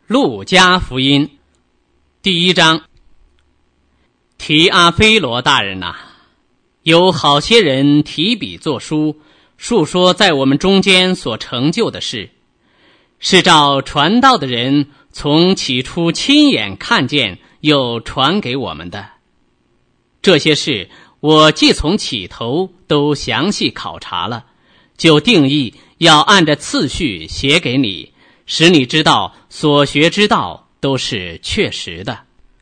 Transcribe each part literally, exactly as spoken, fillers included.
路加福音第一章。提阿非罗大人呐、啊，有好些人提笔作书，述说在我们中间所成就的事，是照传道的人从起初亲眼看见又传给我们的。这些事我既从起头都详细考察了，就定义要按着次序写给你，使你知道所学之道都是确实的。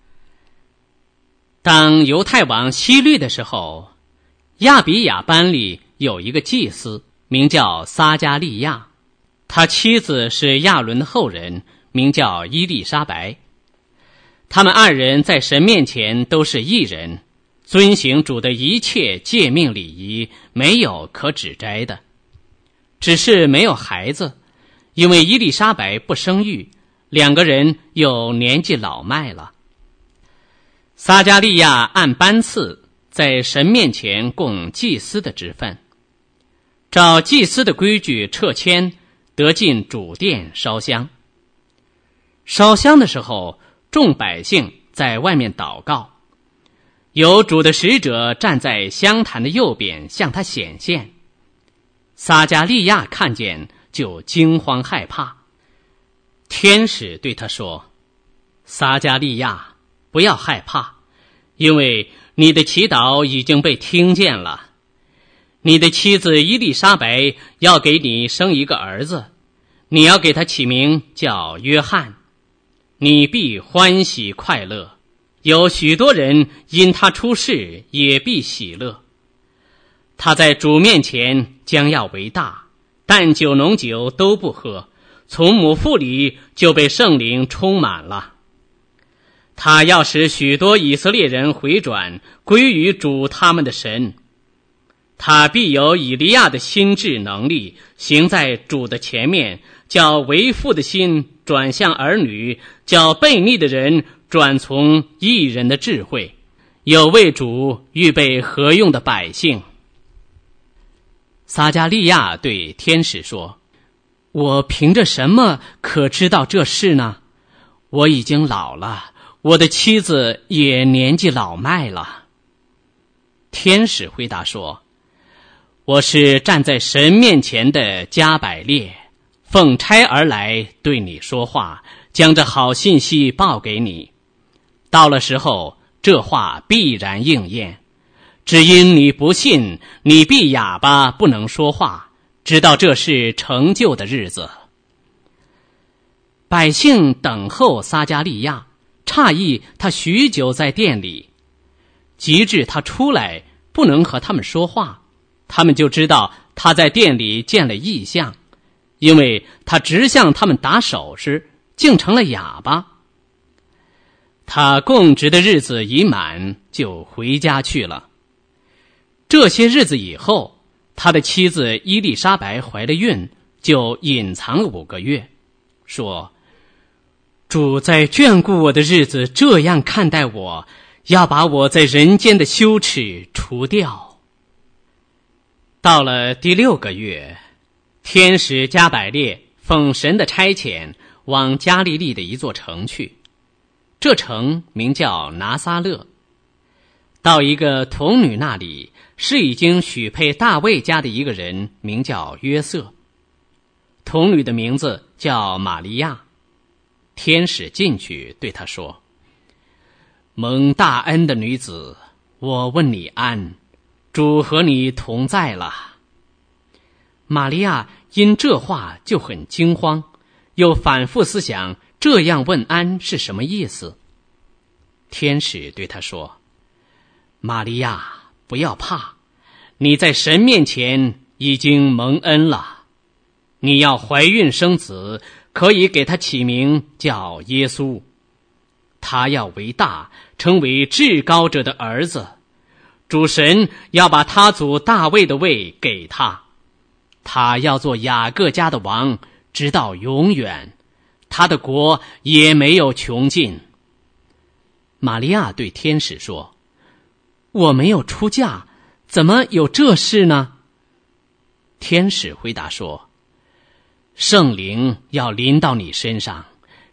当犹太王希律的时候，亚比雅班里有一个祭司，名叫撒迦利亚，他妻子是亚伦的后人，名叫伊丽莎白。他们二人在神面前都是义人，遵行主的一切诫命礼仪，没有可指摘的。只是没有孩子，因为伊丽莎白不生育，两个人又年纪老迈了。撒迦利亚按班次在神面前供祭司的职分，照祭司的规矩撤迁，得进主殿烧香。烧香的时候，众百姓在外面祷告，有主的使者站在香坛的右边向他显现。撒迦利亚看见就惊慌害怕。天使对他说：撒迦利亚，不要害怕，因为你的祈祷已经被听见了。你的妻子伊丽莎白要给你生一个儿子，你要给他起名叫约翰，你必欢喜快乐，有许多人因他出世也必喜乐。他在主面前将要为大，但酒浓酒都不喝，从母腹里就被圣灵充满了。他要使许多以色列人回转，归于主他们的神。他必有以利亚的心智能力，行在主的前面，叫为父的心转向儿女，叫悖逆的人转从义人的智慧，有为主预备合用的百姓。撒迦利亚对天使说：我凭着什么可知道这事呢？我已经老了，我的妻子也年纪老迈了。天使回答说：我是站在神面前的加百列，奉差而来对你说话，将这好信息报给你。到了时候，这话必然应验。只因你不信，你必哑巴不能说话，直到这事成就的日子。百姓等候撒迦利亚，诧异他许久在殿里，及至他出来不能和他们说话，他们就知道他在殿里见了异象，因为他直向他们打手势，竟成了哑巴。他供职的日子已满，就回家去了。这些日子以后，他的妻子伊丽莎白怀了孕，就隐藏了五个月，说：主在眷顾我的日子这样看待我，要把我在人间的羞耻除掉。到了第六个月，天使加百列奉神的差遣，往加利利的一座城去，这城名叫拿撒勒。到一个童女那里，是已经许配大卫家的一个人，名叫约瑟。童女的名字叫玛利亚。天使进去对她说：蒙大恩的女子，我问你安，主和你同在了。玛利亚因这话就很惊慌，又反复思想这样问安是什么意思。天使对她说：玛利亚，不要怕，你在神面前已经蒙恩了。你要怀孕生子，可以给他起名叫耶稣。他要为大，成为至高者的儿子。主神要把他祖大卫的位给他，他要做雅各家的王，直到永远，他的国也没有穷尽。玛利亚对天使说：我没有出嫁，怎么有这事呢？天使回答说：圣灵要临到你身上，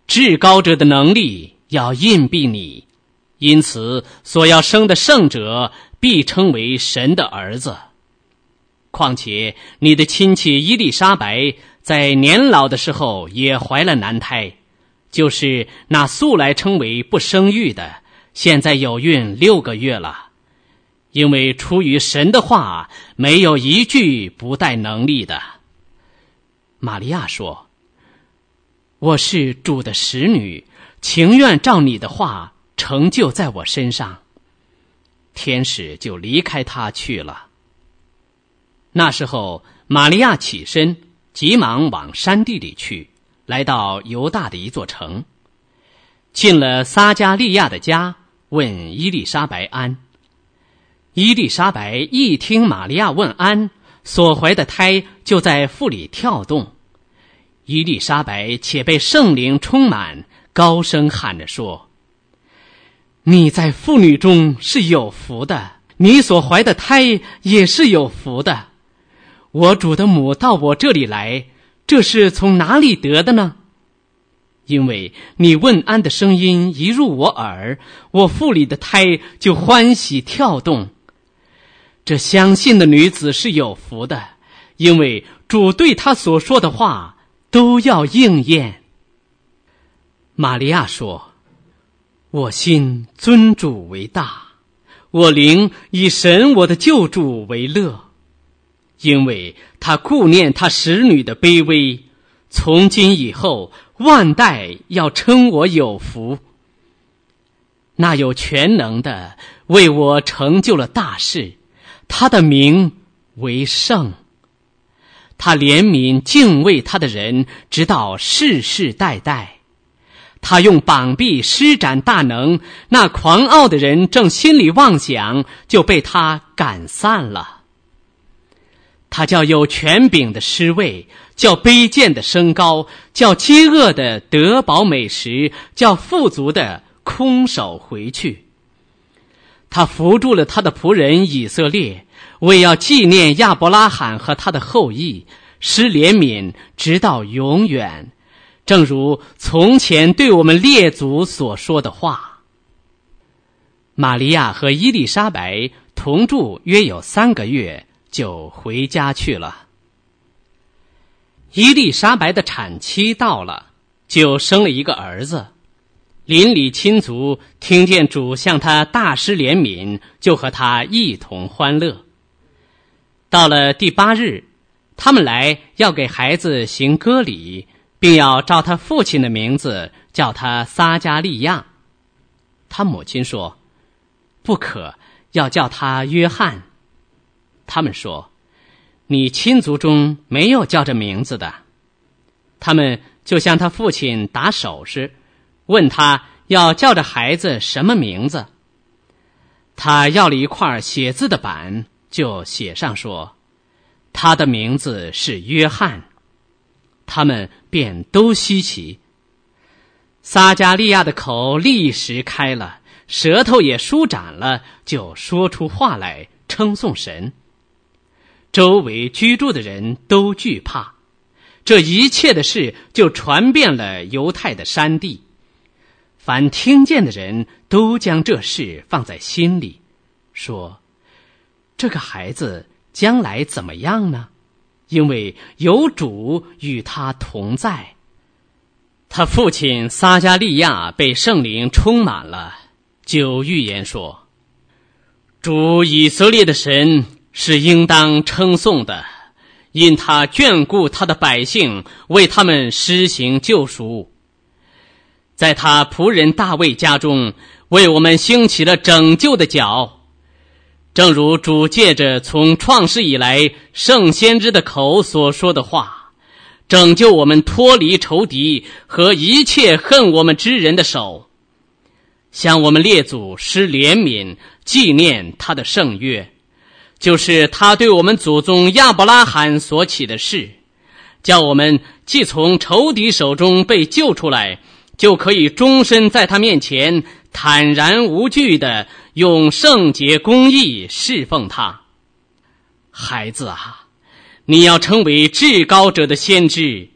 至高者的能力要荫庇你，因此所要生的圣者必称为神的儿子。况且你的亲戚伊丽莎白在年老的时候也怀了男胎，就是那素来称为不生育的，现在有孕六个月了。因为出于神的话，没有一句不带能力的。玛利亚说：我是主的使女，情愿照你的话成就在我身上。天使就离开她去了。那时候玛利亚起身，急忙往山地里去，来到犹大的一座城，进了撒加利亚的家，问伊丽莎白安。伊丽莎白一听玛利亚问安，所怀的胎就在腹里跳动。伊丽莎白且被圣灵充满，高声喊着说：你在妇女中是有福的，你所怀的胎也是有福的。我主的母到我这里来，这是从哪里得的呢？因为你问安的声音一入我耳，我腹里的胎就欢喜跳动。这相信的女子是有福的，因为主对她所说的话都要应验。玛利亚说：我心尊主为大，我灵以神我的救主为乐，因为他顾念他使女的卑微，从今以后万代要称我有福。那有全能的为我成就了大事，他的名为圣。他怜悯敬畏他的人，直到世世代代。他用膀臂施展大能，那狂傲的人正心里妄想，就被他赶散了。他叫有权柄的失位，叫卑贱的升高，叫饥饿的得饱美食，叫富足的空手回去。他扶住了他的仆人以色列，为要纪念亚伯拉罕和他的后裔，施怜悯直到永远，正如从前对我们列祖所说的话。玛利亚和伊丽莎白同住约有三个月，就回家去了。伊丽莎白的产期到了，就生了一个儿子。邻里亲族听见主向他大施怜悯，就和他一同欢乐。到了第八日，他们来要给孩子行割礼，并要照他父亲的名字叫他撒加利亚。他母亲说：不可，要叫他约翰。他们说：你亲族中没有叫这名字的。他们就向他父亲打手势，问他要叫这孩子什么名字。他要了一块写字的板，就写上说：他的名字是约翰。他们便都稀奇。撒加利亚的口立时开了，舌头也舒展了，就说出话来，称颂神。周围居住的人都惧怕，这一切的事就传遍了犹太的山地。凡听见的人都将这事放在心里，说：这个孩子将来怎么样呢？因为有主与他同在。他父亲撒加利亚被圣灵充满了，就预言说：主以色列的神是应当称颂的，因他眷顾他的百姓，为他们施行救赎。在他仆人大卫家中，为我们兴起了拯救的脚，正如主借着从创世以来圣先知的口所说的话，拯救我们脱离仇敌和一切恨我们之人的手，向我们列祖施怜悯，纪念他的圣约，就是他对我们祖宗亚伯拉罕所起的事，叫我们既从仇敌手中被救出来，就可以终身在他面前坦然无惧地用圣洁公义侍奉他。孩子啊，你要成为至高者的先知，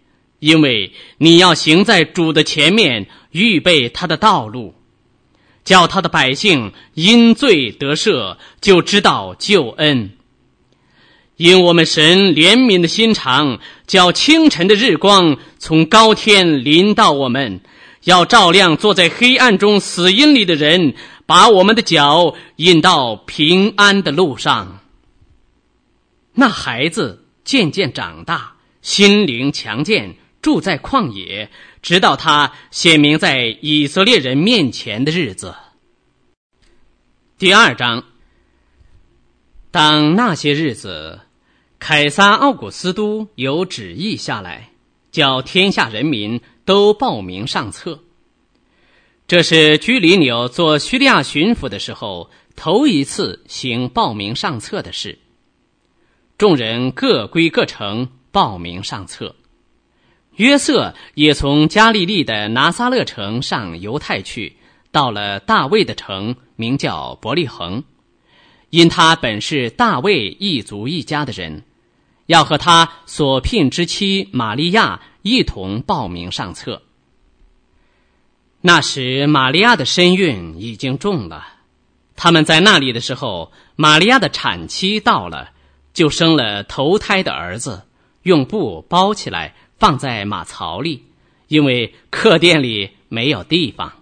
因为你要行在主的前面，预备他的道路，叫他的百姓因罪得赦，就知道救恩。因我们神怜悯的心肠，叫清晨的日光从高天临到我们，要照亮坐在黑暗中死荫里的人，把我们的脚引到平安的路上。那孩子渐渐长大，心灵强健，住在旷野，直到他显明在以色列人面前的日子。第二章，当那些日子，凯撒奥古斯都有旨意下来，叫天下人民都报名上册。这是居里纽做叙利亚巡抚的时候头一次行报名上册的事。众人各归各城报名上册。约瑟也从加利利的拿撒勒城上犹太去，到了大卫的城，名叫伯利恒，因他本是大卫一族一家的人，要和他所聘之妻玛利亚一同报名上册。那时玛利亚的身孕已经重了，他们在那里的时候，玛利亚的产期到了，就生了头胎的儿子，用布包起来放在马槽里，因为客店里没有地方。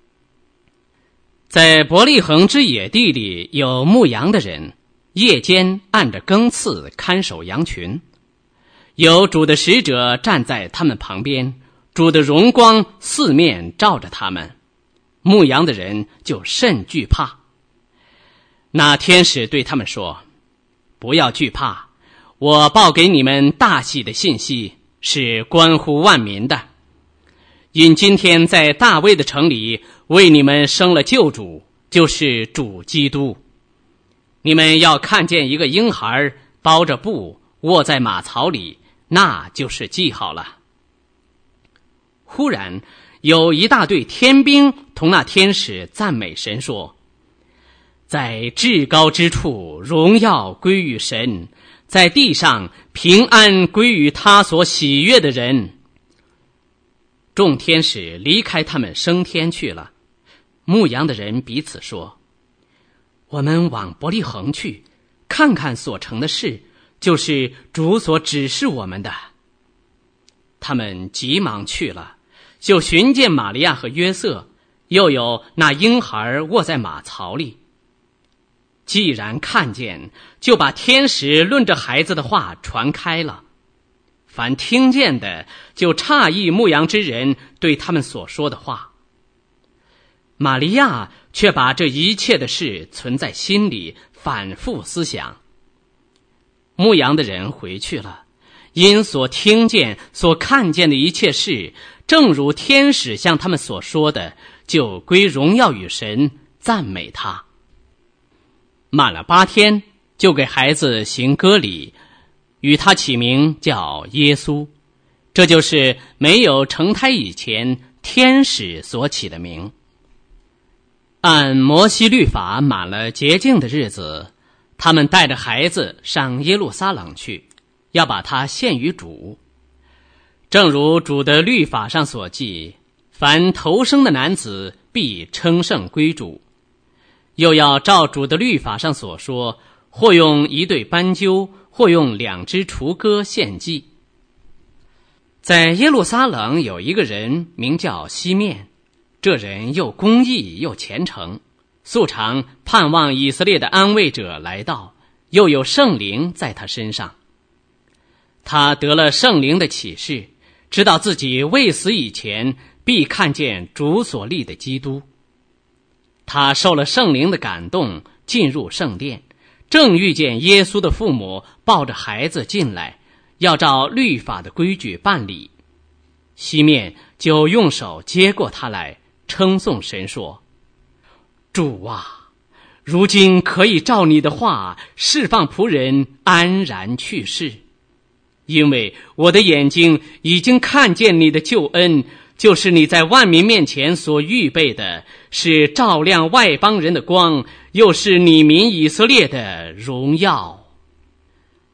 在伯利恒之野地里有牧羊的人，夜间按着更次看守羊群，有主的使者站在他们旁边，主的荣光四面照着他们，牧羊的人就甚惧怕。那天使对他们说，不要惧怕，我报给你们大喜的信息，是关乎万民的。因今天在大卫的城里为你们生了救主，就是主基督。你们要看见一个婴孩包着布卧在马槽里，那就是记号了。忽然有一大队天兵同那天使赞美神说，在至高之处荣耀归于神，在地上平安归于他所喜悦的人。众天使离开他们升天去了。牧羊的人彼此说，我们往伯利恒去，看看所成的事，就是主所指示我们的。他们急忙去了，就寻见玛利亚和约瑟，又有那婴孩卧在马槽里。既然看见，就把天使论着孩子的话传开了。凡听见的，就诧异牧羊之人对他们所说的话。玛利亚却把这一切的事存在心里，反复思想。牧羊的人回去了，因所听见所看见的一切事，正如天使向他们所说的，就归荣耀与神，赞美他。满了八天，就给孩子行割礼，与他起名叫耶稣，这就是没有成胎以前天使所起的名。按摩西律法满了洁净的日子，他们带着孩子上耶路撒冷去，要把他献于主。正如主的律法上所记，凡头生的男子必称圣归主。又要照主的律法上所说，或用一对斑鸠，或用两只雏鸽献祭。在耶路撒冷有一个人名叫西面，这人又公义又虔诚，素常盼望以色列的安慰者来到，又有圣灵在他身上。他得了圣灵的启示，知道自己未死以前必看见主所立的基督。他受了圣灵的感动，进入圣殿，正遇见耶稣的父母抱着孩子进来，要照律法的规矩办理。西面就用手接过他来，称颂神说，主啊，如今可以照你的话释放仆人安然去世，因为我的眼睛已经看见你的救恩，就是你在万民面前所预备的，是照亮外邦人的光，又是你民以色列的荣耀。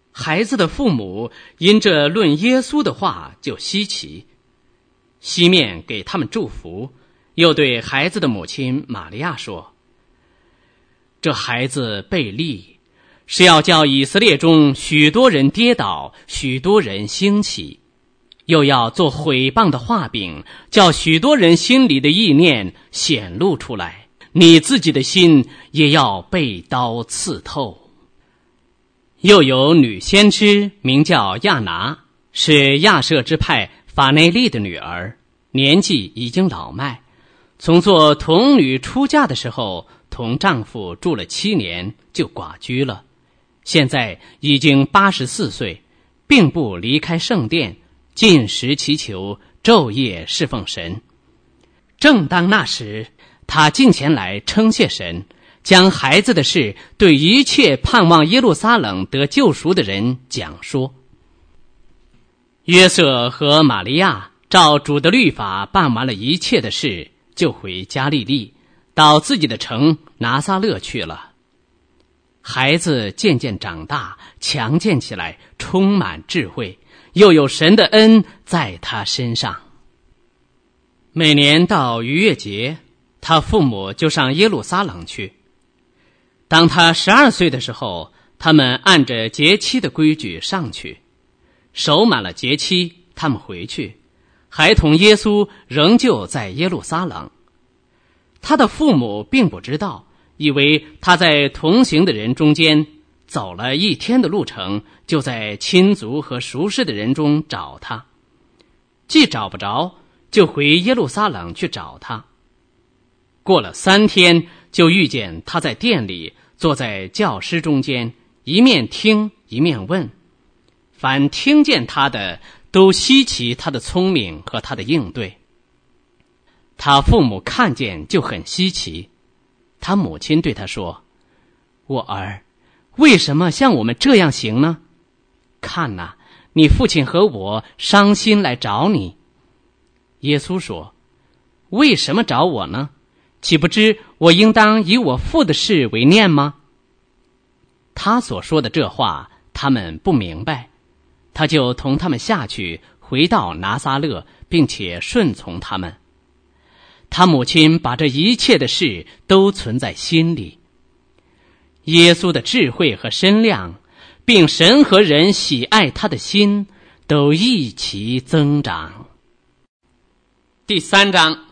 孩子的父母因这论耶稣的话就稀奇，西面给他们祝福，又对孩子的母亲玛利亚说：这孩子被立，是要叫以色列中许多人跌倒，许多人兴起，又要做毁谤的画饼，叫许多人心里的意念显露出来，你自己的心也要被刀刺透。又有女先知名叫亚拿，是亚舍支派法内利的女儿，年纪已经老迈，从做童女出嫁的时候同丈夫住了七年就寡居了，现在已经八十四岁，并不离开圣殿，禁食祈求，昼夜侍奉神。正当那时，他进前来称谢神，将孩子的事对一切盼望耶路撒冷得救赎的人讲说。约瑟和玛利亚照主的律法办完了一切的事，就回加利利，到自己的城拿撒勒去了。孩子渐渐长大，强健起来，充满智慧，又有神的恩在他身上。每年到逾越节，他父母就上耶路撒冷去。当他十二岁的时候，他们按着节期的规矩上去，守满了节期，他们回去，孩童耶稣仍旧在耶路撒冷。他的父母并不知道，以为他在同行的人中间走了一天的路程，就在亲族和熟识的人中找他，既找不着，就回耶路撒冷去找他。过了三天，就遇见他在店里坐在教师中间，一面听一面问，凡听见他的都稀奇他的聪明和他的应对。他父母看见就很稀奇，他母亲对他说：我儿，为什么像我们这样行呢？看哪，你父亲和我伤心来找你。耶稣说：为什么找我呢？岂不知我应当以我父的事为念吗？他所说的这话他们不明白，他就同他们下去，回到拿撒勒，并且顺从他们。他母亲把这一切的事都存在心里。耶稣的智慧和身量，并神和人喜爱他的心，都一齐增长。第三章。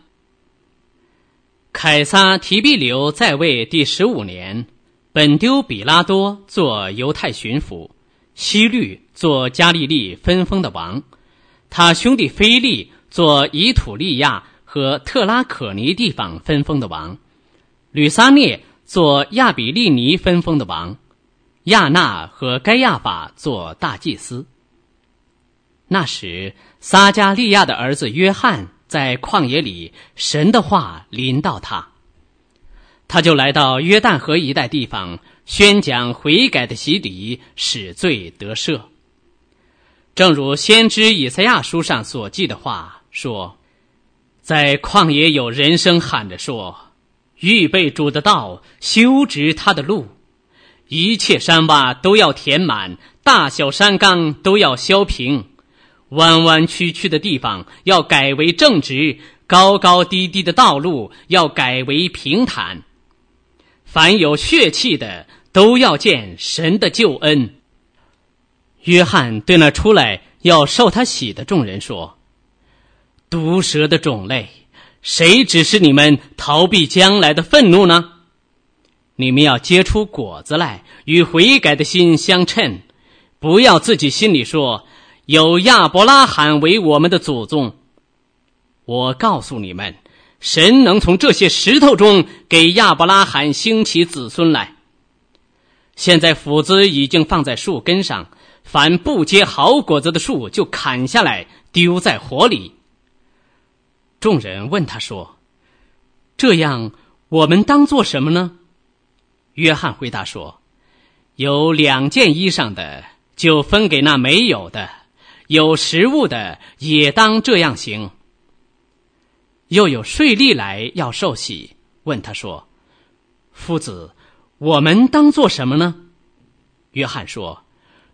凯撒提庇留在位第十五年，本丢比拉多做犹太巡抚，希律做加利利分封的王，他兄弟腓力做以土利亚和特拉可尼地方分封的王，吕撒涅做亚比利尼分封的王，亚纳和该亚法做大祭司。那时撒加利亚的儿子约翰在旷野里，神的话临到他，他就来到约旦河一带地方，宣讲悔改的洗礼，使罪得赦。正如先知以赛亚书上所记的话说，在旷野有人声喊着说，预备主的道，修直他的路，一切山洼都要填满，大小山冈都要削平，弯弯曲曲的地方要改为正直，高高低低的道路要改为平坦。凡有血气的都要见神的救恩。约翰对那出来要受他洗的众人说，毒蛇的种类，谁指示你们逃避将来的愤怒呢？你们要结出果子来，与悔改的心相称，不要自己心里说，有亚伯拉罕为我们的祖宗。我告诉你们，神能从这些石头中给亚伯拉罕兴起子孙来。现在斧子已经放在树根上，凡不结好果子的树就砍下来，丢在火里。众人问他说，这样我们当做什么呢？约翰回答说，有两件衣裳的就分给那没有的，有食物的也当这样行。又有税吏来要受洗，问他说，夫子，我们当做什么呢？约翰说，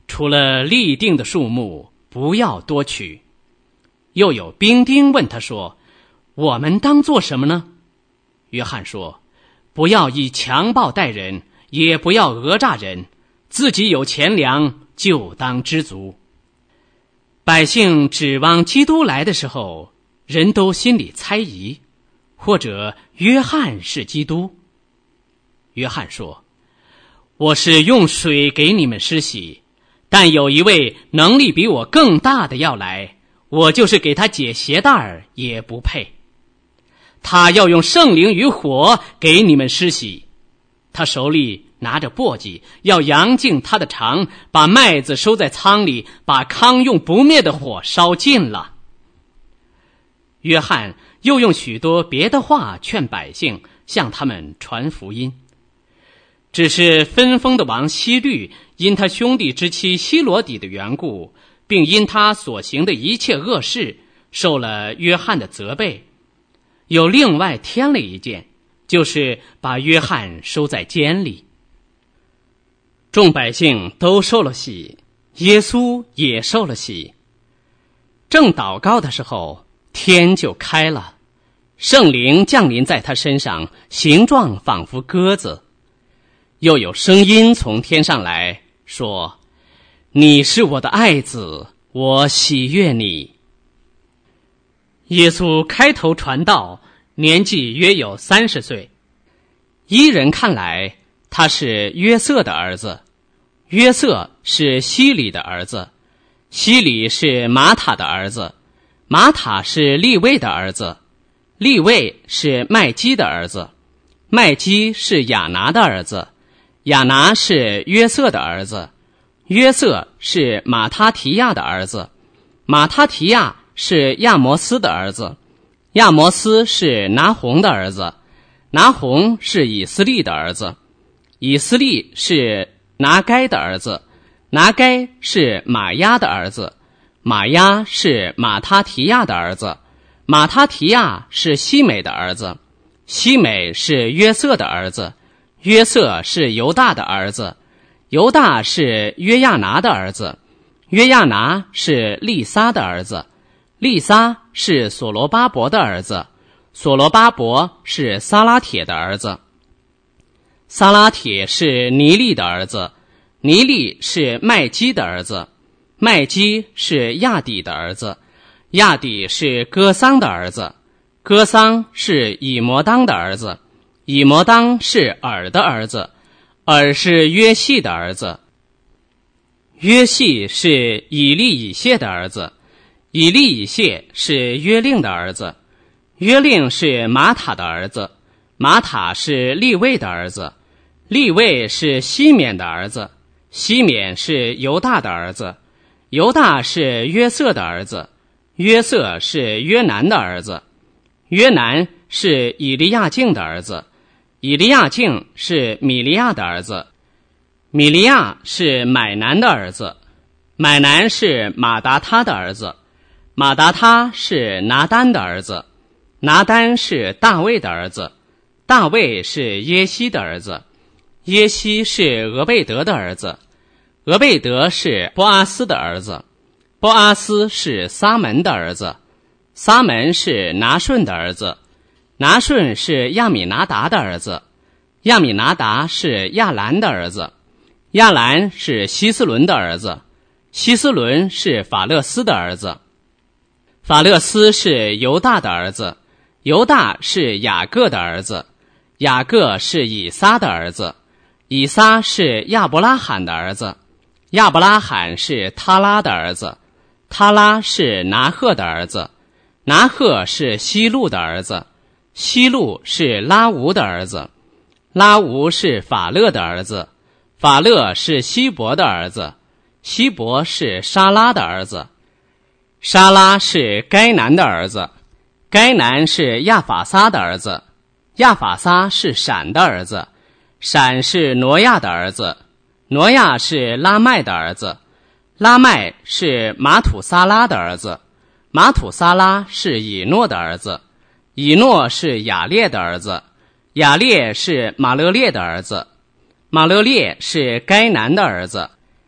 除了立定的数目，不要多取。又有兵丁问他说：我们当做什么呢？约翰说：不要以强暴待人，也不要讹诈人，自己有钱粮就当知足。百姓指望基督来的时候，人都心里猜疑，或者约翰是基督。约翰说：我是用水给你们施洗，但有一位能力比我更大的要来，我就是给他解鞋带儿也不配。他要用圣灵与火给你们施洗，他手里拿着簸箕，要扬净他的肠，把麦子收在仓里，把糠用不灭的火烧尽了。约翰又用许多别的话劝百姓，向他们传福音。只是分封的王希律因他兄弟之妻希罗底的缘故，并因他所行的一切恶事，受了约翰的责备，有另外添了一件，就是把约翰收在监里。众百姓都受了洗，耶稣也受了洗。正祷告的时候，天就开了，圣灵降临在他身上，形状仿佛鸽子。又有声音从天上来说：你是我的爱子，我喜悦你。耶稣开头传道，年纪约有三十岁。依人看来，他是约瑟的儿子，约瑟是希里的儿子，希里是马塔的儿子，马塔是利未的儿子，利未是麦基的儿子，麦基是亚拿的儿子，亚拿是约瑟的儿子，约瑟是马他提亚的儿子，马他提亚是亚摩斯的儿子，亚摩斯是拿红的儿子，拿红是以斯利的儿子，以斯利是拿该的儿子，拿该是马亚的儿子，马亚是马他提亚的儿子，马他提亚是西美的儿子，西美是约瑟的儿子，约瑟是犹大的儿子，犹大是约亚拿的儿子，约亚拿是利撒的儿子，利撒是所罗巴伯的儿子，所罗巴伯是撒拉铁的儿子，撒拉铁是尼利的儿子，尼利是麦基的儿子，麦基是亚底的儿子，亚底是哥桑的儿子，哥桑是以摩当的儿子，以摩当是尔的儿子，尔是约细的儿子，约细是以利以谢的儿子，以利以谢是约令的儿子，约令是马塔的儿子，马塔是利未的儿子，利未是西缅的儿子，西缅是犹大的儿子，犹大是约瑟的儿子，约瑟是约南的儿子，约南是以利亚敬的儿子，以利亚敬是米利亚的儿子，米利亚是买南的儿子，买南是马达他的儿子，马达他是拿单的儿子，拿单是大卫的儿子，大卫是耶西的儿子，耶西是俄贝德的儿子，俄贝德是波阿斯的儿子，波阿斯是撒门的儿子，撒门是拿顺的儿子，拿顺是亚米拿达的儿子，亚米拿达是亚兰的儿子，亚兰是希斯伦的儿子，希斯伦是法勒斯的儿子，法勒斯是犹大的儿子，犹大是雅各的儿子，雅各是以撒的儿子，以撒是亚伯拉罕的儿子，亚伯拉罕是他拉的儿子，他拉是拿赫的儿子，拿赫是希路的儿子，希路是拉吾的儿子，拉吾是法勒的儿子，法勒是希伯的儿子，希伯是沙拉的儿子，沙拉是该南的儿子，该南是亚法撒的儿子，亚法撒是闪的儿子，闪是挪亚的儿子，挪亚是拉麦的儿子，拉麦是马土撒拉的儿子，马土撒拉是以诺的儿子，以诺是雅列的儿子，雅列是马勒列的儿子，马勒列是该南的儿子，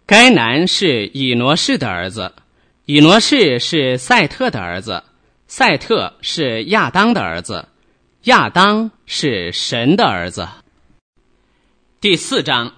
该男是以挪士的儿子，以挪士是赛特的儿子，赛特是亚当的儿子，亚当是神的儿子。第四章，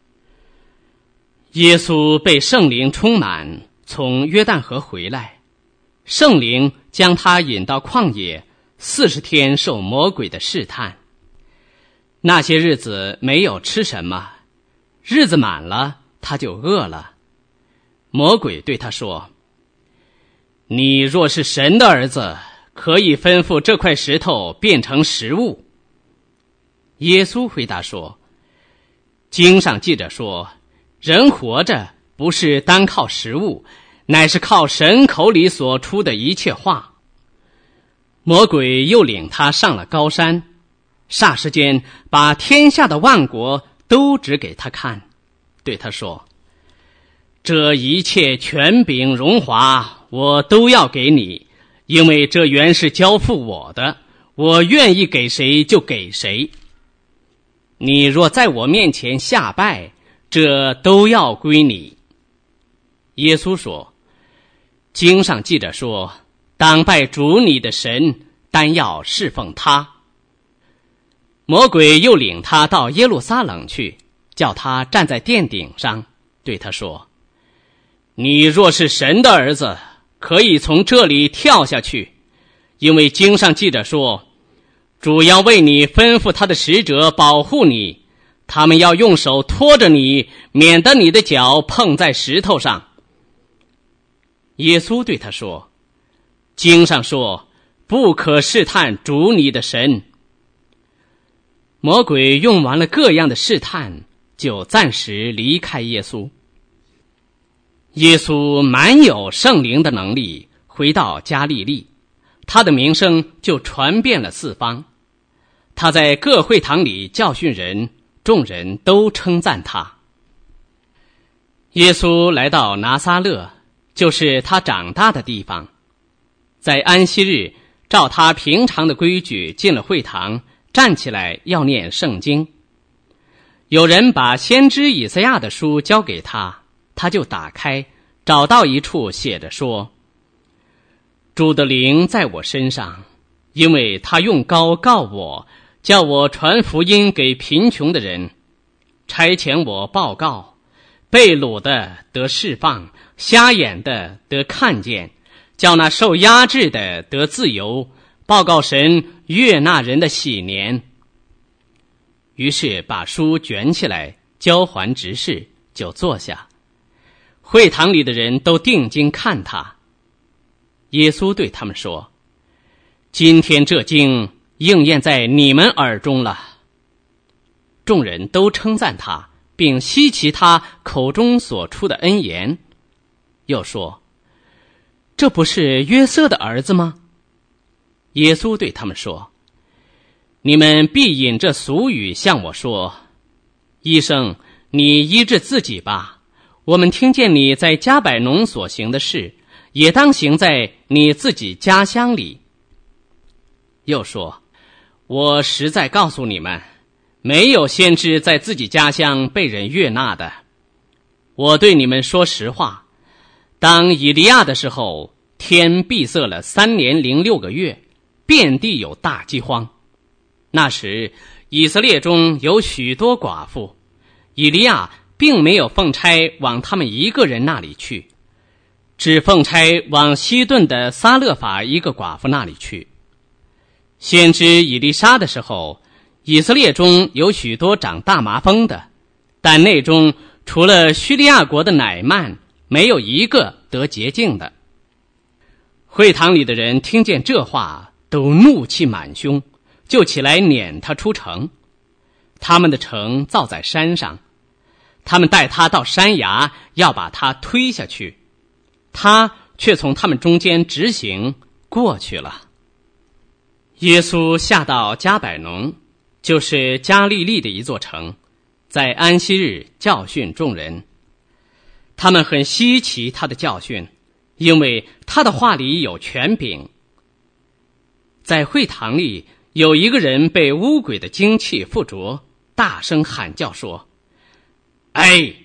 耶稣被圣灵充满，从约旦河回来，圣灵将他引到旷野，四十天受魔鬼的试探。那些日子没有吃什么，日子满了，他就饿了。魔鬼对他说：你若是神的儿子，可以吩咐这块石头变成食物。耶稣回答说：经上记着说，人活着不是单靠食物，乃是靠神口里所出的一切话。魔鬼又领他上了高山，霎时间把天下的万国都指给他看，对他说：这一切权柄荣华我都要给你，因为这原是交付我的，我愿意给谁就给谁。你若在我面前下拜，这都要归你。耶稣说：经上记着说，当拜主你的神，单要侍奉他。魔鬼又领他到耶路撒冷去，叫他站在殿顶上，对他说：你若是神的儿子，可以从这里跳下去，因为经上记着说，主要为你吩咐他的使者保护你，他们要用手托着你，免得你的脚碰在石头上。耶稣对他说：经上说，不可试探主你的神。魔鬼用完了各样的试探，就暂时离开耶稣。耶稣满有圣灵的能力，回到加利利，他的名声就传遍了四方。他在各会堂里教训人，众人都称赞他。耶稣来到拿撒勒，就是他长大的地方。在安息日，照他平常的规矩进了会堂，站起来要念圣经。有人把先知以赛亚的书交给他，他就打开，找到一处写着说：主的灵在我身上，因为他用膏告我，叫我传福音给贫穷的人，差遣我报告被掳的得释放，瞎眼的得看见，叫那受压制的得自由，报告神悦纳人的喜年。于是把书卷起来交还执事，就坐下。会堂里的人都定睛看他。耶稣对他们说：今天这经应验在你们耳中了。众人都称赞他，并稀奇他口中所出的恩言，又说：这不是约瑟的儿子吗？耶稣对他们说：你们必引这俗语向我说：医生，你医治自己吧，我们听见你在加百农所行的事，也当行在你自己家乡里。又说：我实在告诉你们，没有先知在自己家乡被人悦纳的。我对你们说实话，当以利亚的时候，天闭塞了三年零六个月，遍地有大饥荒。那时以色列中有许多寡妇，以利亚并没有奉差往他们一个人那里去，只奉差往西顿的撒勒法一个寡妇那里去。先知以利沙的时候，以色列中有许多长大麻风的，但内中除了叙利亚国的乃曼，没有一个得洁净的。会堂里的人听见这话，都怒气满胸，就起来撵他出城。他们的城造在山上，他们带他到山崖，要把他推下去，他却从他们中间直行过去了。耶稣下到加百农，就是加利利的一座城，在安息日教训众人。他们很稀奇他的教训，因为他的话里有权柄。在会堂里有一个人被污鬼的精气附着，大声喊叫说：哎，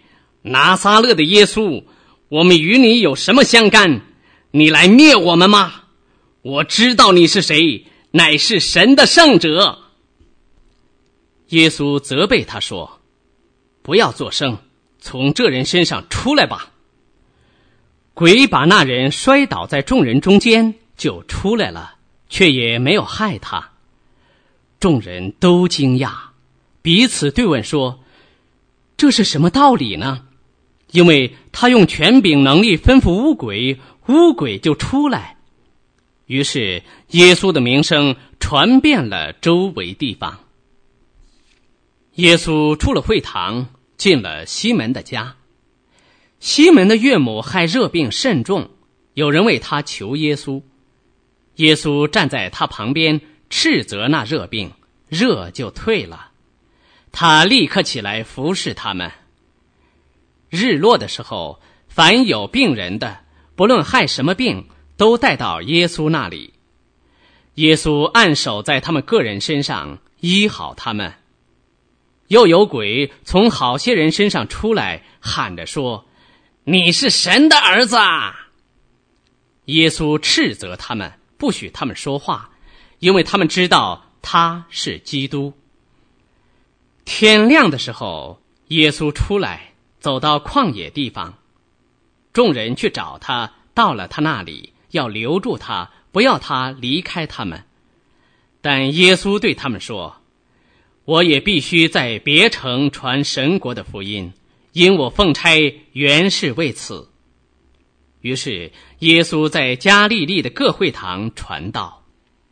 拿撒勒的耶稣，我们与你有什么相干？你来灭我们吗？我知道你是谁，乃是神的圣者。耶稣责备他说，不要作声，从这人身上出来吧。鬼把那人摔倒在众人中间，就出来了，却也没有害他。众人都惊讶，彼此对问说，这是什么道理呢？因为他用权柄能力吩咐污鬼，污鬼就出来。于是耶稣的名声传遍了周围地方。耶稣出了会堂，进了西门的家。西门的岳母害热病甚重，有人为他求耶稣。耶稣站在他旁边，斥责那热病，热就退了。他立刻起来服侍他们。日落的时候，凡有病人的，不论害什么病，都带到耶稣那里。耶稣按手在他们个人身上，医好他们。又有鬼从好些人身上出来，喊着说，你是神的儿子啊！耶稣斥责他们，不许他们说话，因为他们知道他是基督。天亮的时候，耶稣出来，走到旷野地方。众人去找他，到了他那里，要留住他，不要他离开他们。但耶稣对他们说，我也必须在别城传神国的福音，因我奉差原是为此。于是耶稣在加利利的各会堂传道。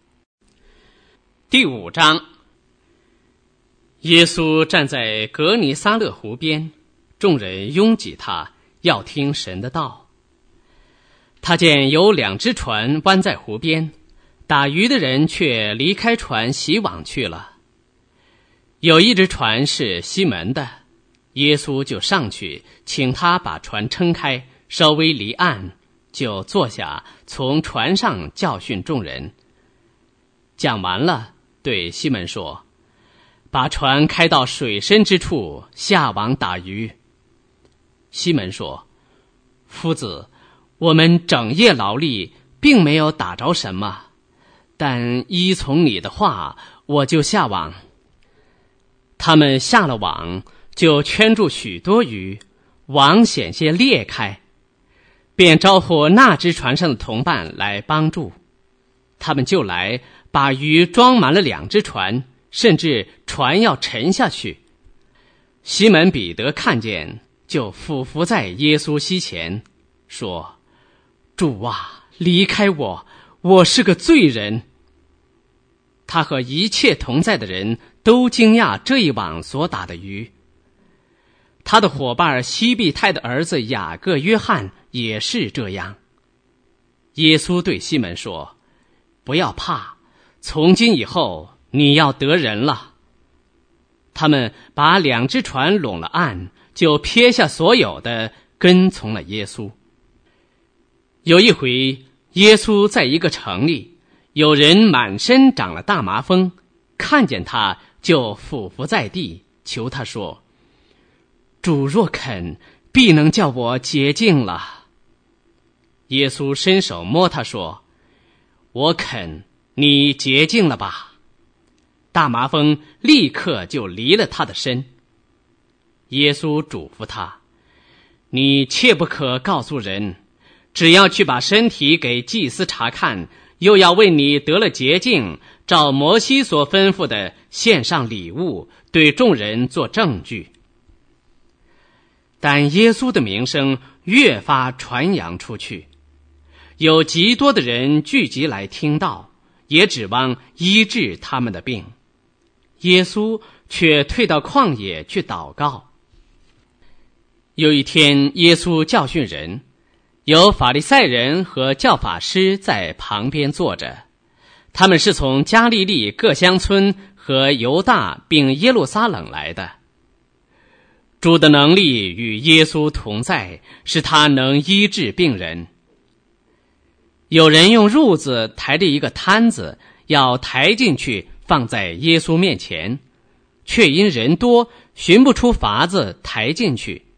第五章，耶稣站在革尼撒勒湖边，众人拥挤他，要听神的道。他见有两只船弯在湖边，打鱼的人却离开船洗网去了。有一只船是西门的，耶稣就上去，请他把船撑开，稍微离岸，就坐下，从船上教训众人。讲完了，对西门说，把船开到水深之处，下网打鱼。西门说，夫子，我们整夜劳力，并没有打着什么，但依从你的话，我就下网。他们下了网，就圈住许多鱼，网险些裂开，便招呼那只船上的同伴来帮助。他们就来，把鱼装满了两只船，甚至船要沉下去。西门彼得看见，就俯伏在耶稣膝前，说，主啊，离开我，我是个罪人。他和一切同在的人都惊讶这一网所打的鱼。他的伙伴西庇太的儿子雅各、约翰也是这样。耶稣对西门说，不要怕，从今以后你要得人了。他们把两只船拢了岸，就撇下所有的，跟从了耶稣。有一回，耶稣在一个城里，有人满身长了大麻风，看见他就俯伏在地，求他说，主若肯，必能叫我洁净了。耶稣伸手摸他说，我肯，你洁净了吧。大麻风立刻就离了他的身。耶稣嘱咐他，你切不可告诉人，只要去把身体给祭司查看，又要为你得了洁净，照摩西所吩咐的献上礼物，对众人做证据。但耶稣的名声越发传扬出去，有极多的人聚集来听道，也指望医治他们的病。耶稣却退到旷野去祷告。有一天，耶稣教训人，有法利赛人和教法师在旁边坐着，他们是从加利利各乡村和犹大并耶路撒冷来的。主的能力与耶稣同在，使他能医治病人。有人用褥子抬着一个摊子，要抬进去放在耶稣面前，却因人多，寻不出法子抬进去。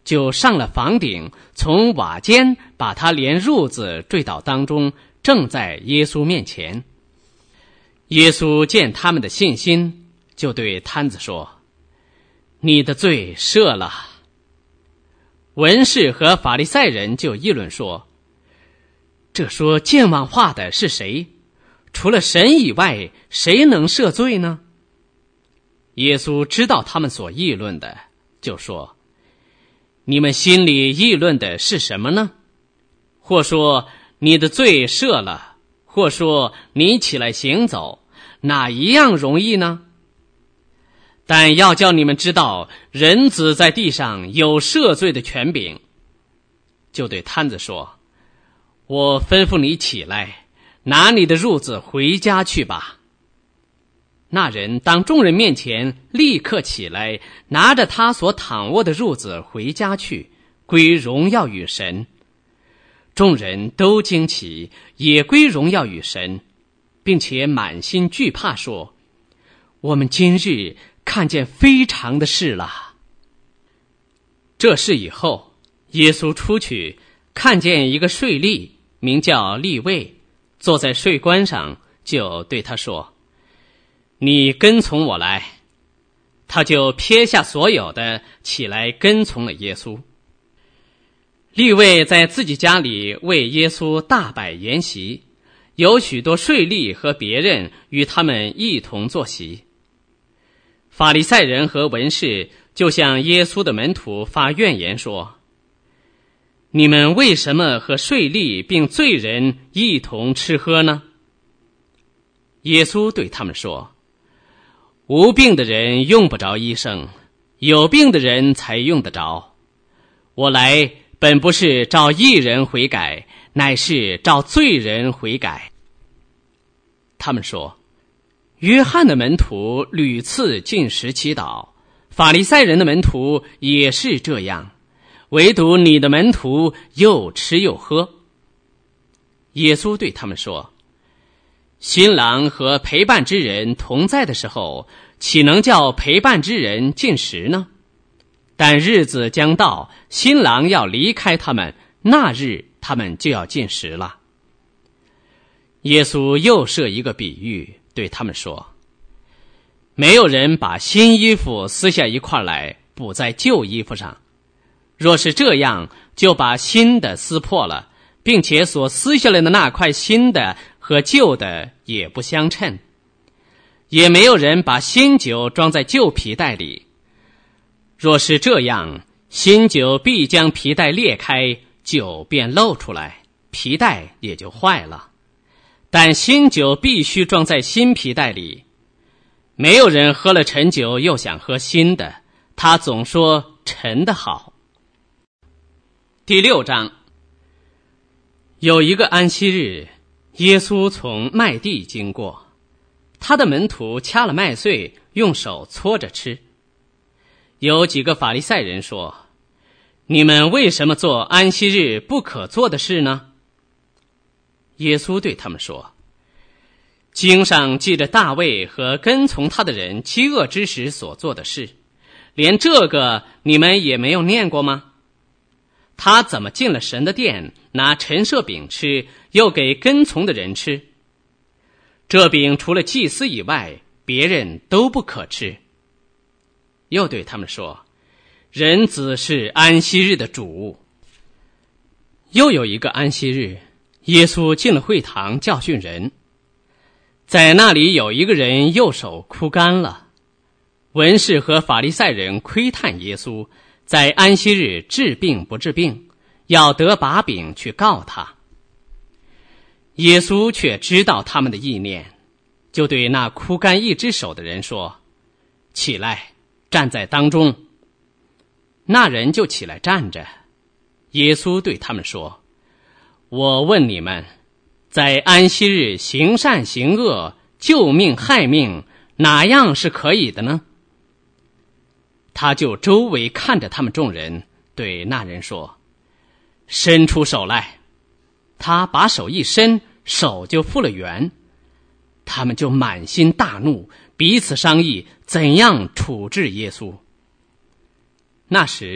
就上了房顶，从瓦间把他连褥子坠倒当中，正在耶稣面前。耶稣见他们的信心，就对摊子说：你的罪赦了。文士和法利赛人就议论说：这说健忘话的是谁？除了神以外，谁能赦罪呢？耶稣知道他们所议论的，就说：你们心里议论的是什么呢？或说你的罪赦了，或说你起来行走，哪一样容易呢？但要叫你们知道，人子在地上有赦罪的权柄。就对摊子说：我吩咐你起来，拿你的褥子回家去吧。那人当众人面前立刻起来，拿着他所躺卧的褥子回家去，归荣耀与神。众人都惊奇，也归荣耀与神，并且满心惧怕，说：我们今日看见非常的事了。这事以后，耶稣出去，看见一个税吏，名叫利未，坐在税关上，就对他说：你跟从我来。他就撇下所有的，起来跟从了耶稣。利未在自己家里为耶稣大摆筵席，有许多税吏和别人与他们一同坐席。法利赛人和文士就向耶稣的门徒发怨言说：你们为什么和税吏并罪人一同吃喝呢？耶稣对他们说：无病的人用不着医生，有病的人才用得着。我来本不是召义人悔改，乃是召罪人悔改。他们说：约翰的门徒屡次禁食祈祷，法利赛人的门徒也是这样，唯独你的门徒又吃又喝。耶稣对他们说：新郎和陪伴之人同在的时候，岂能叫陪伴之人禁食呢？但日子将到，新郎要离开他们，那日他们就要禁食了。耶稣又设一个比喻，对他们说：没有人把新衣服撕下一块来补在旧衣服上，若是这样，就把新的撕破了，并且所撕下来的那块新的和旧的也不相称。也没有人把新酒装在旧皮袋里，若是这样，新酒必将皮袋裂开，酒便漏出来，皮袋也就坏了。但新酒必须装在新皮袋里。没有人喝了陈酒又想喝新的，他总说陈的好。第六章。有一个安息日，耶稣从麦地经过，他的门徒掐了麦穗，用手搓着吃。有几个法利赛人说：你们为什么做安息日不可做的事呢？耶稣对他们说：经上记着大卫和跟从他的人饥饿之时所做的事，连这个你们也没有念过吗？他怎么进了神的殿，拿陈设饼吃，又给跟从的人吃？这饼除了祭司以外，别人都不可吃。又对他们说：人子是安息日的主。又有一个安息日，耶稣进了会堂教训人，在那里有一个人右手枯干了。文士和法利赛人窥探耶稣在安息日治病不治病，要得把柄去告他。耶稣却知道他们的意念，就对那枯干一只手的人说：起来，站在当中。那人就起来站着。耶稣对他们说：我问你们，在安息日行善行恶，救命害命，哪样是可以的呢？他就周围看着他们众人，对那人说：伸出手来。他把手一伸，手就复了原。他们就满心大怒，彼此商议怎样处置耶稣。那时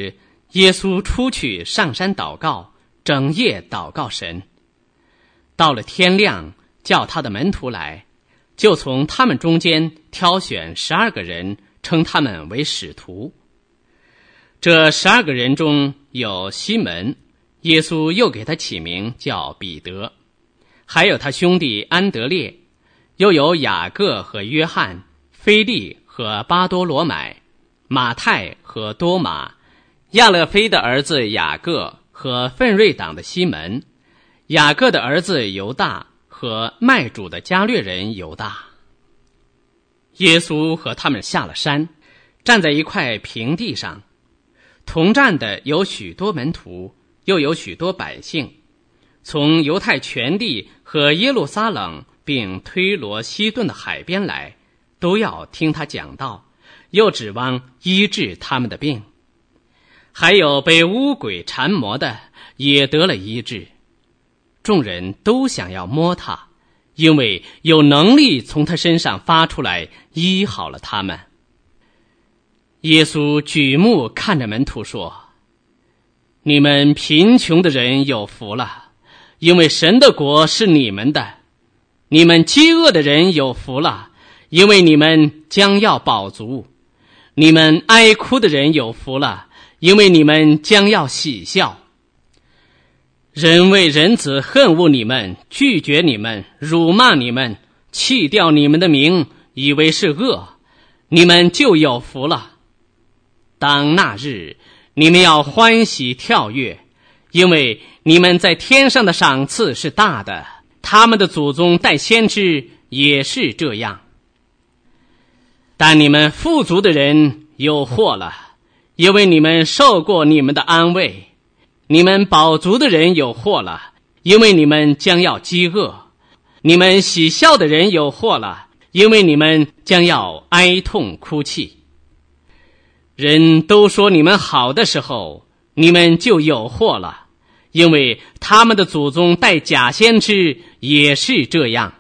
耶稣出去上山祷告，整夜祷告神。到了天亮，叫他的门徒来，就从他们中间挑选十二个人，称他们为使徒。这十二个人中有西门，耶稣又给他起名叫彼得，还有他兄弟安德烈，又有雅各和约翰，腓利和巴多罗买，马太和多马，亚勒菲的儿子雅各和奋锐党的西门，雅各的儿子犹大和卖主的加略人犹大。耶稣和他们下了山，站在一块平地上，同站的有许多门徒，又有许多百姓，从犹太全地和耶路撒冷并推罗西顿的海边来，都要听他讲道，又指望医治他们的病。还有被污鬼缠磨的也得了医治。众人都想要摸他，因为有能力从他身上发出来，医好了他们。耶稣举目看着门徒说：你们贫穷的人有福了，因为神的国是你们的。你们饥饿的人有福了，因为你们将要饱足。你们哀哭的人有福了，因为你们将要喜笑。人为人子恨恶你们，拒绝你们，辱骂你们，弃掉你们的名，以为是恶，你们就有福了。当那日，你们要欢喜跳跃，因为你们在天上的赏赐是大的，他们的祖宗带先知也是这样。但你们富足的人有祸了，因为你们受过你们的安慰。你们饱足的人有祸了，因为你们将要饥饿。你们喜笑的人有祸了，因为你们将要哀痛哭泣。人都说你们好的时候，你们就有祸了，因为他们的祖宗带假先知也是这样。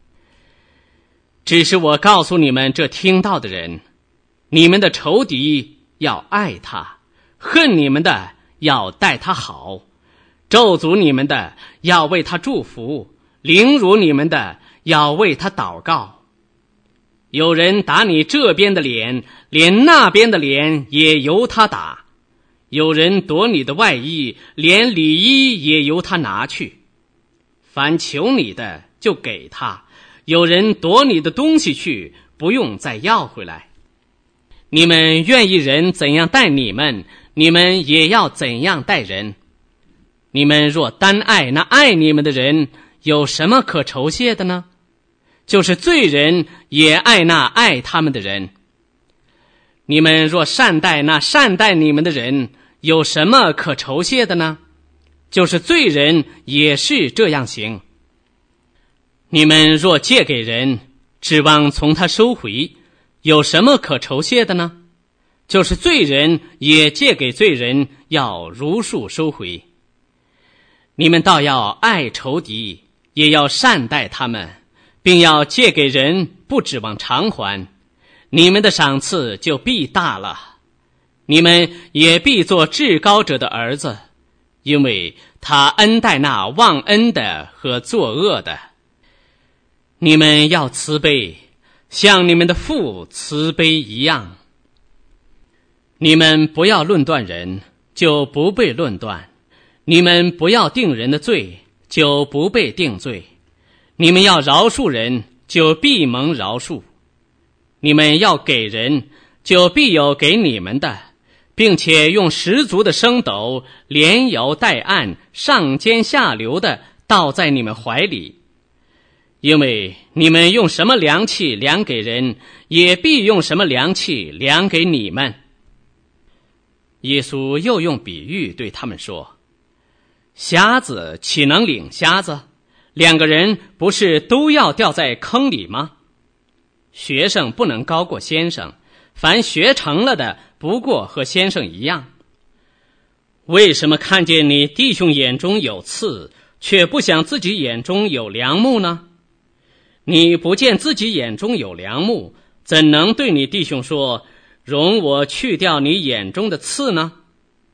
只是我告诉你们这听到的人，你们的仇敌要爱他，恨你们的要待他好，咒诅你们的要为他祝福，凌辱你们的要为他祷告。有人打你这边的脸，连那边的脸也由他打；有人夺你的外衣，连里衣也由他拿去。凡求你的就给他，有人夺你的东西去，不用再要回来。你们愿意人怎样待你们，你们也要怎样待人。你们若单爱那爱你们的人，有什么可酬谢的呢？就是罪人也爱那爱他们的人。你们若善待那善待你们的人，有什么可酬谢的呢？就是罪人也是这样行。你们若借给人，指望从他收回，有什么可酬谢的呢？就是罪人也借给罪人，要如数收回。你们倒要爱仇敌，也要善待他们，并要借给人，不指望偿还，你们的赏赐就必大了。你们也必做至高者的儿子，因为他恩待那忘恩的和作恶的。你们要慈悲，像你们的父慈悲一样。你们不要论断人，就不被论断；你们不要定人的罪，就不被定罪；你们要饶恕人，就必蒙饶恕；你们要给人，就必有给你们的，并且用十足的升斗，连摇带按，上尖下流的倒在你们怀里。因为你们用什么量器量给人，也必用什么量器量给你们。耶稣又用比喻对他们说：瞎子岂能领瞎子？两个人不是都要掉在坑里吗？学生不能高过先生，凡学成了的，不过和先生一样。为什么看见你弟兄眼中有刺，却不想自己眼中有梁木呢？你不见自己眼中有梁木，怎能对你弟兄说，容我去掉你眼中的刺呢？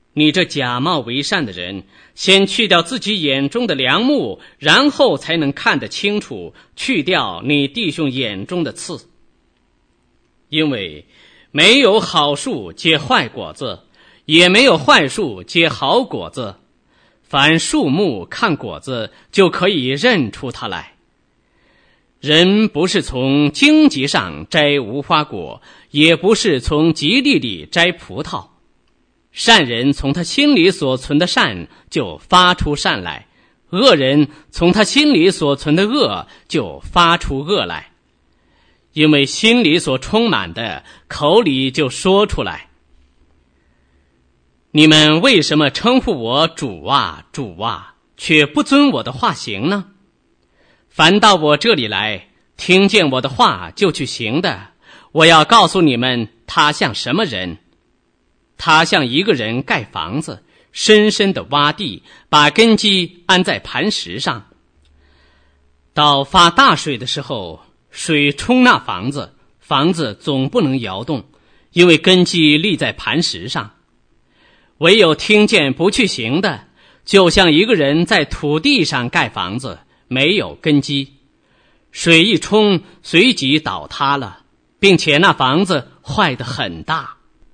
你这假冒为善的人，先去掉自己眼中的梁木，然后才能看得清楚，去掉你弟兄眼中的刺。因为没有好树结坏果子，也没有坏树结好果子。凡树木看果子，就可以认出它来。人不是从荆棘上摘无花果，也不是从吉利里摘葡萄。善人从他心里所存的善就发出善来，恶人从他心里所存的恶就发出恶来。因为心里所充满的，口里就说出来。你们为什么称呼我主啊主啊，却不遵我的话行呢？凡到我这里来，听见我的话就去行的，我要告诉你们，他像什么人？他像一个人盖房子，深深的挖地，把根基安在磐石上。到发大水的时候，水冲那房子，房子总不能摇动，因为根基立在磐石上。唯有听见不去行的，就像一个人在土地上盖房子，没有根基，水一冲，随即倒塌了，并且那房子坏得很大。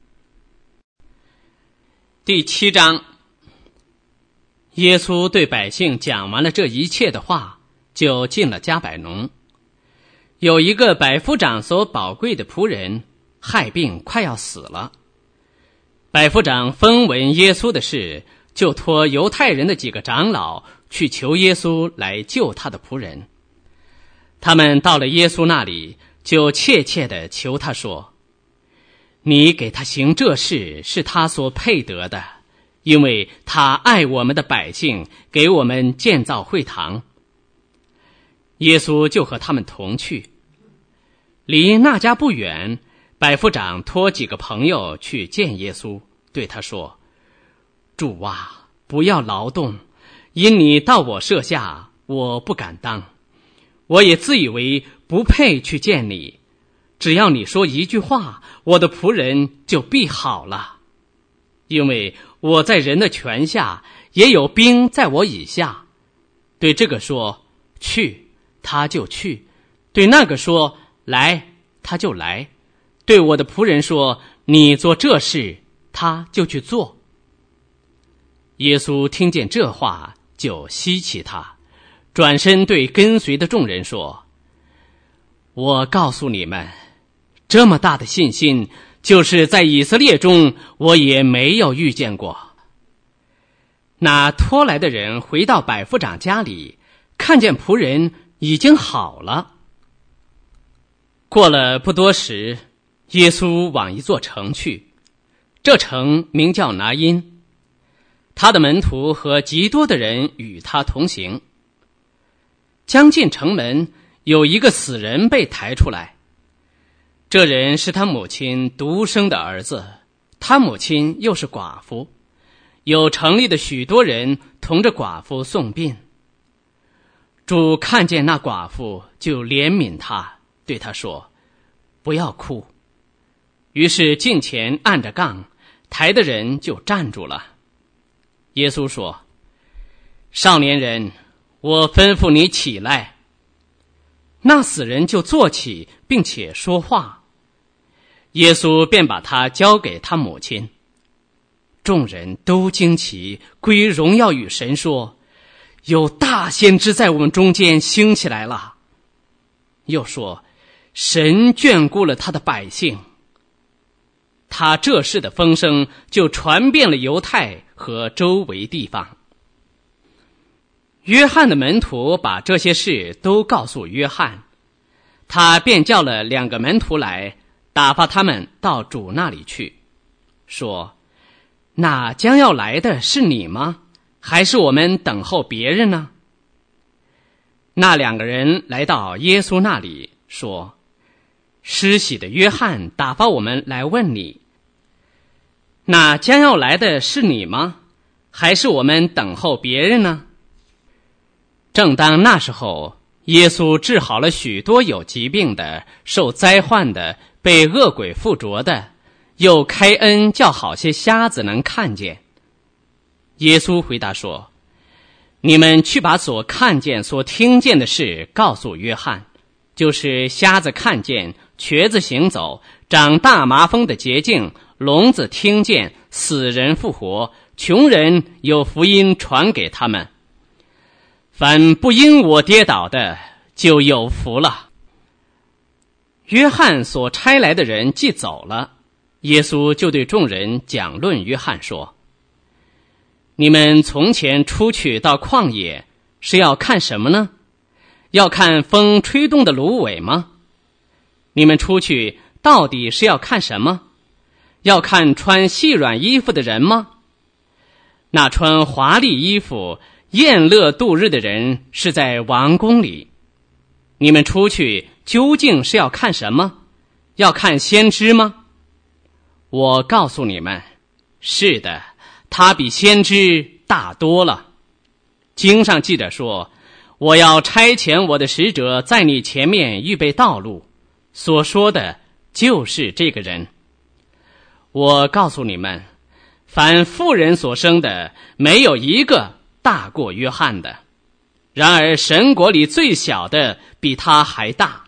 第七章，耶稣对百姓讲完了这一切的话，就进了迦百农。有一个百夫长所宝贵的仆人，害病快要死了。百夫长风闻耶稣的事，就托犹太人的几个长老去求耶稣来救他的仆人。他们到了耶稣那里，就切切地求他说，你给他行这事是他所配得的，因为他爱我们的百姓，给我们建造会堂。耶稣就和他们同去。离那家不远，百夫长托几个朋友去见耶稣，对他说，主啊，不要劳动，因你到我舍下，我不敢当。我也自以为不配去见你，只要你说一句话，我的仆人就必好了。因为我在人的权下，也有兵在我以下。对这个说，去，他就去；对那个说，来，他就来；对我的仆人说，你做这事，他就去做。耶稣听见这话，就稀奇他，转身对跟随的众人说，我告诉你们，这么大的信心，就是在以色列中我也没有遇见过。那拖来的人回到百夫长家里，看见仆人已经好了。过了不多时，耶稣往一座城去，这城名叫拿因。他的门徒和极多的人与他同行。将近城门，有一个死人被抬出来。这人是他母亲独生的儿子，他母亲又是寡妇，有城里的许多人同着寡妇送殡。主看见那寡妇，就怜悯他，对他说，不要哭。于是近前按着杠，抬的人就站住了。耶稣说，少年人，我吩咐你起来。那死人就坐起，并且说话。耶稣便把他交给他母亲。众人都惊奇，归荣耀与神，说，有大先知在我们中间兴起来了。又说，神眷顾了他的百姓。他这事的风声就传遍了犹太和周围地方。约翰的门徒把这些事都告诉约翰，他便叫了两个门徒来，打发他们到主那里去，说，那将要来的是你吗？还是我们等候别人呢？那两个人来到耶稣那里，说，施洗的约翰打发我们来问你，那将要来的是你吗？还是我们等候别人呢？正当那时候，耶稣治好了许多有疾病的、受灾患的、被恶鬼附着的，又开恩叫好些瞎子能看见， 耶稣回答说：你们去把所看见所听见的事告诉约翰，就是瞎子看见，瘸子行走，长大麻风的洁净，聋子听见，死人复活，穷人有福音传给他们。凡不因我跌倒的，就有福了。约翰所差来的人既走了，耶稣就对众人讲论约翰说：你们从前出去到旷野，是要看什么呢？要看风吹动的芦苇吗？你们出去到底是要看什么？要看穿细软衣服的人吗？那穿华丽衣服宴乐度日的人是在王宫里。你们出去究竟是要看什么？要看先知吗？我告诉你们，是的，他比先知大多了。经上记着说，我要差遣我的使者在你前面预备道路，所说的就是这个人。我告诉你们，凡妇人所生的，没有一个大过约翰的，然而神国里最小的比他还大。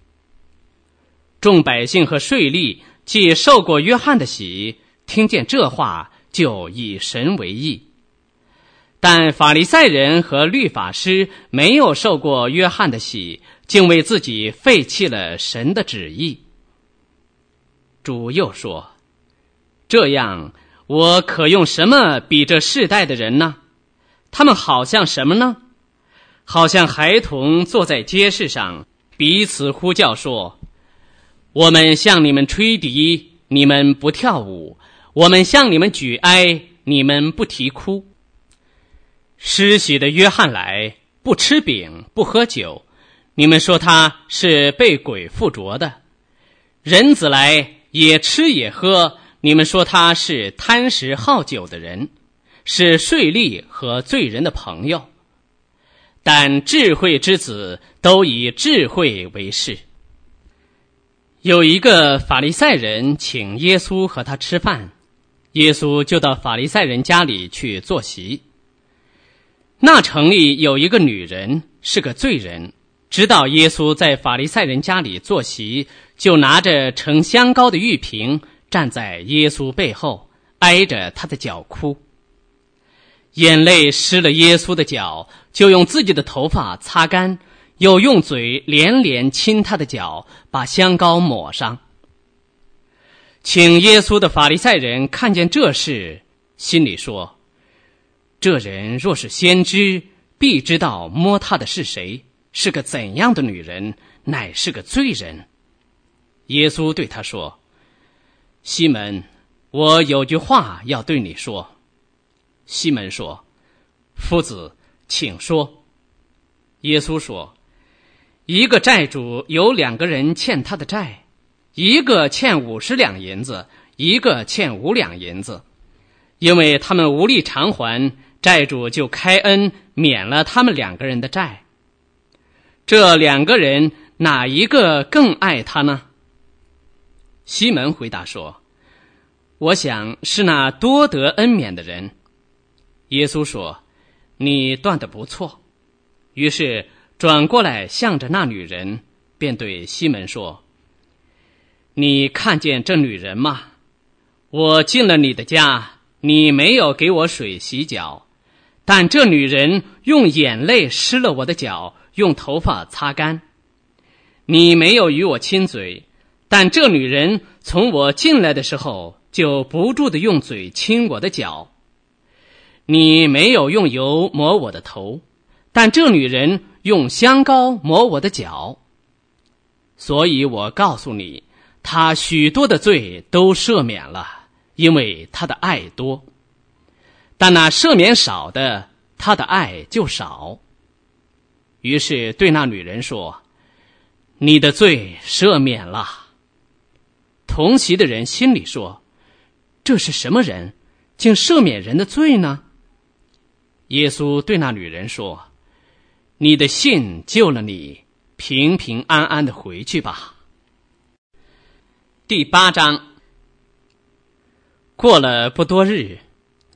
众百姓和税吏既受过约翰的洗，听见这话，就以神为义。但法利赛人和律法师没有受过约翰的洗，竟为自己废弃了神的旨意。主又说：这样，我可用什么比这世代的人呢？他们好像什么呢？好像孩童坐在街市上，彼此呼叫说：我们向你们吹笛，你们不跳舞；我们向你们举哀，你们不啼哭。施洗的约翰来，不吃饼，不喝酒，你们说他是被鬼附着的；人子来，也吃也喝，你们说他是贪食好酒的人，是税吏和罪人的朋友。但智慧之子都以智慧为事。有一个法利赛人请耶稣和他吃饭，耶稣就到法利赛人家里去坐席。那城里有一个女人，是个罪人，知道耶稣在法利赛人家里坐席，就拿着盛香膏的玉瓶，站在耶稣背后，挨着他的脚哭。眼泪湿了耶稣的脚，就用自己的头发擦干，又用嘴连连亲他的脚，把香膏抹上。请耶稣的法利赛人看见这事，心里说：这人若是先知，必知道摸他的是谁，是个怎样的女人，乃是个罪人。耶稣对他说：西门，我有句话要对你说。西门说：夫子，请说。耶稣说：一个债主有两个人欠他的债，一个欠五十两银子，一个欠五两银子。因为他们无力偿还，债主就开恩免了他们两个人的债。这两个人哪一个更爱他呢？西门回答说：我想是那多得恩免的人。耶稣说：你断得不错。于是转过来向着那女人，便对西门说：你看见这女人吗？我进了你的家，你没有给我水洗脚，但这女人用眼泪湿了我的脚，用头发擦干。你没有与我亲嘴，但这女人从我进来的时候，就不住地用嘴亲我的脚。你没有用油抹我的头，但这女人用香膏抹我的脚。所以我告诉你，她许多的罪都赦免了，因为她的爱多。但那赦免少的，她的爱就少。于是对那女人说：你的罪赦免了。同席的人心里说：这是什么人，竟赦免人的罪呢？耶稣对那女人说：你的信救了你，平平安安的回去吧。第八章。过了不多日，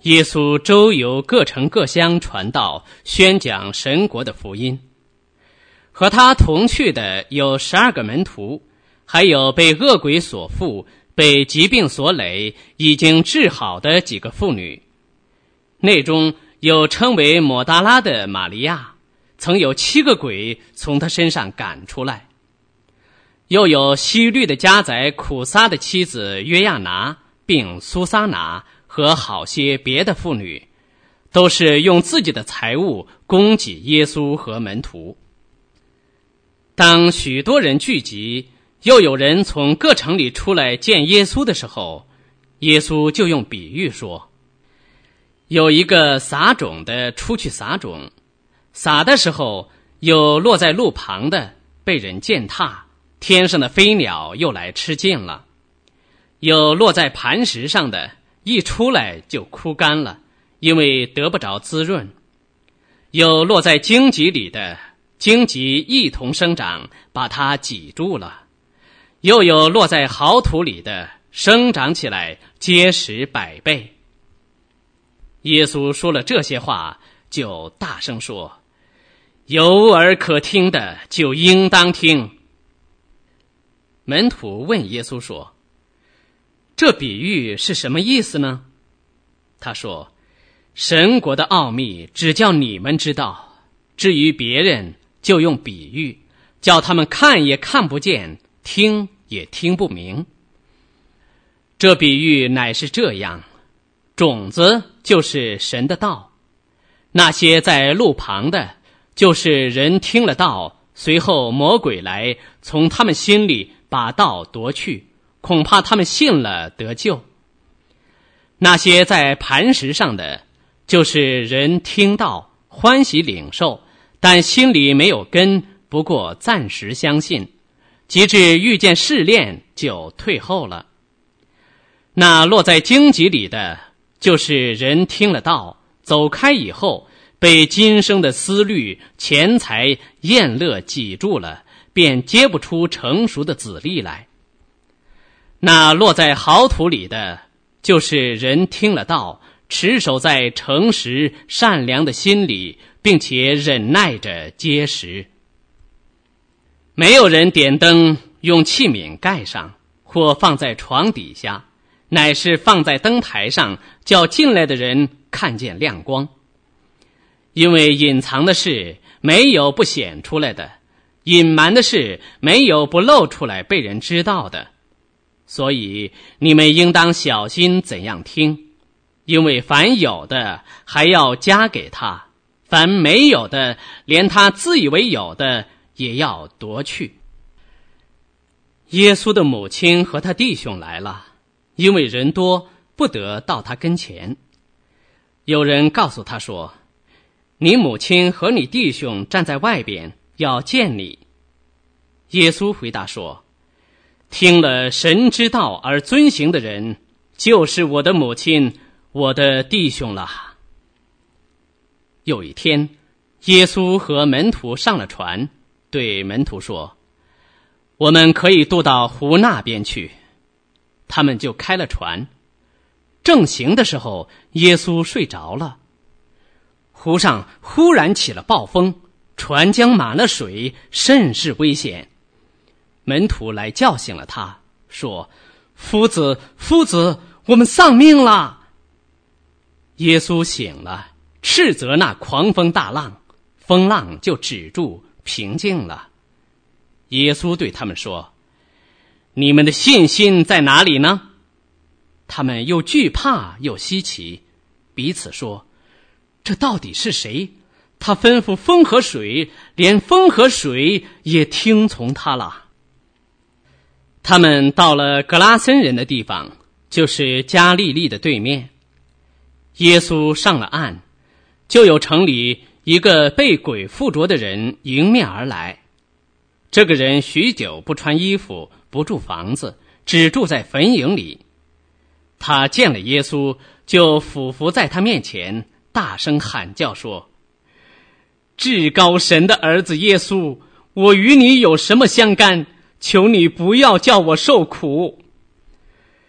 耶稣周游各城各乡传道，宣讲神国的福音。和他同去的有十二个门徒，还有被恶鬼所附、被疾病所累、已经治好的几个妇女。内中有称为抹大拉的玛利亚，曾有七个鬼从他身上赶出来。又有希律的家宰苦撒的妻子约亚拿，并苏撒拿和好些别的妇女，都是用自己的财物供给耶稣和门徒。当许多人聚集，又有人从各城里出来见耶稣的时候，耶稣就用比喻说，有一个撒种的出去撒种，撒的时候有落在路旁的，被人践踏，天上的飞鸟又来吃尽了；有落在磐石上的，一出来就枯干了，因为得不着滋润；有落在荆棘里的，荆棘一同生长，把它挤住了；又有落在好土里的，生长起来结实百倍。耶稣说了这些话，就大声说，有耳可听的就应当听。门徒问耶稣说，这比喻是什么意思呢？他说，神国的奥秘只叫你们知道，至于别人就用比喻，叫他们看也看不见，听也听不明。这比喻乃是这样，种子就是神的道，那些在路旁的，就是人听了道，随后魔鬼来从他们心里把道夺去，恐怕他们信了得救。那些在磐石上的，就是人听道欢喜领受，但心里没有根，不过暂时相信，及至遇见试炼就退后了。那落在荆棘里的，就是人听了道，走开以后，被今生的思虑、钱财、厌乐挤住了，便结不出成熟的子粒来。那落在好土里的，就是人听了道，持守在诚实善良的心里，并且忍耐着结实。没有人点灯用器皿盖上，或放在床底下，乃是放在灯台上，叫进来的人看见亮光。因为隐藏的事没有不显出来的，隐瞒的事没有不露出来被人知道的。所以你们应当小心怎样听，因为凡有的还要加给他，凡没有的，连他自以为有的也要夺去。耶稣的母亲和他弟兄来了，因为人多，不得到他跟前。有人告诉他说，你母亲和你弟兄站在外边，要见你。耶稣回答说，听了神之道而遵行的人，就是我的母亲，我的弟兄了。有一天，耶稣和门徒上了船，对门徒说，我们可以渡到湖那边去。他们就开了船。正行的时候，耶稣睡着了。湖上忽然起了暴风，船将满了水，甚是危险。门徒来叫醒了他，说，夫子，夫子，我们丧命了。耶稣醒了，斥责那狂风大浪，风浪就止住，平静了。耶稣对他们说，你们的信心在哪里呢？他们又惧怕又稀奇，彼此说，这到底是谁？他吩咐风和水，连风和水也听从他了。他们到了格拉森人的地方，就是加利利的对面。耶稣上了岸，就有城里一个被鬼附着的人迎面而来。这个人许久不穿衣服，不住房子，只住在坟茔里。他见了耶稣，就俯伏在他面前，大声喊叫说，至高神的儿子耶稣，我与你有什么相干？求你不要叫我受苦。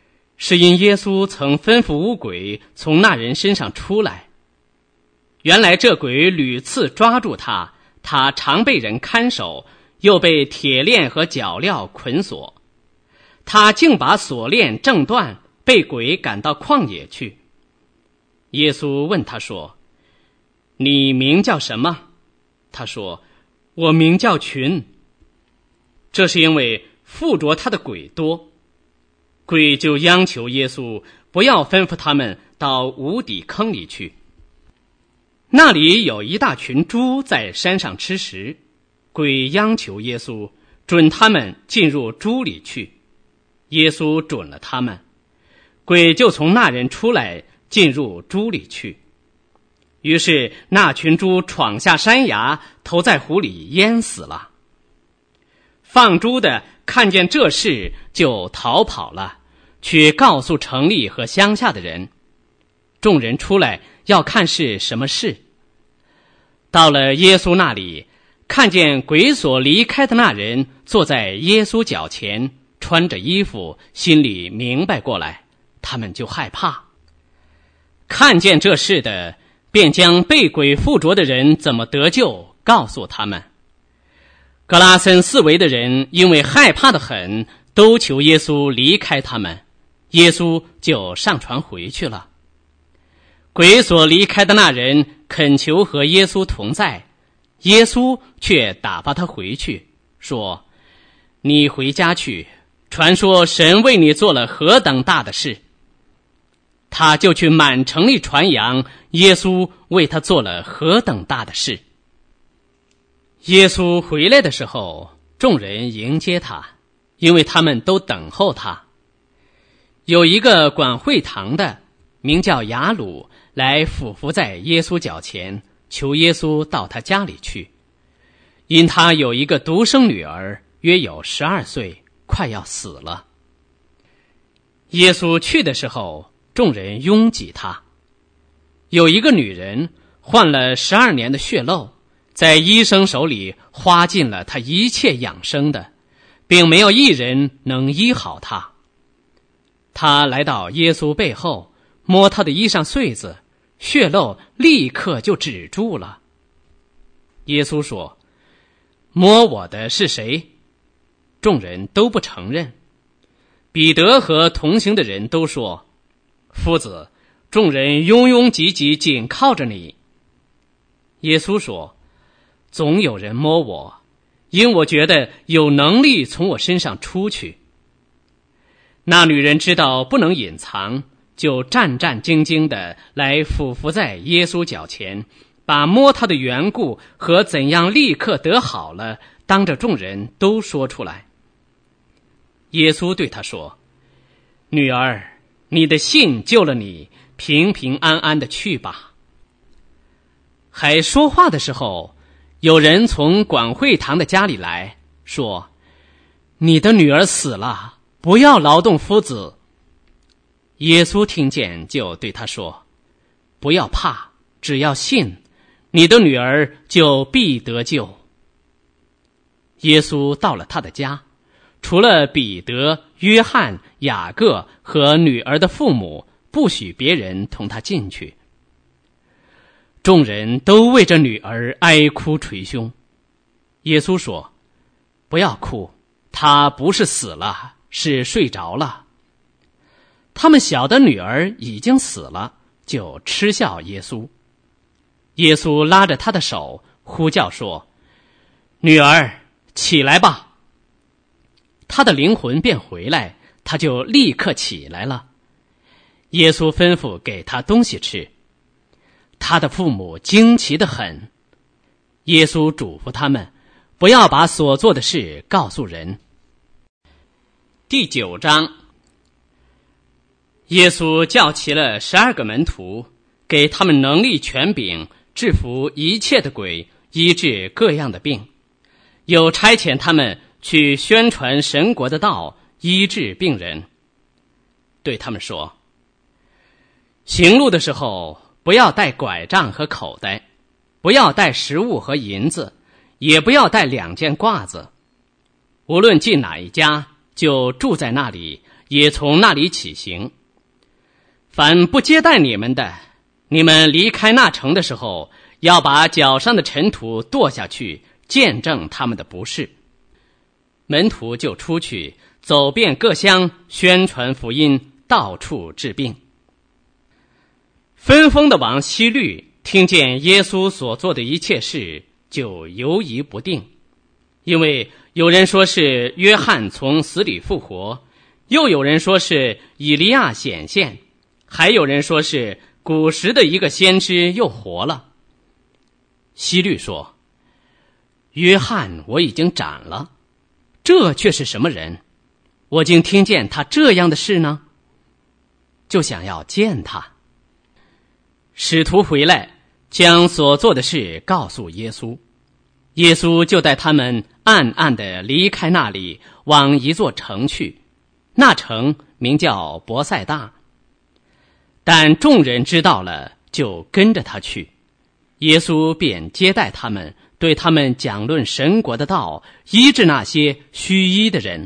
是因耶稣曾吩咐污鬼从那人身上出来。原来这鬼屡次抓住他，他常被人看守，又被铁链和脚镣捆锁。他竟把锁链挣断，被鬼赶到旷野去。耶稣问他说：你名叫什么？他说：我名叫群。这是因为附着他的鬼多。鬼就央求耶稣不要吩咐他们到无底坑里去。那里有一大群猪在山上吃食，鬼央求耶稣准他们进入猪里去。耶稣准了他们，鬼就从那人出来，进入猪里去。于是那群猪闯下山崖，投在湖里淹死了。放猪的看见这事，就逃跑了，去告诉城里和乡下的人。众人出来要看是什么事。到了耶稣那里，看见鬼所离开的那人坐在耶稣脚前，穿着衣服，心里明白过来，他们就害怕。看见这事的，便将被鬼附着的人怎么得救告诉他们。格拉森四围的人因为害怕得很，都求耶稣离开他们，耶稣就上船回去了。鬼所离开的那人恳求和耶稣同在，耶稣却打发他回去，说：你回家去，传说神为你做了何等大的事。他就去满城里传扬耶稣为他做了何等大的事。耶稣回来的时候，众人迎接他，因为他们都等候他。有一个管会堂的，名叫雅鲁，来俯伏在耶稣脚前，求耶稣到他家里去，因他有一个独生女儿，约有十二岁，快要死了。耶稣去的时候，众人拥挤他。有一个女人患了十二年的血漏，在医生手里花尽了他一切养生的，并没有一人能医好他。他来到耶稣背后，摸他的衣裳穗子，血漏立刻就止住了。耶稣说：摸我的是谁？众人都不承认。彼得和同行的人都说：夫子，众人拥拥挤挤紧靠着你。耶稣说：总有人摸我，因我觉得有能力从我身上出去。那女人知道不能隐藏，就战战兢兢地来俯伏在耶稣脚前，把摸他的缘故和怎样立刻得好了，当着众人都说出来。耶稣对他说：女儿，你的信救了你，平平安安的去吧。还说话的时候，有人从管会堂的家里来说：你的女儿死了，不要劳动夫子。耶稣听见，就对他说：不要怕，只要信，你的女儿就必得救。耶稣到了他的家，除了彼得、约翰、雅各和女儿的父母，不许别人同他进去。众人都为这女儿哀哭捶胸。耶稣说：不要哭，她不是死了，是睡着了。他们小的女儿已经死了，就嗤笑耶稣。耶稣拉着她的手，呼叫说：女儿，起来吧。她的灵魂便回来，她就立刻起来了。耶稣吩咐给她东西吃。他的父母惊奇得很。耶稣嘱咐他们，不要把所做的事告诉人。第九章，耶稣叫齐了十二个门徒，给他们能力权柄，制服一切的鬼，医治各样的病，又差遣他们去宣传神国的道，医治病人。对他们说：行路的时候，不要带拐杖和口袋，不要带食物和银子，也不要带两件褂子。无论进哪一家，就住在那里， 也从那里起行。凡不接待你们的，你们离开那城的时候，要把脚上的尘土跺下去，见证他们的不是。门徒就出去，走遍各乡，宣传福音，到处治病。分封的王希律听见耶稣所做的一切事，就犹疑不定，因为有人说是约翰从死里复活，又有人说是以利亚显现，还有人说是古时的一个先知又活了。希律说：约翰我已经斩了，这却是什么人？我竟听见他这样的事呢？就想要见他。使徒回来，将所做的事告诉耶稣。耶稣就带他们暗暗地离开那里，往一座城去，那城名叫伯赛大。但众人知道了，就跟着他去。耶稣便接待他们，对他们讲论神国的道，医治那些虚医的人。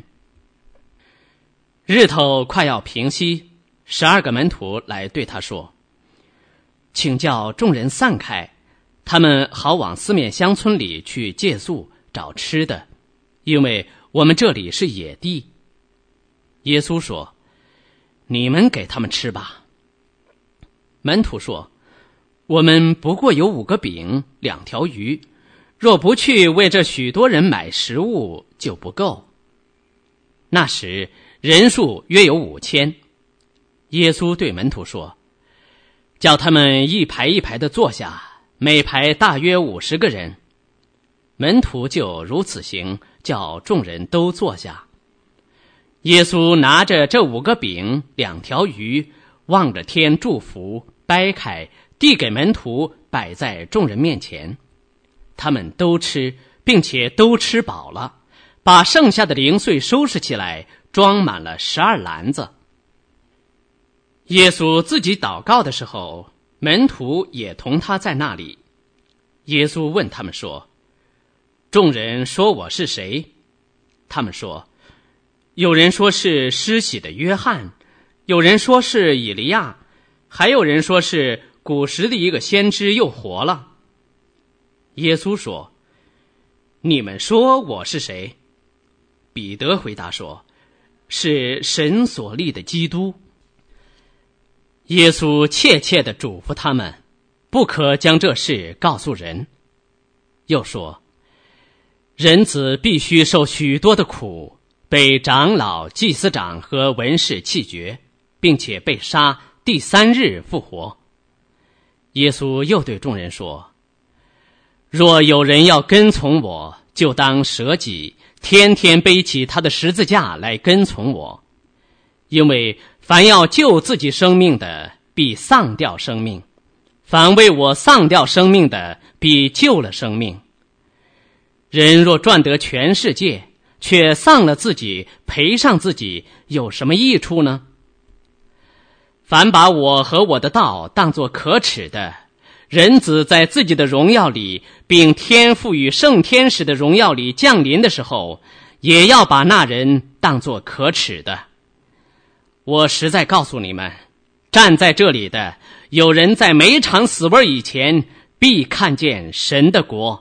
日头快要平息，十二个门徒来对他说：请叫众人散开，他们好往四面乡村里去借宿找吃的，因为我们这里是野地。耶稣说：你们给他们吃吧。门徒说：我们不过有五个饼两条鱼，若不去为这许多人买食物，就不够。那时人数约有五千。耶稣对门徒说：叫他们一排一排的坐下，每排大约五十个人。门徒就如此行，叫众人都坐下。耶稣拿着这五个饼两条鱼，望着天祝福，掰开，递给门徒，摆在众人面前。他们都吃，并且都吃饱了，把剩下的零碎收拾起来，装满了十二篮子。耶稣自己祷告的时候，门徒也同他在那里。耶稣问他们说：众人说我是谁？他们说：有人说是施洗的约翰，有人说是以利亚，还有人说是古时的一个先知又活了。耶稣说：你们说我是谁？彼得回答说：是神所立的基督。耶稣切切地嘱咐他们，不可将这事告诉人。又说：人子必须受许多的苦，被长老、祭司长和文士弃绝，并且被杀，第三日复活。耶稣又对众人说：若有人要跟从我，就当舍己，天天背起他的十字架来跟从我。因为凡要救自己生命的，必丧掉生命；凡为我丧掉生命的，必救了生命。人若赚得全世界，却丧了自己，赔上自己，有什么益处呢？凡把我和我的道当作可耻的，人子在自己的荣耀里，并天父与圣天使的荣耀里降临的时候，也要把那人当作可耻的。我实在告诉你们，站在这里的有人在没尝死味以前，必看见神的国。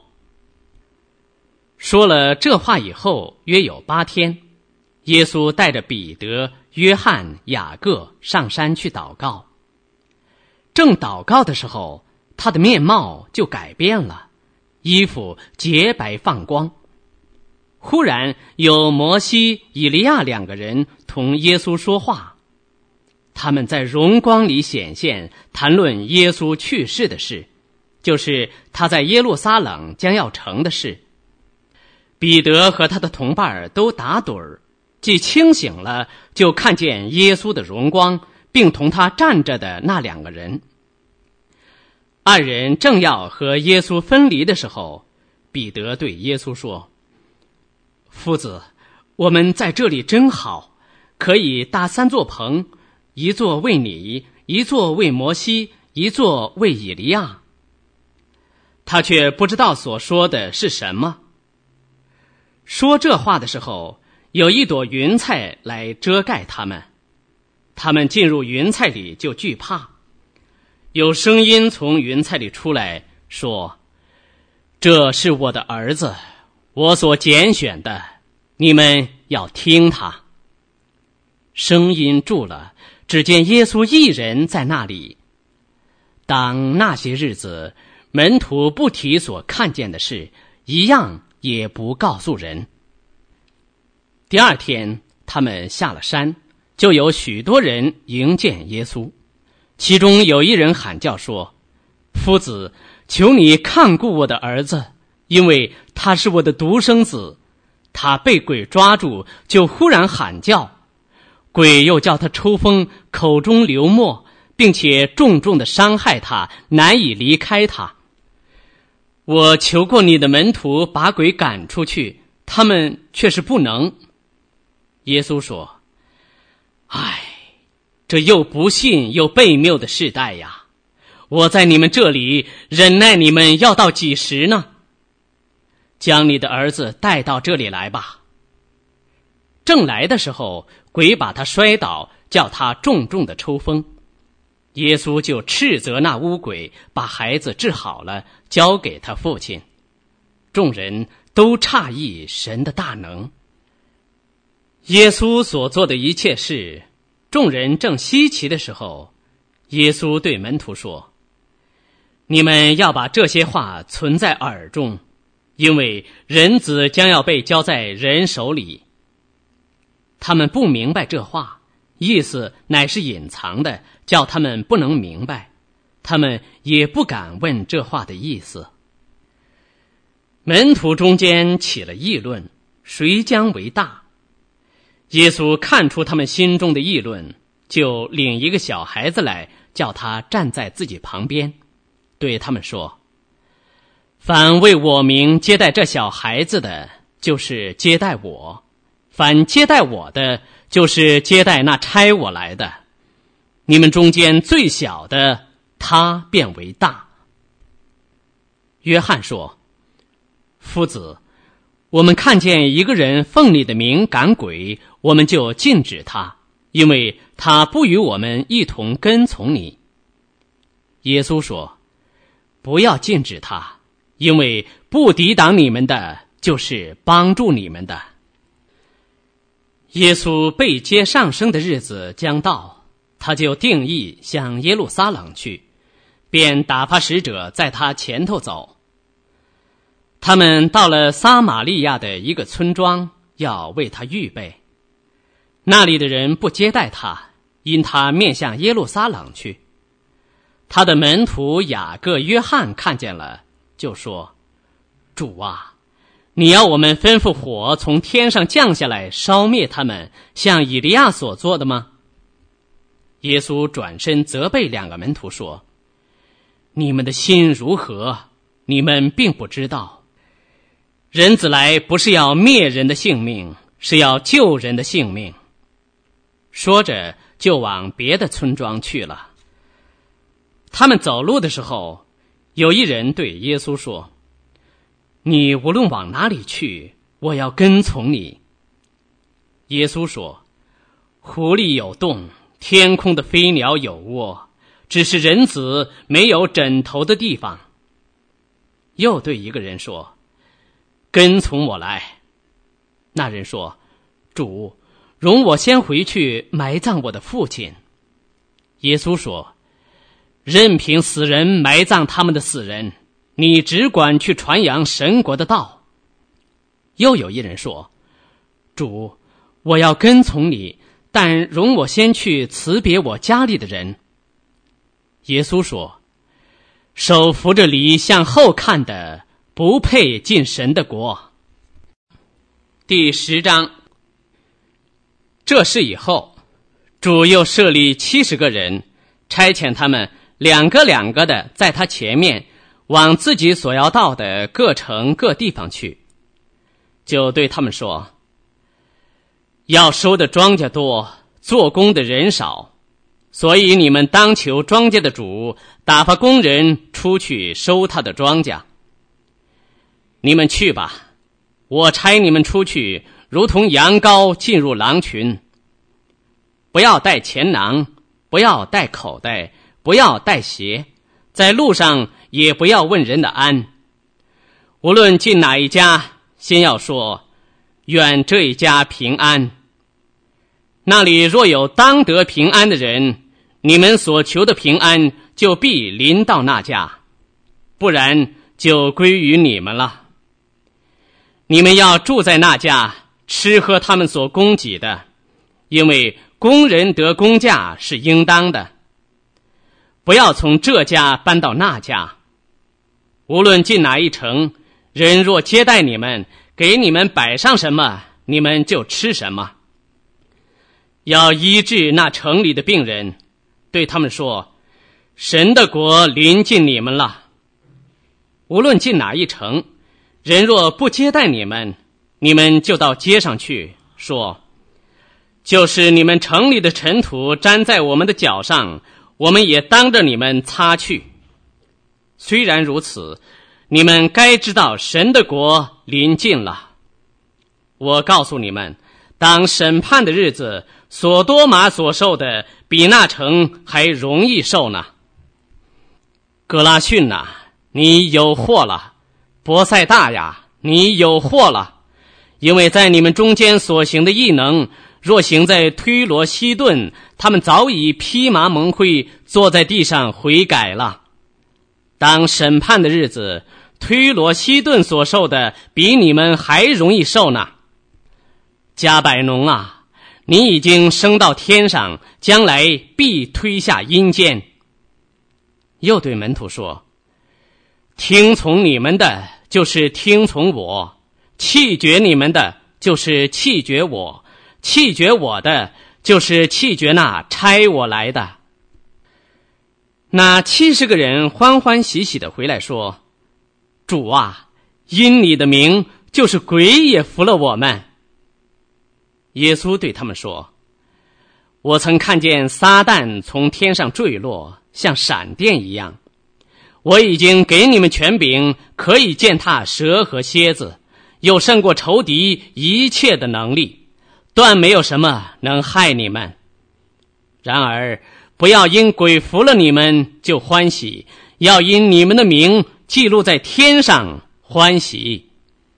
说了这话以后，约有八天，耶稣带着彼得、约翰、雅各上山去祷告。正祷告的时候，他的面貌就改变了，衣服洁白放光。忽然有摩西、以利亚两个人同耶稣说话，他们在荣光里显现，谈论耶稣去世的事，就是他在耶路撒冷将要成的事。彼得和他的同伴都打盹儿，既清醒了，就看见耶稣的荣光，并同他站着的那两个人。二人正要和耶稣分离的时候，彼得对耶稣说：夫子，我们在这里真好，可以搭三座棚，一座为你，一座为摩西，一座为以利亚。他却不知道所说的是什么。说这话的时候，有一朵云彩来遮盖他们， 他们进入云彩里就惧怕。有声音从云彩里出来说：这是我的儿子，我所拣选的，你们要听他。声音住了，只见耶稣一人在那里。当那些日子，门徒不提所看见的事，一样也不告诉人。第二天，他们下了山，就有许多人迎见耶稣。其中有一人喊叫说：夫子，求你看顾我的儿子，因为他是我的独生子。他被鬼抓住，就忽然喊叫，鬼又叫他抽风，口中流沫，并且重重地伤害他，难以离开他。我求过你的门徒把鬼赶出去，他们却是不能。耶稣说：唉，这又不信又悖谬的世代呀！我在你们这里忍耐你们要到几时呢？将你的儿子带到这里来吧。正来的时候，鬼把他摔倒，叫他重重的抽风。耶稣就斥责那污鬼，把孩子治好了，交给他父亲。众人都诧异神的大能。耶稣所做的一切事，众人正稀奇的时候，耶稣对门徒说：你们要把这些话存在耳中，因为人子将要被交在人手里。他们不明白这话，意思乃是隐藏的，叫他们不能明白，他们也不敢问这话的意思。门徒中间起了议论，谁将为大？耶稣看出他们心中的议论，就领一个小孩子来，叫他站在自己旁边，对他们说：凡为我名接待这小孩子的，就是接待我；凡接待我的，就是接待那差我来的。你们中间最小的，他便为大。约翰说：夫子，我们看见一个人奉你的名赶鬼，我们就禁止他，因为他不与我们一同跟从你。耶稣说：不要禁止他，因为不抵挡你们的，就是帮助你们的。耶稣被接上升的日子将到，他就定义向耶路撒冷去，便打发使者在他前头走。他们到了撒玛利亚的一个村庄，要为他预备。那里的人不接待他，因他面向耶路撒冷去。他的门徒雅各、约翰看见了，就说：主啊，你要我们吩咐火从天上降下来烧灭他们，像以利亚所做的吗？耶稣转身责备两个门徒说：你们的心如何？你们并不知道。人子来不是要灭人的性命，是要救人的性命。说着就往别的村庄去了。他们走路的时候，有一人对耶稣说：你无论往哪里去，我要跟从你。耶稣说：湖里有洞，天空的飞鸟有窝，只是人子没有枕头的地方。又对一个人说：跟从我来。那人说：主，容我先回去埋葬我的父亲。耶稣说：任凭死人埋葬他们的死人，你只管去传扬神国的道。又有一人说：主，我要跟从你，但容我先去辞别我家里的人。耶稣说：手扶着犁向后看的，不配进神的国。第十章。这事以后，主又设立七十个人，差遣他们两个两个的在他前面，往自己所要到的各城各地方去。就对他们说：要收的庄稼多，做工的人少，所以你们当求庄稼的主打发工人出去收他的庄稼。你们去吧，我差你们出去，如同羊羔进入狼群。 不要带钱囊，不要带口袋，不要带鞋，在路上也不要问人的安。无论进哪一家，先要说，愿这一家平安。那里若有当得平安的人，你们所求的平安就必临到那家，不然就归于你们了。你们要住在那家，吃喝他们所供给的，因为工人得工价是应当的。不要从这家搬到那家。无论进哪一城，人若接待你们，给你们摆上什么，你们就吃什么。要医治那城里的病人，对他们说，神的国临近你们了。无论进哪一城，人若不接待你们，你们就到街上去说，就是你们城里的尘土沾在我们的脚上，我们也当着你们擦去。虽然如此，你们该知道神的国临近了。我告诉你们，当审判的日子，所多玛所受的比那城还容易受呢。格拉逊哪，你有祸了；伯赛大呀，你有祸了。因为在你们中间所行的异能，若行在推罗西顿，他们早已披麻蒙灰，坐在地上悔改了。当审判的日子，推罗西顿所受的比你们还容易受呢。加百农啊，你已经升到天上，将来必推下阴间。又对门徒说，听从你们的就是听从我，弃绝你们的就是弃绝我，弃绝我的就是弃绝那差我来的。那七十个人欢欢喜喜地回来说，主啊，因你的名，就是鬼也服了我们。耶稣对他们说，我曾看见撒旦从天上坠落，像闪电一样。我已经给你们权柄，可以践踏蛇和蝎子，又胜过仇敌一切的能力，断没有什么能害你们。然而不要因鬼服了你们就欢喜，要因你们的名记录在天上欢喜。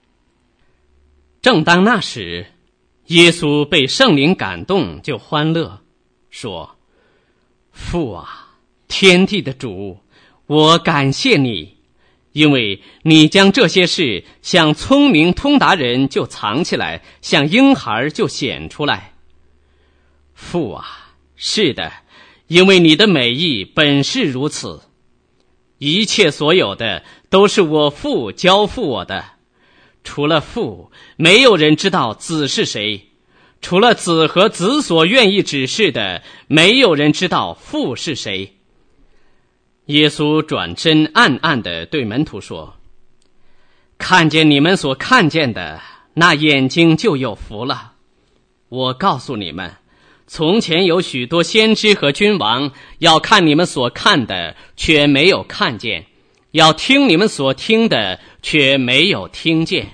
正当那时，耶稣被圣灵感动，就欢乐，说，父啊，天地的主，我感谢你，因为你将这些事向聪明通达人就藏起来，向婴孩就显出来。父啊，是的，因为你的美意本是如此。一切所有的都是我父交付我的，除了父，没有人知道子是谁；除了子和子所愿意指示的，没有人知道父是谁。耶稣转身暗暗地对门徒说，看见你们所看见的，那眼睛就有福了。我告诉你们，从前有许多先知和君王，要看你们所看的，却没有看见；要听你们所听的，却没有听见。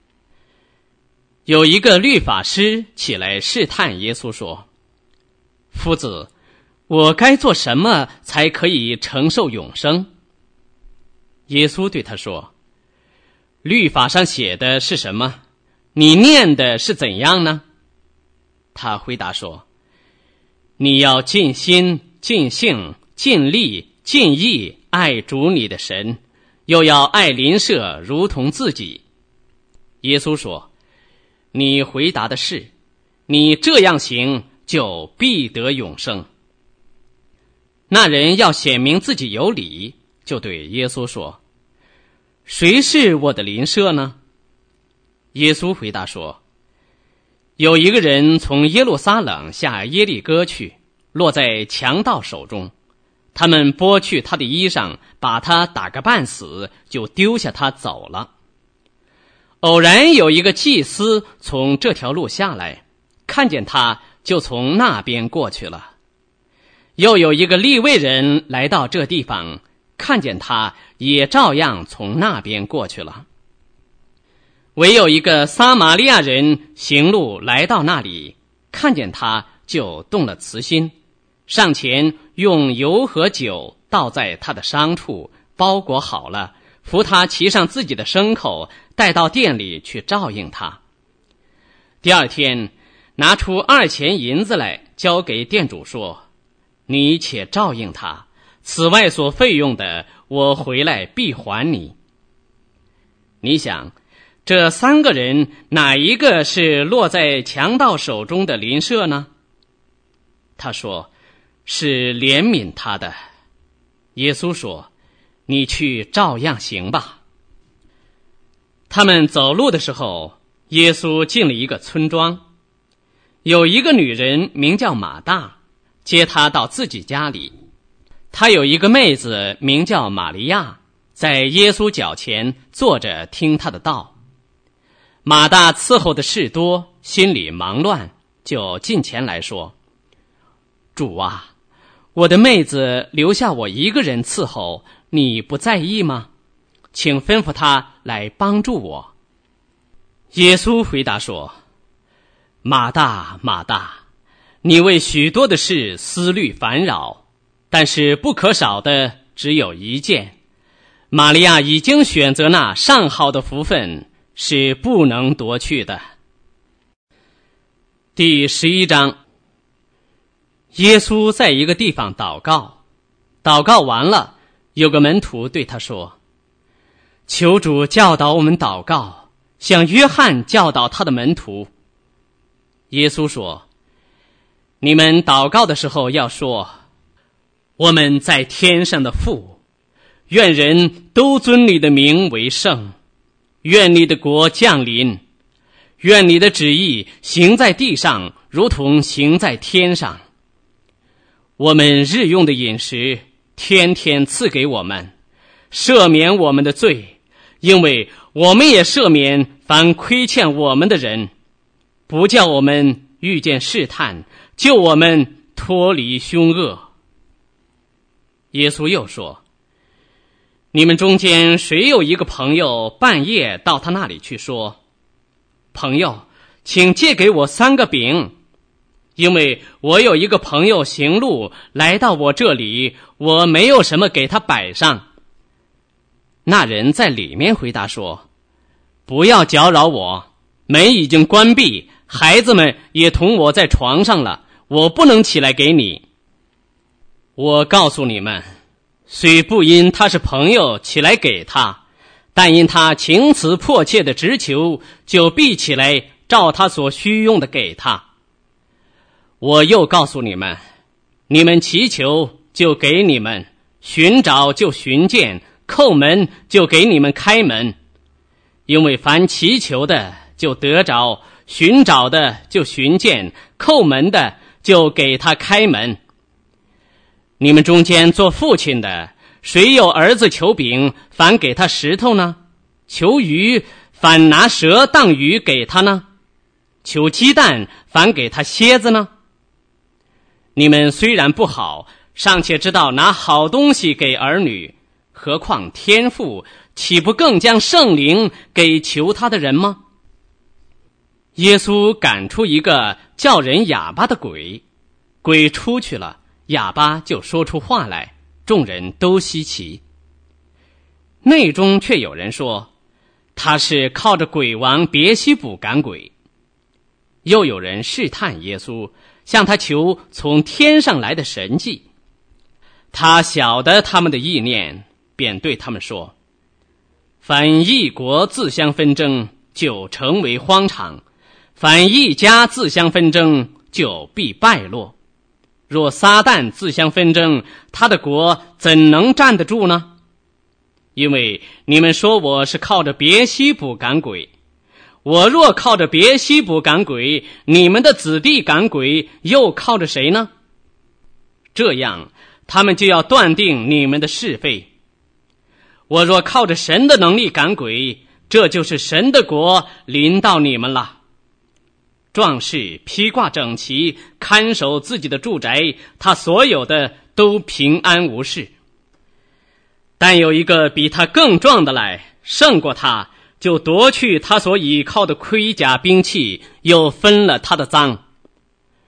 有一个律法师起来试探耶稣说，夫子，我该做什么才可以承受永生？耶稣对他说，律法上写的是什么？你念的是怎样呢？他回答说，你要尽心、尽性、尽力、尽意爱主你的神，又要爱邻舍如同自己。耶稣说，你回答的是，你这样行，就必得永生。那人要显明自己有理，就对耶稣说，谁是我的邻舍呢？耶稣回答说，有一个人从耶路撒冷下耶利哥去，落在强盗手中，他们剥去他的衣裳，把他打个半死，就丢下他走了。偶然有一个祭司从这条路下来，看见他，就从那边过去了。又有一个利未人来到这地方，看见他，也照样从那边过去了。唯有一个撒玛利亚人行路来到那里，看见他， 就动了慈心，上前用油和酒倒在他的伤处，包裹好了，扶他骑上自己的牲口，带到店里去照应他。第二天，拿出二钱银子来，交给店主说：你且照应他，此外所费用的，我回来必还你。你想，这三个人哪一个是落在强盗手中的邻舍呢？他说：是怜悯他的。耶稣说：你去照样行吧。他们走路的时候，耶稣进了一个村庄，有一个女人名叫马大，接他到自己家里。她有一个妹子名叫玛利亚，在耶稣脚前坐着听他的道。马大伺候的事多，心里忙乱，就近前来说：主啊，我的妹子留下我一个人伺候，你不在意吗？请吩咐她来帮助我。耶稣回答说：马大，马大，你为许多的事思虑烦扰，但是不可少的只有一件。玛利亚已经选择那上好的福分，是不能夺去的。第十一章，耶稣在一个地方祷告，祷告完了，有个门徒对他说：求主教导我们祷告，像约翰教导他的门徒。耶稣说：你们祷告的时候要说：我们在天上的父，愿人都尊你的名为圣，愿你的国降临，愿你的旨意行在地上，如同行在天上。我们日用的饮食天天赐给我们，赦免我们的罪，因为我们也赦免凡亏欠我们的人，不叫我们遇见试探，救我们脱离凶恶。耶稣又说：你们中间谁有一个朋友半夜到他那里去说：朋友，请借给我三个饼，因为我有一个朋友行路来到我这里，我没有什么给他摆上。那人在里面回答说：不要搅扰我，门已经关闭，孩子们也同我在床上了，我不能起来给你。我告诉你们，虽不因他是朋友起来给他，但因他情辞迫切的直求，就必起来照他所需用的给他。我又告诉你们，你们祈求就给你们，寻找就寻见，叩门就给你们开门。因为凡祈求的就得着，寻找的就寻见，叩门的就给他开门。你们中间做父亲的，谁有儿子求饼，反给他石头呢？求鱼，反拿蛇当鱼给他呢？求鸡蛋，反给他蝎子呢？你们虽然不好，尚且知道拿好东西给儿女，何况天父岂不更将圣灵给求他的人吗？耶稣赶出一个叫人哑巴的鬼，鬼出去了，哑巴就说出话来，众人都稀奇。内中却有人说，他是靠着鬼王别西卜赶鬼。又有人试探耶稣，向他求从天上来的神迹。他晓得他们的意念，便对他们说：凡一国自相纷争，就成为荒场；凡一家自相纷争，就必败落。若撒旦自相纷争，他的国怎能站得住呢？因为你们说我是靠着别西卜赶鬼，我若靠着别西卜赶鬼，你们的子弟赶鬼又靠着谁呢？这样他们就要断定你们的是非。我若靠着神的能力赶鬼，这就是神的国临到你们了。壮士披挂整齐，看守自己的住宅，他所有的都平安无事。但有一个比他更壮的来，胜过他，就夺去他所倚靠的盔甲兵器，又分了他的赃。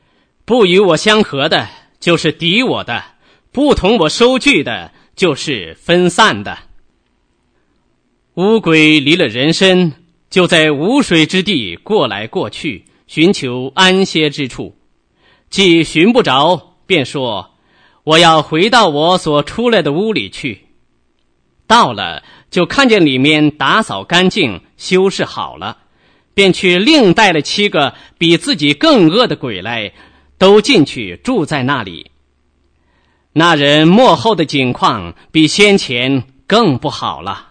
不与我相合的，就是敌我的；不同我收据的，就是分散的。乌龟离了人身，就在无水之地过来过去，寻求安歇之处。既寻不着，便说：我要回到我所出来的屋里去。到了，就看见里面打扫干净，修饰好了，便去另带了七个比自己更恶的鬼来，都进去住在那里。那人末后的景况比先前更不好了。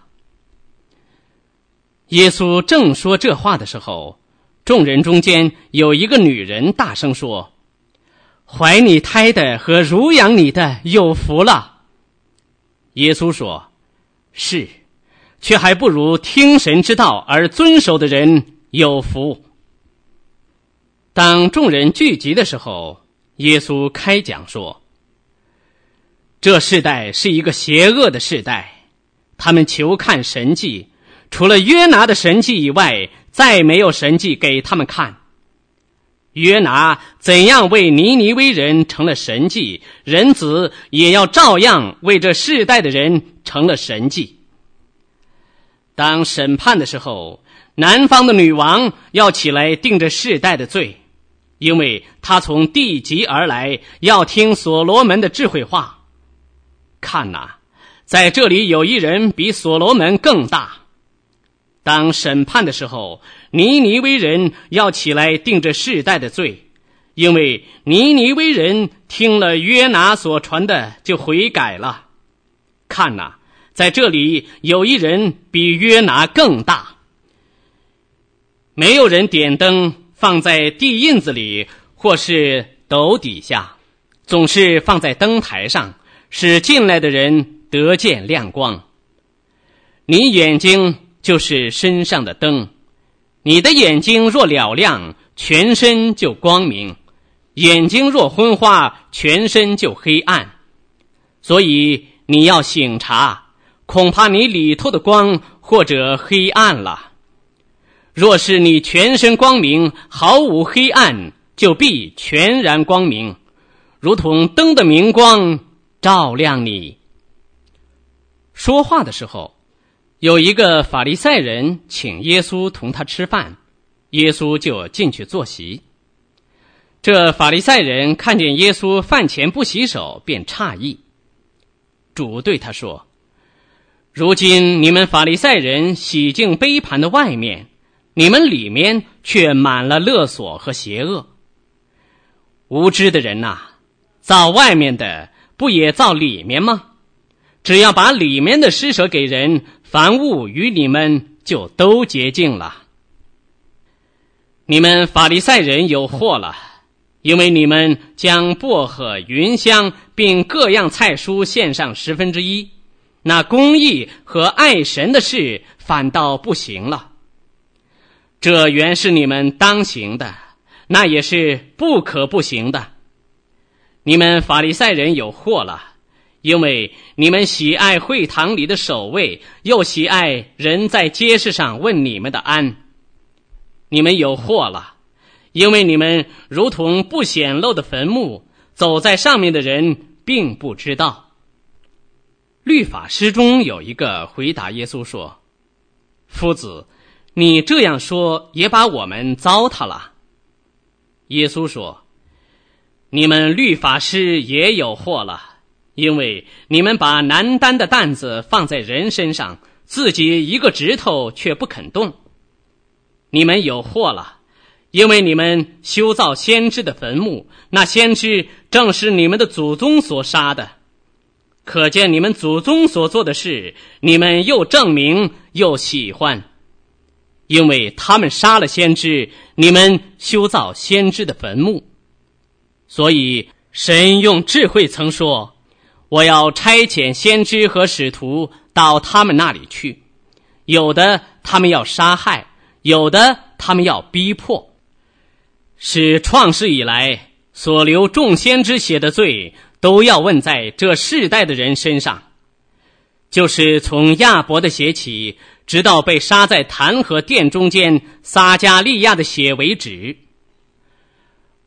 耶稣正说这话的时候，众人中间有一个女人大声说：怀你胎的和乳养你的有福了。耶稣说：是，却还不如听神之道而遵守的人有福。当众人聚集的时候，耶稣开讲说：这世代是一个邪恶的世代，他们求看神迹，除了约拿的神迹以外，再没有神迹给他们看。约拿怎样为尼尼微人成了神迹，人子也要照样为这世代的人成了神迹。当审判的时候，南方的女王要起来定这世代的罪，因为她从地极而来，要听所罗门的智慧话。看哪，在这里有一人比所罗门更大。当审判的时候，尼尼微人要起来定这世代的罪，因为尼尼微人听了约拿所传的就悔改了。看哪，在这里有一人比约拿更大。没有人点灯放在地印子里或是斗底下，总是放在灯台上，使进来的人得见亮光。你眼睛就是身上的灯，你的眼睛若了亮，全身就光明；眼睛若昏花，全身就黑暗。所以你要醒察，恐怕你里头的光或者黑暗了。若是你全身光明，毫无黑暗，就必全然光明，如同灯的明光照亮你。说话的时候，有一个法利赛人请耶稣同他吃饭，耶稣就进去坐席。这法利赛人看见耶稣饭前不洗手，便诧异。主对他说：如今你们法利赛人洗净杯盘的外面，你们里面却满了勒索和邪恶。无知的人啊，造外面的不也造里面吗？只要把里面的施舍给人，凡物与你们就都洁净了。你们法利赛人有祸了，因为你们将薄荷、芸香并各样菜蔬献上十分之一，那公义和爱神的事反倒不行了。这原是你们当行的，那也是不可不行的。你们法利赛人有祸了，因为你们喜爱会堂里的守卫，又喜爱人在街市上问你们的安。你们有祸了，因为你们如同不显露的坟墓，走在上面的人并不知道。律法师中有一个回答耶稣说：夫子，你这样说也把我们糟蹋了。耶稣说：你们律法师也有祸了，因为你们把难担的担子放在人身上，自己一个指头却不肯动。你们有祸了，因为你们修造先知的坟墓，那先知正是你们的祖宗所杀的。可见你们祖宗所做的事，你们又证明又喜欢，因为他们杀了先知，你们修造先知的坟墓。所以神用智慧曾说：我要差遣先知和使徒到他们那里去，有的他们要杀害，有的他们要逼迫，使创世以来所流众先知血的罪都要问在这世代的人身上，就是从亚伯的血起，直到被杀在坛和殿中间撒加利亚的血为止。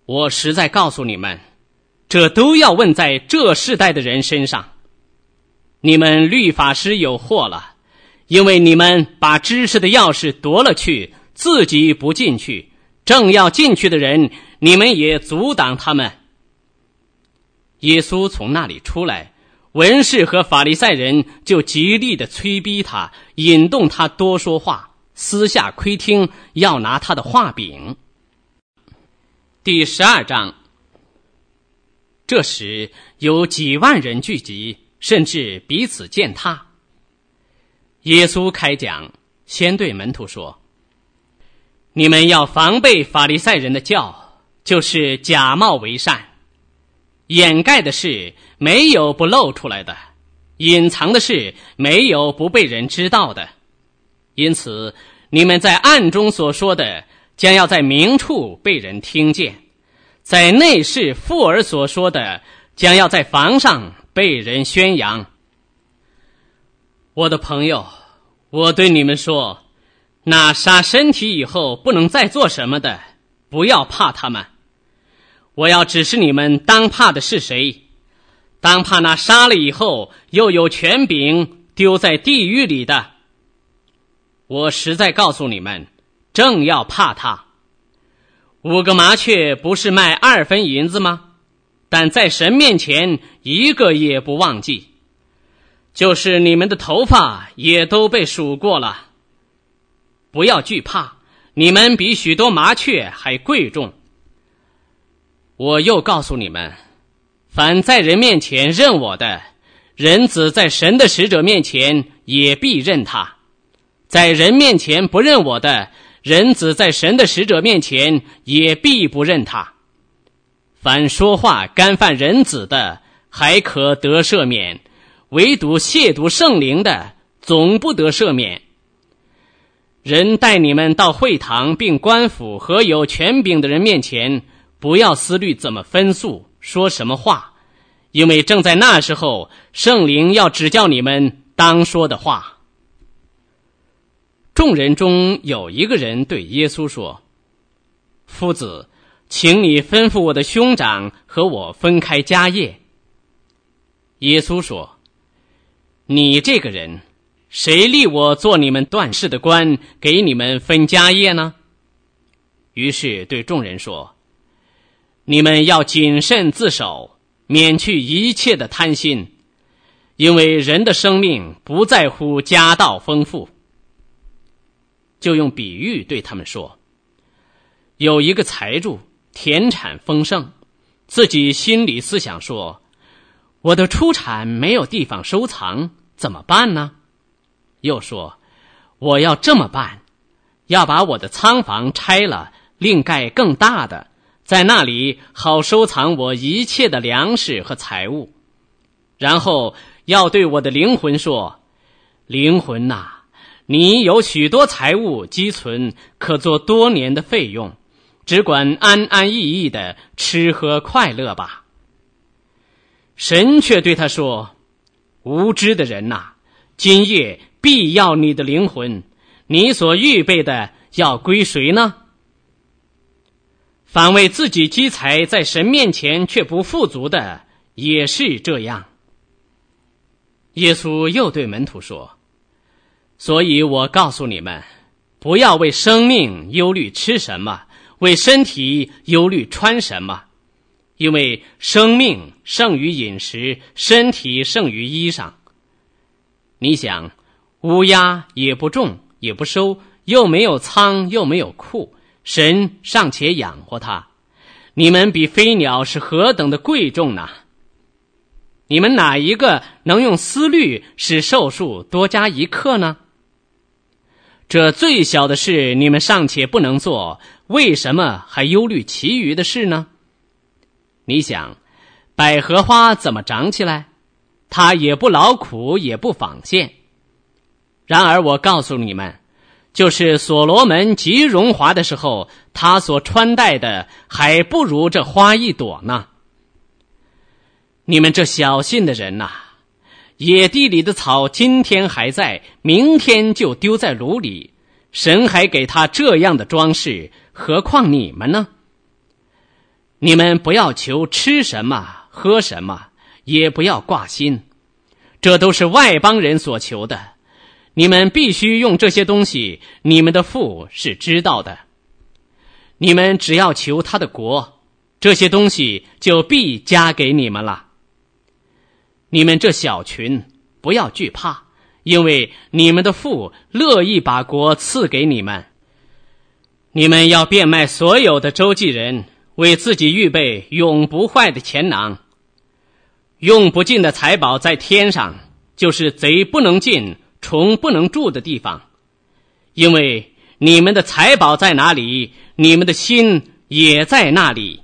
我实在告诉你们，这都要问在这世代的人身上。你们律法师有祸了，因为你们把知识的钥匙夺了去，自己不进去，正要进去的人，你们也阻挡他们。耶稣从那里出来，文士和法利赛人就极力地催逼他，引动他多说话，私下窥听，要拿他的话柄。第十二章。这时有几万人聚集，甚至彼此践踏。耶稣开讲，先对门徒说：你们要防备法利赛人的教，就是假冒为善。掩盖的事没有不露出来的，隐藏的事没有不被人知道的。因此你们在暗中所说的，将要在明处被人听见；在内室附耳所说的，将要在房上被人宣扬。我的朋友，我对你们说，那杀身体以后不能再做什么的，不要怕他们。我要指示你们当怕的是谁，当怕那杀了以后又有权柄丢在地狱里的。我实在告诉你们，正要怕他。五个麻雀不是卖二分银子吗？但在神面前一个也不忘记。就是你们的头发也都被数过了。不要惧怕，你们比许多麻雀还贵重。我又告诉你们，凡在人面前认我的，人子在神的使者面前也必认他；在人面前不认我的，人子在神的使者面前也必不认他。凡说话干犯人子的，还可得赦免；唯独亵渎圣灵的，总不得赦免。人带你们到会堂并官府和有权柄的人面前，不要思虑怎么分诉，说什么话，因为正在那时候，圣灵要指教你们当说的话。众人中有一个人对耶稣说：夫子，请你吩咐我的兄长和我分开家业。耶稣说：你这个人，谁立我做你们断事的官，给你们分家业呢？于是对众人说：你们要谨慎自守，免去一切的贪心，因为人的生命不在乎家道丰富。就用比喻对他们说：有一个财主，田产丰盛，自己心里思想说：我的出产没有地方收藏，怎么办呢？又说：我要这么办，要把我的仓房拆了，另盖更大的，在那里好收藏我一切的粮食和财物。然后要对我的灵魂说：灵魂哪，你有许多财物积存，可做多年的费用，只管安安逸逸的吃喝快乐吧。神却对他说：无知的人哪，今夜必要你的灵魂，你所预备的要归谁呢？反为自己积财在神面前却不富足的，也是这样。耶稣又对门徒说：所以我告诉你们，不要为生命忧虑吃什么，为身体忧虑穿什么。因为生命胜于饮食，身体胜于衣裳。你想，乌鸦也不种也不收，又没有仓又没有库，神尚且养活它，你们比飞鸟是何等的贵重呢？你们哪一个能用思虑使寿数多加一刻呢？这最小的事你们尚且不能做，为什么还忧虑其余的事呢？你想，百合花怎么长起来？它也不劳苦，也不纺线。然而我告诉你们，就是所罗门极荣华的时候，他所穿戴的还不如这花一朵呢。你们这小信的人哪，野地里的草今天还在，明天就丢在炉里，神还给他这样的装饰，何况你们呢？ 你们不要求吃什么喝什么，也不要挂心，这都是外邦人所求的。你们必须用这些东西，你们的父是知道的。你们只要求他的国，这些东西就必加给你们了。你们这小群不要惧怕，因为你们的父乐意把国赐给你们。你们要变卖所有的周济人，为自己预备永不坏的钱囊。用不尽的财宝在天上，就是贼不能进，虫不能住的地方。因为你们的财宝在哪里，你们的心也在那里。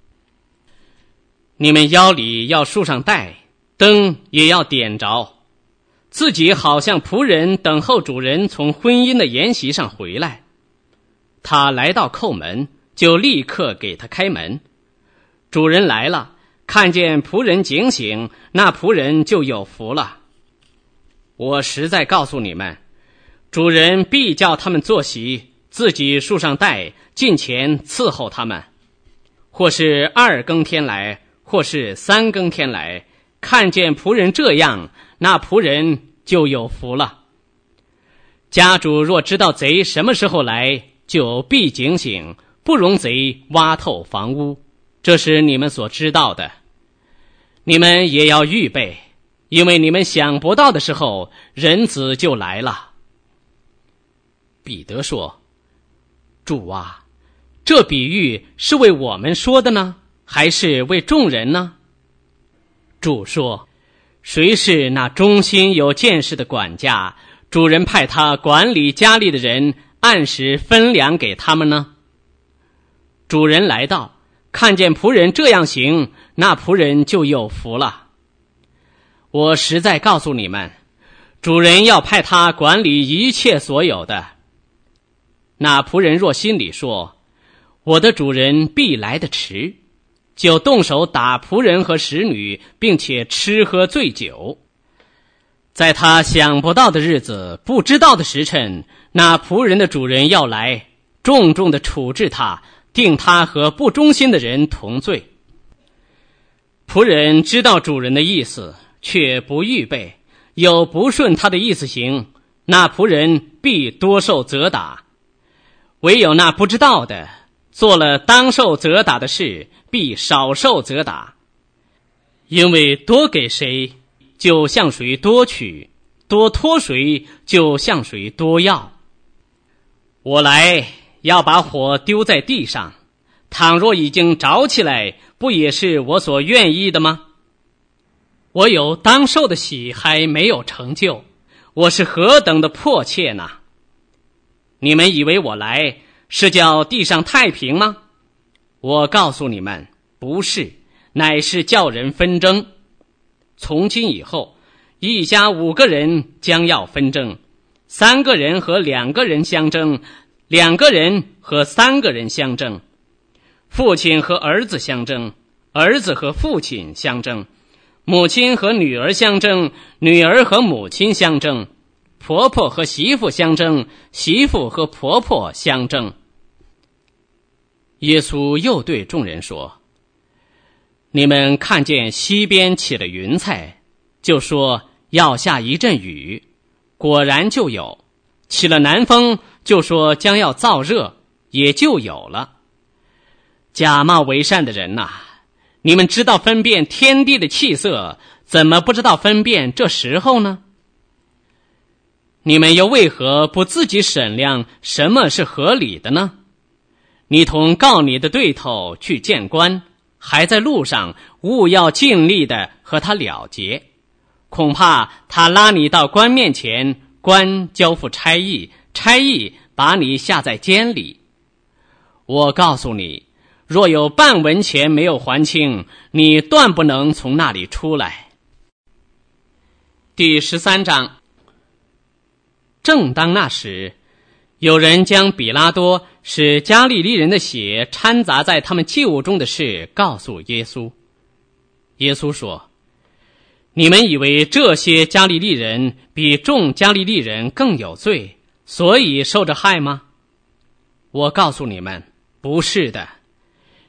你们腰里要束上带，灯也要点着，自己好像仆人等候主人从婚姻的筵席上回来。他来到叩门，就立刻给他开门。主人来了，看见仆人警醒，那仆人就有福了。我实在告诉你们，主人必叫他们坐席，自己束上带，进前伺候他们。或是二更天来，或是三更天来，看见仆人这样，那仆人就有福了。家主若知道贼什么时候来，就必警醒，不容贼挖透房屋，这是你们所知道的。你们也要预备，因为你们想不到的时候，人子就来了。彼得说：主啊，这比喻是为我们说的呢，还是为众人呢？主说：谁是那忠心有见识的管家，主人派他管理家里的人，按时分粮给他们呢？主人来到，看见仆人这样行，那仆人就有福了。我实在告诉你们，主人要派他管理一切所有的。那仆人若心里说，我的主人必来得迟，就动手打仆人和使女，并且吃喝醉酒。在他想不到的日子，不知道的时辰，那仆人的主人要来，重重的处置他，定他和不忠心的人同罪。仆人知道主人的意思，却不预备，又不顺他的意思行，那仆人必多受责打。唯有那不知道的，做了当受责打的事，必少受责打。因为多给谁，就向谁多取，多托谁，就向谁多要。我来要把火丢在地上，倘若已经着起来，不也是我所愿意的吗？我有当受的喜还没有成就，我是何等的迫切呢？你们以为我来是叫地上太平吗？我告诉你们，不是，乃是叫人纷争。从今以后，一家五个人将要纷争，三个人和两个人相争，两个人和三个人相争，父亲和儿子相争，儿子和父亲相争，母亲和女儿相争，女儿和母亲相争，婆婆和媳妇相争，媳妇和婆婆相争。耶稣又对众人说：你们看见西边起了云彩，就说要下一阵雨，果然就有；起了南风，就说将要燥热，也就有了。假冒为善的人呐、啊，你们知道分辨天地的气色，怎么不知道分辨这时候呢？你们又为何不自己审量什么是合理的呢？你同告你的对头去见官，还在路上，务要尽力的和他了结，恐怕他拉你到官面前，官交付差役，差役把你下在监里。我告诉你，若有半文钱没有还清，你断不能从那里出来。第十三章。正当那时，有人将比拉多使加利利人的血掺杂在他们祭物中的事告诉耶稣。耶稣说：你们以为这些加利利人比众加利利人更有罪，所以受着害吗？我告诉你们，不是的。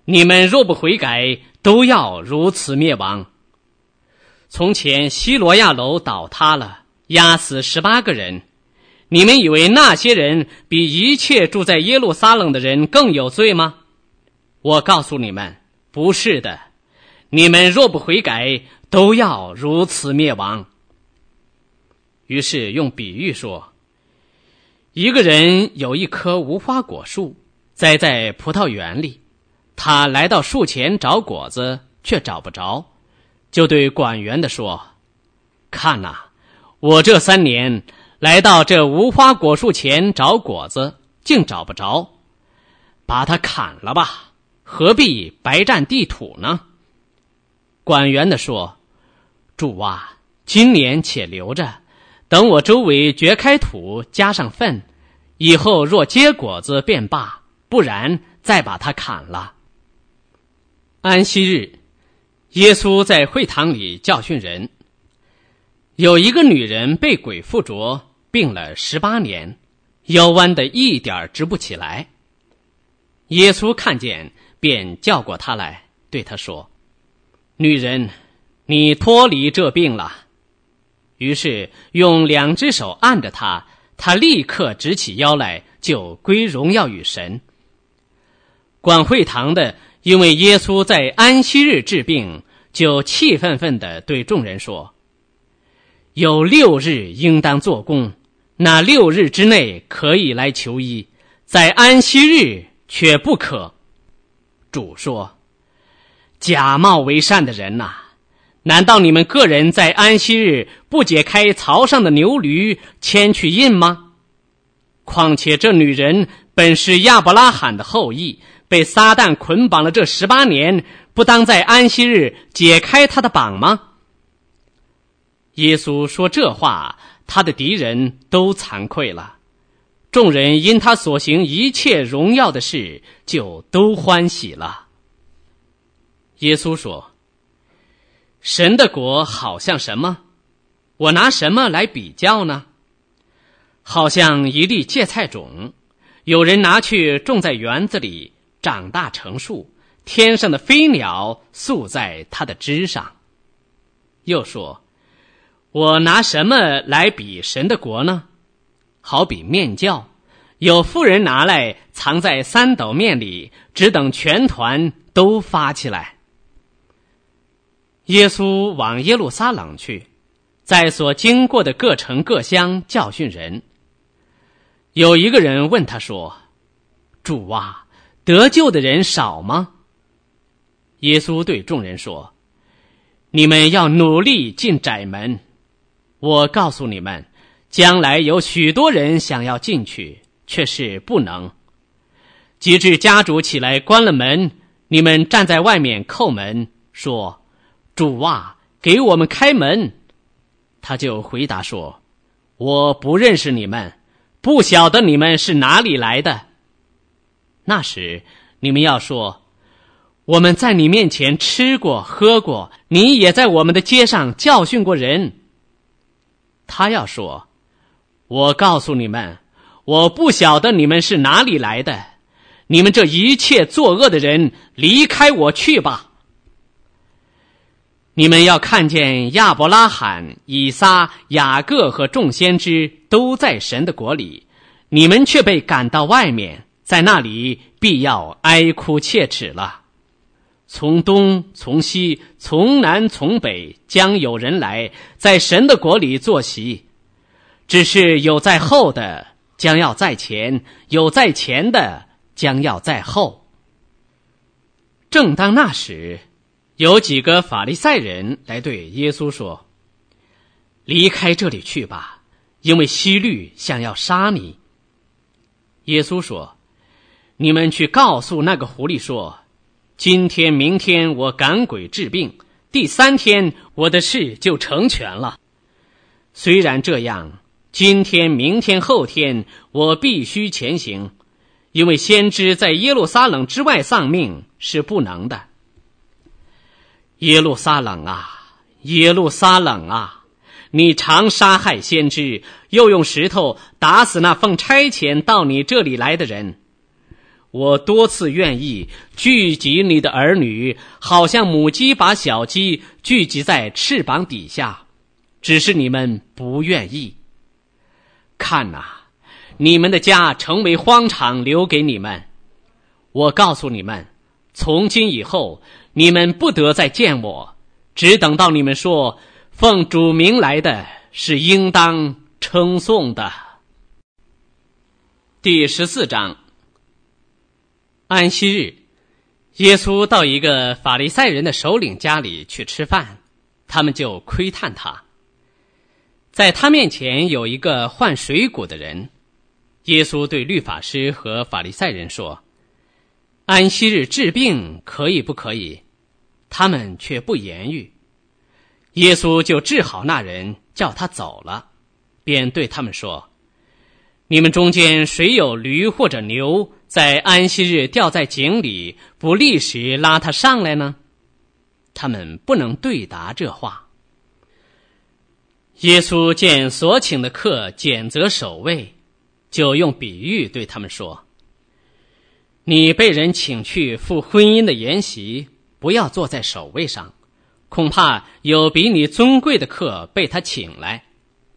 你们若不悔改，都要如此灭亡。从前西罗亚楼倒塌了，压死十八个人，你们以为那些人比一切住在耶路撒冷的人更有罪吗？我告诉你们，不是的。你们若不悔改，都要如此灭亡。于是用比喻说，一个人有一棵无花果树，栽在葡萄园里，他来到树前找果子，却找不着，就对管园的说，看哪，我这三年来到这无花果树前找果子，竟找不着，把它砍了吧，何必白占地土呢？管园的说，主啊，今年且留着，等我周围掘开土，加上粪，以后若结果子便罢，不然再把它砍了。安息日，耶稣在会堂里教训人。有一个女人被鬼附着，病了十八年，腰弯得一点直不起来。耶稣看见，便叫过她来，对她说，女人，你脱离这病了。于是用两只手按着她，她立刻直起腰来，就归荣耀与神。管会堂的因为耶稣在安息日治病，就气愤愤地对众人说，有六日应当做工，那六日之内可以来求医，在安息日却不可。主说，假冒为善的人哪、啊，难道你们个人在安息日不解开槽上的牛驴，牵去印吗？况且这女人本是亚伯拉罕的后裔，被撒旦捆绑了这十八年，不当在安息日解开她的绑吗？耶稣说这话，他的敌人都惭愧了。众人因他所行一切荣耀的事，就都欢喜了。耶稣说，神的国好像什么？我拿什么来比较呢？好像一粒芥菜种，有人拿去种在园子里，长大成树，天上的飞鸟宿在它的枝上。又说，我拿什么来比神的国呢？好比面酵，有妇人拿来藏在三斗面里，只等全团都发起来。耶稣往耶路撒冷去，在所经过的各城各乡教训人。有一个人问他说，主啊，得救的人少吗？耶稣对众人说，你们要努力进窄门。我告诉你们，将来有许多人想要进去，却是不能。及至家主起来关了门，你们站在外面叩门，说，主啊，给我们开门。他就回答说，我不认识你们，不晓得你们是哪里来的。那时你们要说，我们在你面前吃过喝过，你也在我们的街上教训过人。他要说，我告诉你们，我不晓得你们是哪里来的，你们这一切作恶的人，离开我去吧。你们要看见亚伯拉罕、以撒、雅各和众先知都在神的国里，你们却被赶到外面，在那里必要哀哭切齿了。从东从西从南从北将有人来，在神的国里坐席，只是有在后的将要在前，有在前的将要在后。正当那时，有几个法利赛人来对耶稣说，离开这里去吧，因为希律想要杀你。耶稣说，你们去告诉那个狐狸说，今天明天我赶鬼治病，第三天我的事就成全了。虽然这样，今天明天后天我必须前行，因为先知在耶路撒冷之外丧命是不能的。耶路撒冷啊，耶路撒冷啊，你常杀害先知，又用石头打死那奉差遣到你这里来的人。 我多次愿意聚集你的儿女，好像母鸡把小鸡聚集在翅膀底下，只是你们不愿意。看哪，你们的家成为荒场，留给你们。我告诉你们，从今以后，你们不得再见我，只等到你们说，奉主名来的是应当称颂的。第十四章。安息日，耶稣到一个法利赛人的首领家里去吃饭，他们就窥探他。在他面前有一个患水谷的人，耶稣对律法师和法利赛人说，安息日治病可以不可以？他们却不言语。耶稣就治好那人，叫他走了，便对他们说，你们中间谁有驴或者牛，在安息日掉在井里，不立时拉他上来呢？他们不能对答这话。耶稣见所请的客拣择守卫，就用比喻对他们说，你被人请去赴婚姻的筵席，不要坐在首位上，恐怕有比你尊贵的客被他请来。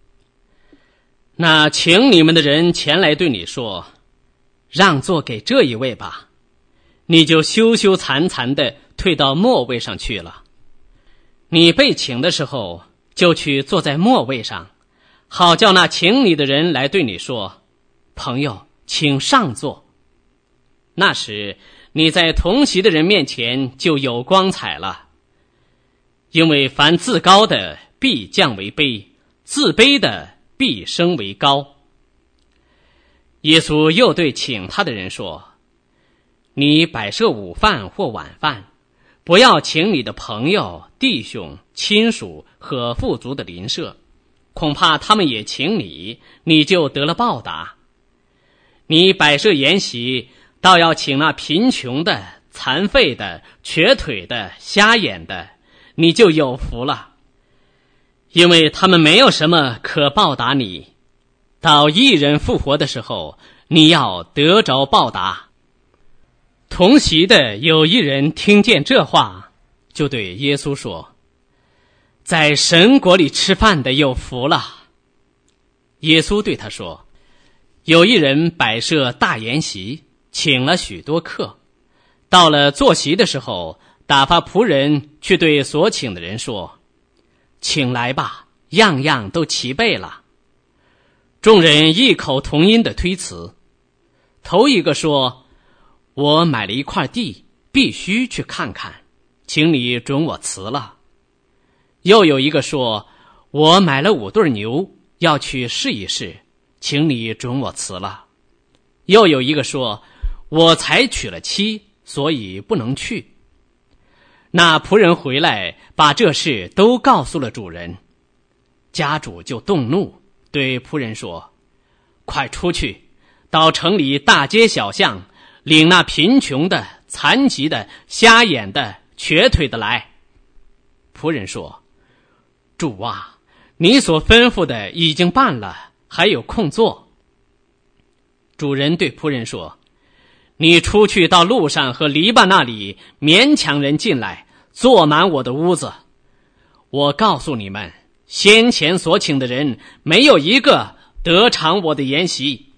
那请你们的人前来对你说，让座给这一位吧，你就羞羞惭惭地退到末位上去了。你被请的时候，就去坐在末位上，好叫那请你的人来对你说，朋友，请上座。那时你在同席的人面前就有光彩了。因为凡自高的必降为卑，自卑的必升为高。耶稣又对请他的人说，你摆设午饭或晚饭，不要请你的朋友、弟兄、亲属和富足的邻舍，恐怕他们也请你，你就得了报答。你摆设筵席，倒要请那贫穷的、残废的、瘸腿的、瞎眼的，你就有福了，因为他们没有什么可报答你。到一人复活的时候，你要得着报答。同席的有一人听见这话，就对耶稣说，在神国里吃饭的有福了。耶稣对他说，有一人摆设大筵席，请了许多客，到了坐席的时候，打发仆人去对所请的人说，请来吧，样样都齐备了。众人异口同音的推辞。头一个说，我买了一块地，必须去看看，请你准我辞了。又有一个说，我买了五对牛，要去试一试，请你准我辞了。又有一个说，我才娶了妻，所以不能去。那仆人回来，把这事都告诉了主人。家主就动怒，对仆人说，快出去，到城里大街小巷，领那贫穷的、残疾的、瞎眼的、瘸腿的来。仆人说，主啊，你所吩咐的已经办了，还有空做。主人对仆人说，你出去到路上和篱笆那里，勉强人进来，坐满我的屋子。我告诉你们，先前所请的人，没有一个得偿我的筵席。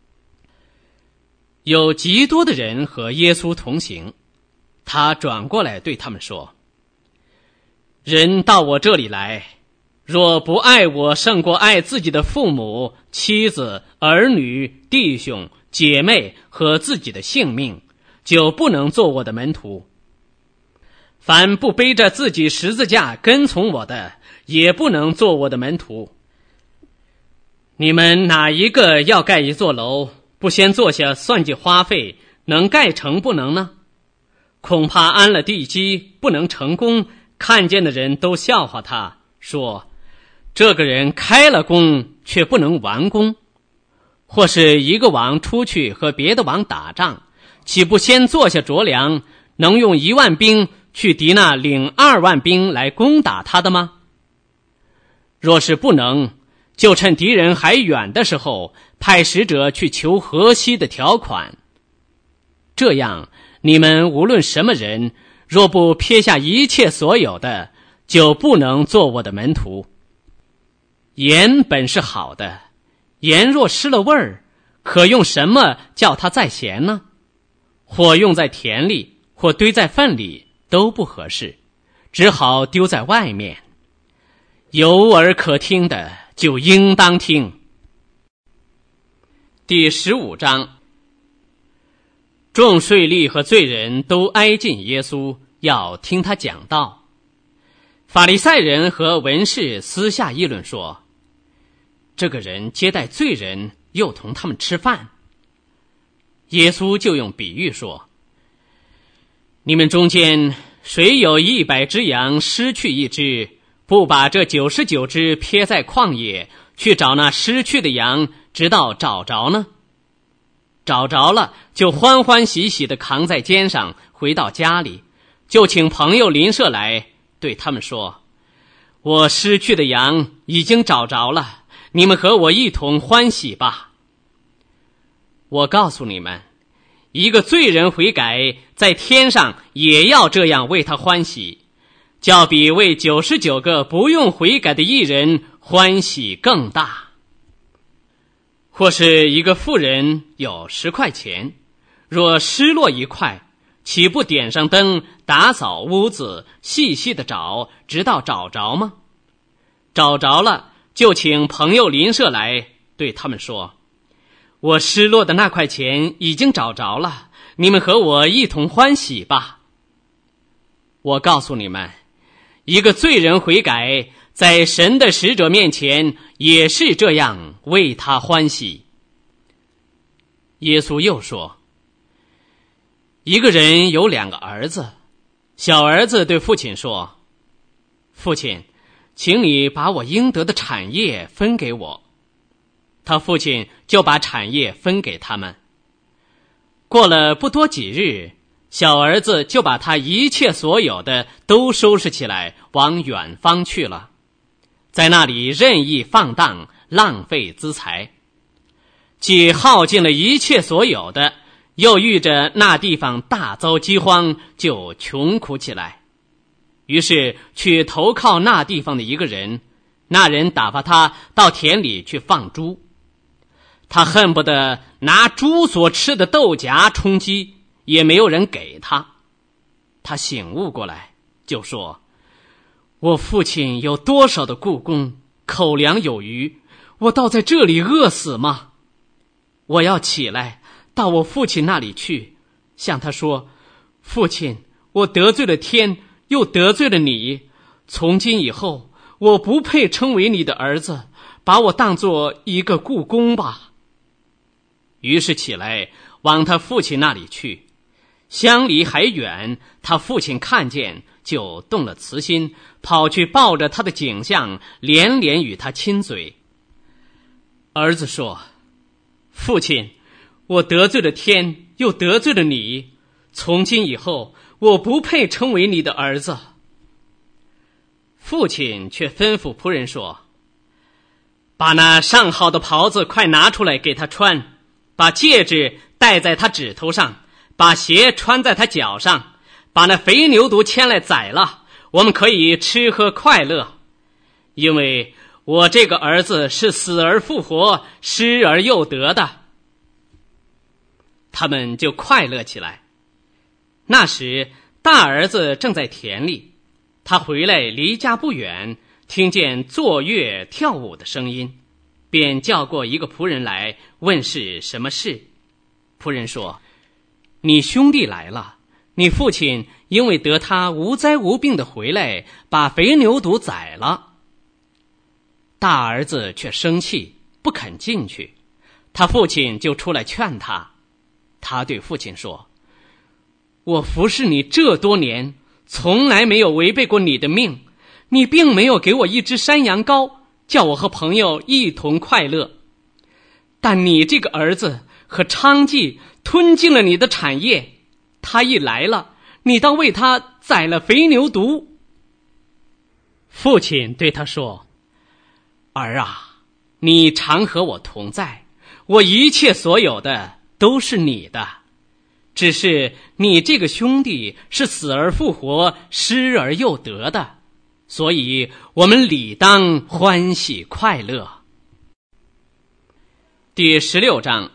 有极多的人和耶稣同行，他转过来对他们说，人到我这里来，若不爱我胜过爱自己的父母、妻子、儿女、弟兄、姐妹和自己的性命，就不能做我的门徒。凡不背着自己十字架跟从我的，也不能做我的门徒。你们哪一个要盖一座楼，不先坐下算计花费，能盖成不能呢？恐怕安了地基不能成功，看见的人都笑话他，说这个人开了工却不能完工。或是一个王出去和别的王打仗，岂不先坐下酌量，能用一万兵去敌那领二万兵来攻打他的吗？若是不能，就趁敌人还远的时候，派使者去求河西的条款。 这样，你们无论什么人，若不撇下一切所有的，就不能做我的门徒。盐本是好的，盐若失了味儿，可用什么叫它再咸呢？或用在田里，或堆在粪里，都不合适，只好丢在外面。有耳可听的，就应当听。第十五章，众税吏和罪人都挨近耶稣，要听他讲道。法利赛人和文士私下议论说，这个人接待罪人，又同他们吃饭。耶稣就用比喻说，你们中间谁有一百只羊失去一只，不把这九十九只撇在旷野，去找那失去的羊，直到找着呢？找着了，就欢欢喜喜地扛在肩上，回到家里，就请朋友邻舍来，对他们说，我失去的羊已经找着了，你们和我一同欢喜吧。我告诉你们，一个罪人悔改，在天上也要这样为他欢喜，较比为九十九个不用悔改的义人欢喜更大。或是一个妇人有十块钱，若失落一块，岂不点上灯，打扫屋子，细细的找，直到找着吗？找着了，就请朋友邻舍来，对他们说，我失落的那块钱已经找着了，你们和我一同欢喜吧。我告诉你们，一个罪人悔改，在神的使者面前也是这样为他欢喜。耶稣又说，一个人有两个儿子，小儿子对父亲说，父亲，请你把我应得的产业分给我。他父亲就把产业分给他们。过了不多几日，小儿子就把他一切所有的都收拾起来，往远方去了，在那里任意放荡，浪费资财，既耗尽了一切所有的，又遇着那地方大遭饥荒，就穷苦起来。于是去投靠那地方的一个人，那人打发他到田里去放猪。他恨不得拿猪所吃的豆荚充饥，也没有人给他。他醒悟过来，就说，我父亲有多少的雇工，口粮有余，我倒在这里饿死吗？我要起来到我父亲那里去，向他说，父亲，我得罪了天，又得罪了你，从今以后我不配称为你的儿子，把我当作一个雇工吧。于是起来往他父亲那里去，相离还远，他父亲看见，就动了慈心，跑去抱着他的颈项，连连与他亲嘴。儿子说，父亲，我得罪了天，又得罪了你，从今以后我不配称为你的儿子。父亲却吩咐仆人说，把那上好的袍子快拿出来给他穿，把戒指戴在他指头上，把鞋穿在他脚上，把那肥牛犊牵来宰了，我们可以吃喝快乐。因为我这个儿子是死而复活，失而又得的。他们就快乐起来。那时大儿子正在田里，他回来离家不远，听见作乐跳舞的声音，便叫过一个仆人来，问是什么事。仆人说，你兄弟来了，你父亲因为得他无灾无病的回来，把肥牛犊宰了。大儿子却生气，不肯进去，他父亲就出来劝他。他对父亲说，我服侍你这多年，从来没有违背过你的命，你并没有给我一只山羊羔，叫我和朋友一同快乐。但你这个儿子和娼妓吞尽了你的产业，他一来了，你当为他宰了肥牛犊。父亲对他说，儿啊，你常和我同在，我一切所有的都是你的， 只是你这个兄弟是死而复活，失而又得的，所以我们理当欢喜快乐。第十六章，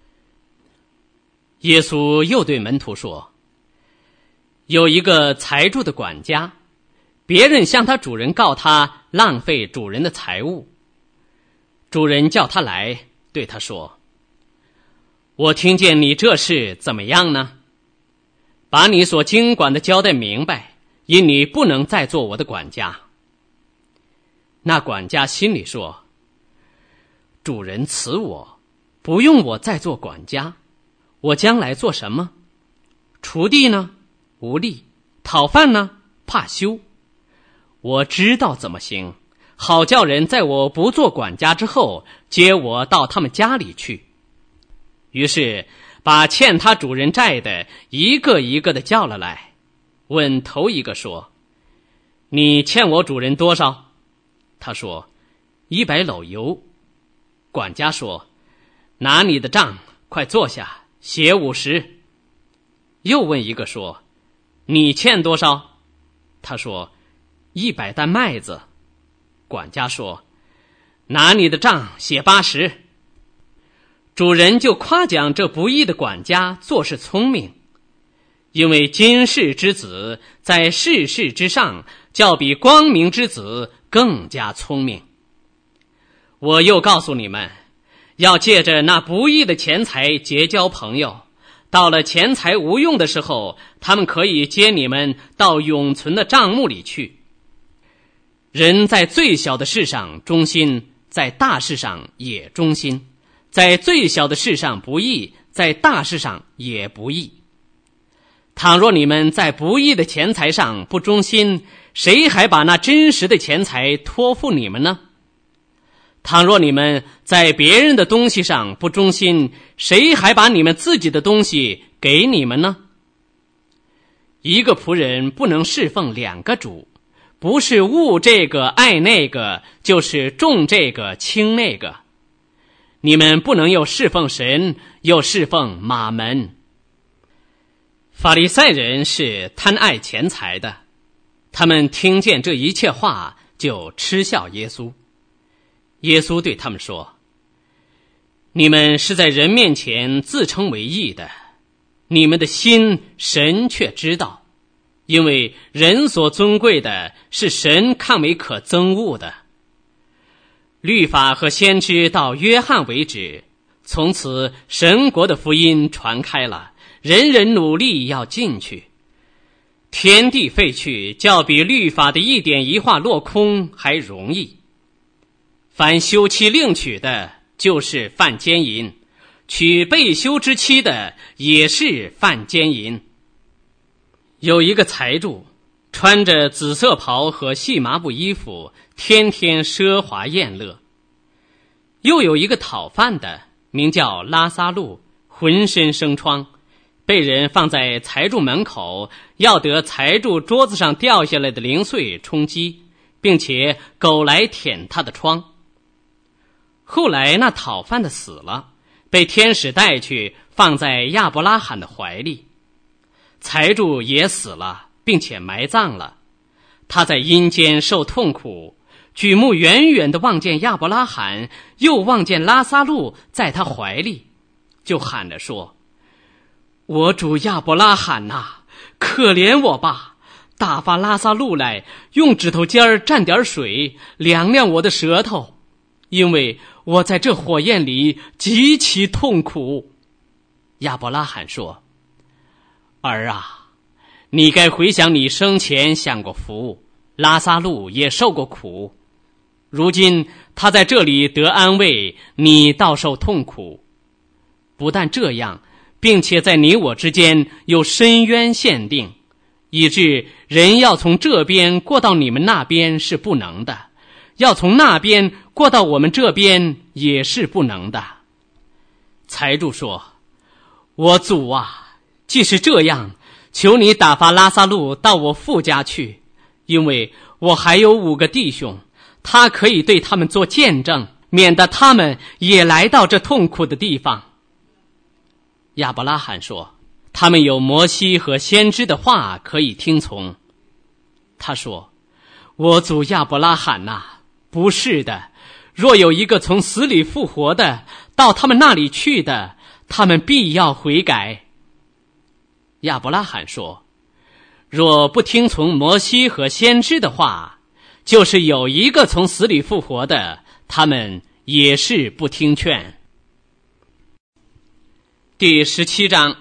耶稣又对门徒说，有一个财主的管家，别人向他主人告他浪费主人的财物。主人叫他来，对他说，我听见你这事怎么样呢？把你所经管的交代明白，因你不能再做我的管家。那管家心里说，主人辞我，不用我再做管家，我将来做什么？锄地呢？无力；讨饭呢？怕羞。我知道怎么行，好叫人在我不做管家之后，接我到他们家里去。于是把欠他主人债的一个一个的叫了来，问头一个说，你欠我主人多少？他说，一百篓油。管家说，拿你的账，快坐下，写五十。又问一个说，你欠多少？他说，一百担麦子。管家说，拿你的账，写八十。主人就夸奖这不义的管家做事聪明，因为今世之子在世事之上，较比光明之子更加聪明。我又告诉你们，要借着那不义的钱财结交朋友，到了钱财无用的时候，他们可以接你们到永存的帐幕里去。人在最小的事上忠心，在大事上也忠心；在最小的事上不义，在大事上也不义。倘若你们在不义的钱财上不忠心，谁还把那真实的钱财托付你们呢？倘若你们在别人的东西上不忠心，谁还把你们自己的东西给你们呢？一个仆人不能侍奉两个主，不是恶这个爱那个，就是重这个轻那个。你们不能又侍奉神，又侍奉马门。法利赛人是贪爱钱财的，他们听见这一切话，就嗤笑耶稣。耶稣对他们说，你们是在人面前自称为义的，你们的心神却知道，因为人所尊贵的是神看为可憎恶的。律法和先知到约翰为止，从此神国的福音传开了，人人努力要进去。天地废去，较比律法的一点一画落空还容易。凡休妻另娶的，就是犯奸淫；娶被休之妻的，也是犯奸淫。有一个财主，穿着紫色袍和细麻布衣服，天天奢华宴乐。又有一个讨饭的，名叫拉撒路，浑身生疮，被人放在财主门口，要得财主桌子上掉下来的零碎充饥，并且狗来舔他的疮。后来那讨饭的死了，被天使带去放在亚伯拉罕的怀里。财主也死了，并且埋葬了。他在阴间受痛苦，举目远远地望见亚伯拉罕，又望见拉撒路在他怀里，就喊着说，我主亚伯拉罕哪，可怜我吧，打发拉撒路来，用指头尖儿蘸点水，凉凉我的舌头，因为我在这火焰里极其痛苦。亚伯拉罕说，儿啊，你该回想你生前享过福，拉撒路也受过苦，如今他在这里得安慰，你倒受痛苦。不但这样，并且在你我之间有深渊限定，以致人要从这边过到你们那边是不能的，要从那边过到我们这边也是不能的。财主说，我主啊，既是这样，求你打发拉撒路到我父家去，因为我还有五个弟兄，他可以对他们做见证，免得他们也来到这痛苦的地方。亚伯拉罕说， 他们有摩西和先知的话可以听从。他说，我祖亚伯拉罕呐、啊，不是的，若有一个从死里复活的到他们那里去的，他们必要悔改。亚伯拉罕说，若不听从摩西和先知的话，就是有一个从死里复活的，他们也是不听劝。第十七章，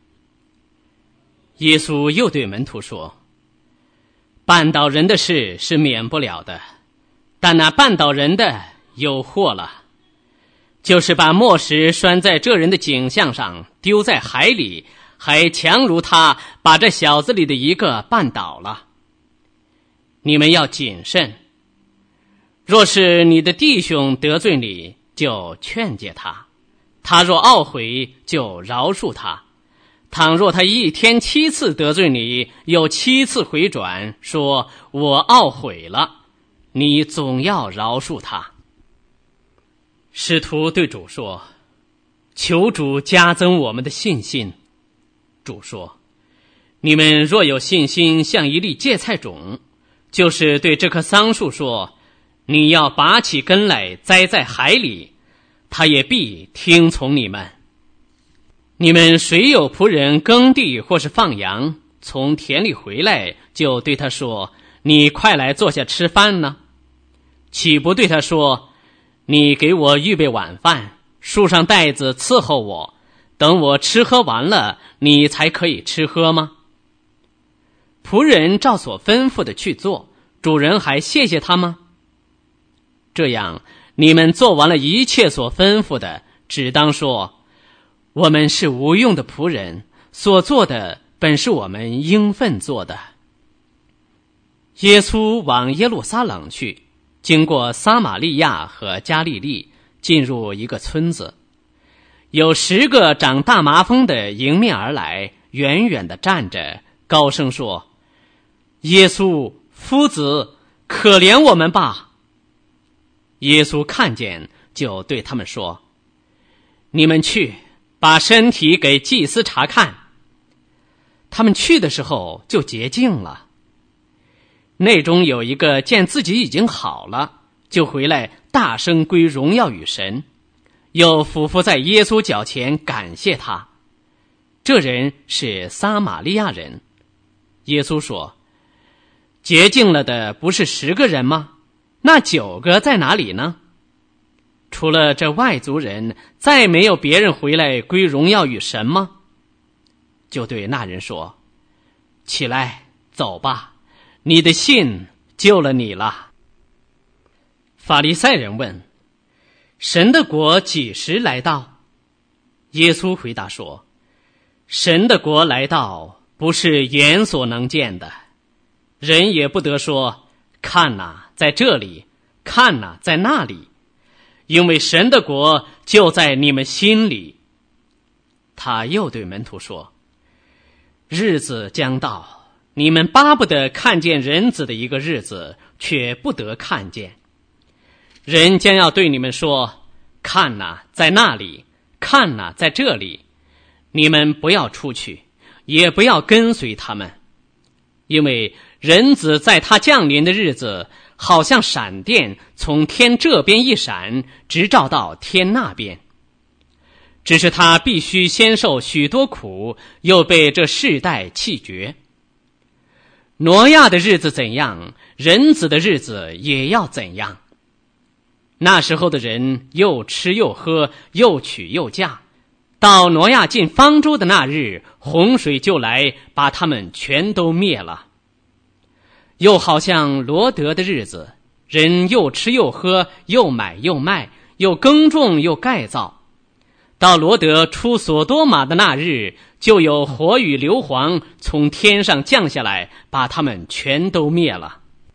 耶稣又对门徒说，绊倒人的事是免不了的，但那绊倒人的有祸了，就是把磨石拴在这人的颈项上，丢在海里，还强如他把这小子里的一个绊倒了。你们要谨慎，若是你的弟兄得罪你，就劝诫他，他若懊悔，就饶恕他。倘若他一天七次得罪你，又七次回转，说我懊悔了，你总要饶恕他。使徒对主说，求主加增我们的信心。主说，你们若有信心像一粒芥菜种，就是对这棵桑树说，你要拔起根来栽在海里，他也必听从你们。你们谁有仆人耕地或是放羊，从田里回来，就对他说，你快来坐下吃饭呢？岂不对他说，你给我预备晚饭，束上带子伺候我，等我吃喝完了，你才可以吃喝吗？仆人照所吩咐的去做，主人还谢谢他吗？这样，你们做完了一切所吩咐的，只当说，我们是无用的仆人，所做的本是我们应分做的。耶稣往耶路撒冷去，经过撒玛利亚和加利利，进入一个村子，有十个长大麻风的迎面而来，远远地站着，高声说，耶稣夫子，可怜我们吧。耶稣看见，就对他们说，你们去把身体给祭司查看。他们去的时候就洁净了。内中有一个见自己已经好了，就回来大声归荣耀与神，又俯伏在耶稣脚前感谢他。这人是撒玛利亚人。耶稣说，洁净了的不是十个人吗？那九个在哪里呢？除了这外族人，再没有别人回来归荣耀与神吗？就对那人说，起来，走吧，你的信救了你了。法利赛人问，神的国几时来到？耶稣回答说，神的国来到，不是眼所能见的，人也不得说，看哪，在这里，看哪，在那里，因为神的国就在你们心里。他又对门徒说，日子将到，你们巴不得看见人子的一个日子，却不得看见。人将要对你们说，看哪，在那里，看哪，在这里，你们不要出去，也不要跟随他们，因为人子在他降临的日子，好像闪电从天这边一闪，直照到天那边。只是他必须先受许多苦，又被这世代弃绝。挪亚的日子怎样，人子的日子也要怎样。那时候的人又吃又喝，又娶又嫁，到挪亚进方舟的那日，洪水就来，把他们全都灭了。又好像罗得的日子，人又吃又喝，又买又卖，又耕种又盖造。到罗得出所多玛的那日，就有火与硫磺从天上降下来，把他们全都灭了。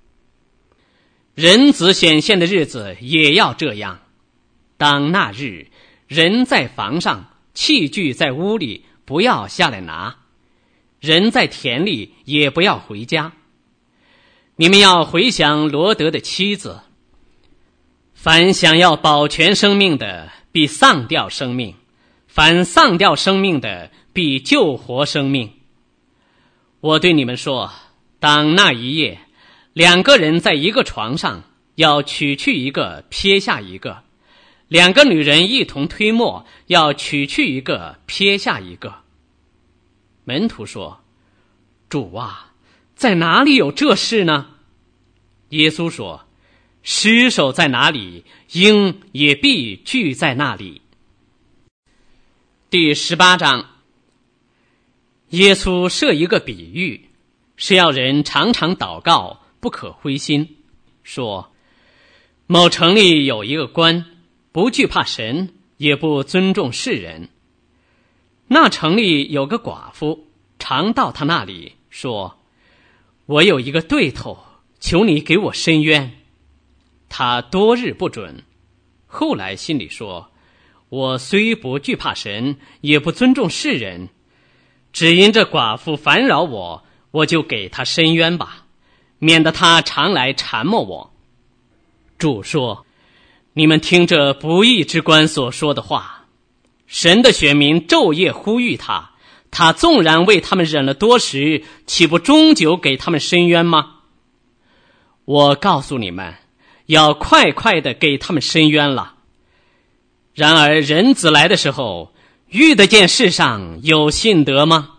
人子显现的日子也要这样。当那日，人在房上，器具在屋里，不要下来拿；人在田里，也不要回家。你们要回想罗得的妻子。凡想要保全生命的，必丧掉生命；凡丧掉生命的， 必救活生命。我对你们说，当那一夜，两个人在一个床上，要取去一个，撇下一个；两个女人一同推磨，要取去一个，撇下一个。门徒说：主啊，在哪里有这事呢？耶稣说：尸首在哪里，鹰也必聚在那里。第十八章，耶稣设一个比喻，是要人常常祷告，不可灰心，说：某城里有一个官，不惧怕神，也不尊重世人。那城里有个寡妇，常到他那里说：我有一个对头，求你给我伸冤。他多日不准，后来心里说：我虽不惧怕神，也不尊重世人，只因这寡妇烦扰我，我就给他伸冤吧，免得他常来缠磨我。主说：你们听这不义之官所说的话，神的选民昼夜呼吁他，他纵然为他们忍了多时，岂不终究给他们伸冤吗？我告诉你们，要快快的给他们伸冤了。然而人子来的时候，遇得见世上有信德吗？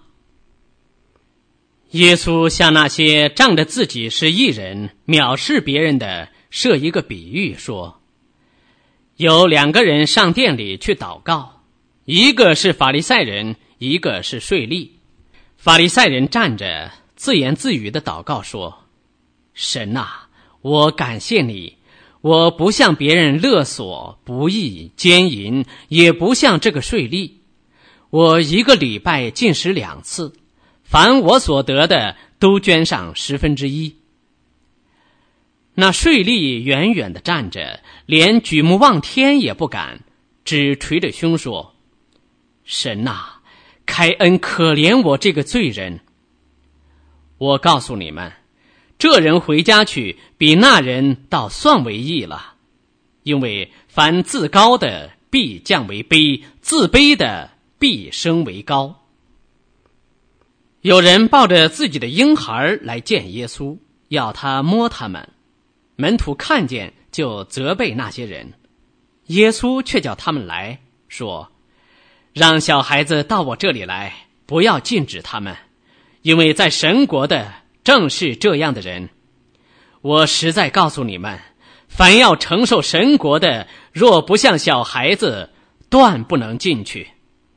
耶稣向那些仗着自己是义人，藐视别人的设一个比喻，说：有两个人上殿里去祷告，一个是法利赛人，一个是税吏。法利赛人站着自言自语的祷告说：神啊，我感谢你，我不向别人勒索、不义、奸淫，也不像这个税吏。我一个礼拜进食两次，凡我所得的都捐上十分之一。那税吏远远地站着，连举目望天也不敢，只捶着胸说：神啊，开恩可怜我这个罪人。我告诉你们，这人回家去，比那人倒算为义了。因为凡自高的必降为卑，自卑的必升为高。有人抱着自己的婴孩来见耶稣，要他摸他们。门徒看见，就责备那些人。耶稣却叫他们来，说：让小孩子到我这里来，不要禁止他们，因为在神国的正是这样的人。我实在告诉你们，凡要承受神国的，若不像小孩子，断不能进去。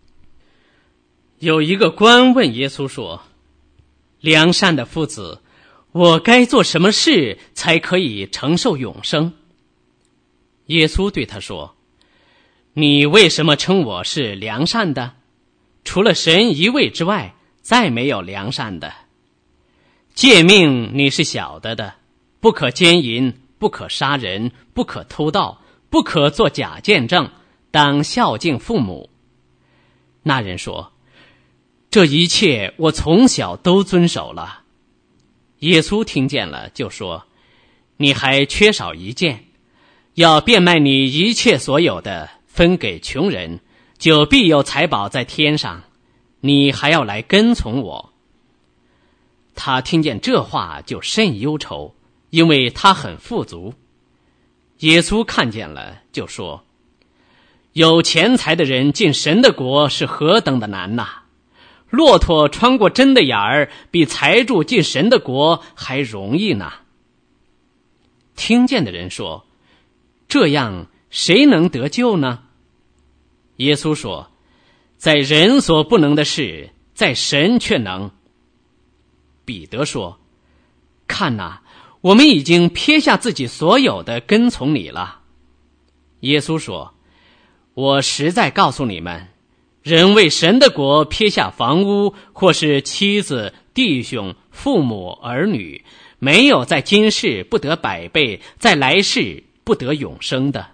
有一个官问耶稣说：良善的夫子，我该做什么事才可以承受永生？耶稣对他说：你为什么称我是良善的？除了神一位之外，再没有良善的。诫命你是晓得的，不可奸淫，不可杀人，不可偷盗，不可作假见证，当孝敬父母。那人说：这一切我从小都遵守了。耶稣听见了，就说：你还缺少一件，要变卖你一切所有的，分给穷人，就必有财宝在天上。你还要来跟从我。他听见这话就甚忧愁，因为他很富足。耶稣看见了，就说：有钱财的人进神的国是何等的难呐！骆驼穿过针的眼儿，比财主进神的国还容易呢。听见的人说：这样谁能得救呢？耶稣说：在人所不能的事，在神却能。彼得说：看哪，我们已经撇下自己所有的，跟从你了。耶稣说：我实在告诉你们，人为神的国撇下房屋，或是妻子、弟兄、父母、儿女，没有在今世不得百倍，在来世不得永生的。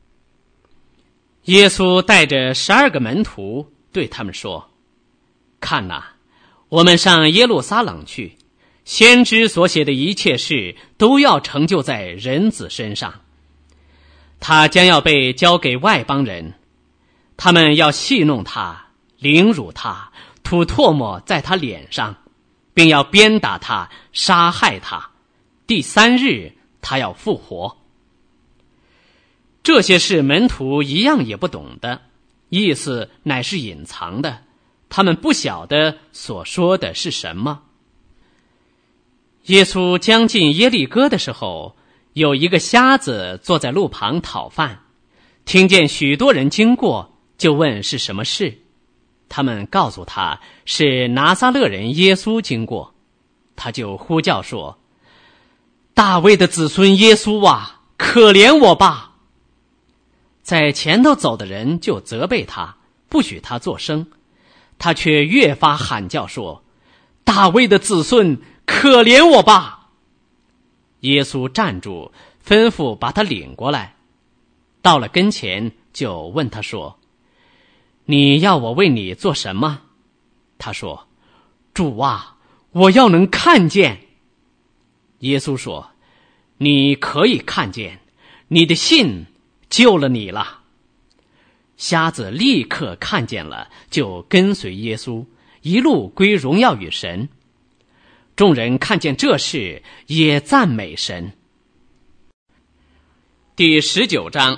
耶稣带着十二个门徒对他们说：看哪，我们上耶路撒冷去，先知所写的一切事都要成就在人子身上。他将要被交给外邦人，他们要戏弄他，凌辱他， 吐唾沫在他脸上，并要鞭打他，杀害他。第三日他要复活。这些事门徒一样也不懂的，意思乃是隐藏的，他们不晓得所说的是什么。耶稣将近耶利哥的时候，有一个瞎子坐在路旁讨饭，听见许多人经过，就问是什么事。他们告诉他是拿撒勒人耶稣经过，他就呼叫说：大卫的子孙耶稣啊，可怜我吧！在前头走的人就责备他，不许他作声，他却越发喊叫说：大卫的子孙，可怜我吧！耶稣站住，吩咐把他领过来，到了跟前就问他说：你要我为你做什么？他说：主啊，我要能看见。耶稣说：你可以看见，你的信救了你了。瞎子立刻看见了，就跟随耶稣，一路归荣耀与神。众人看见这事，也赞美神。第十九章。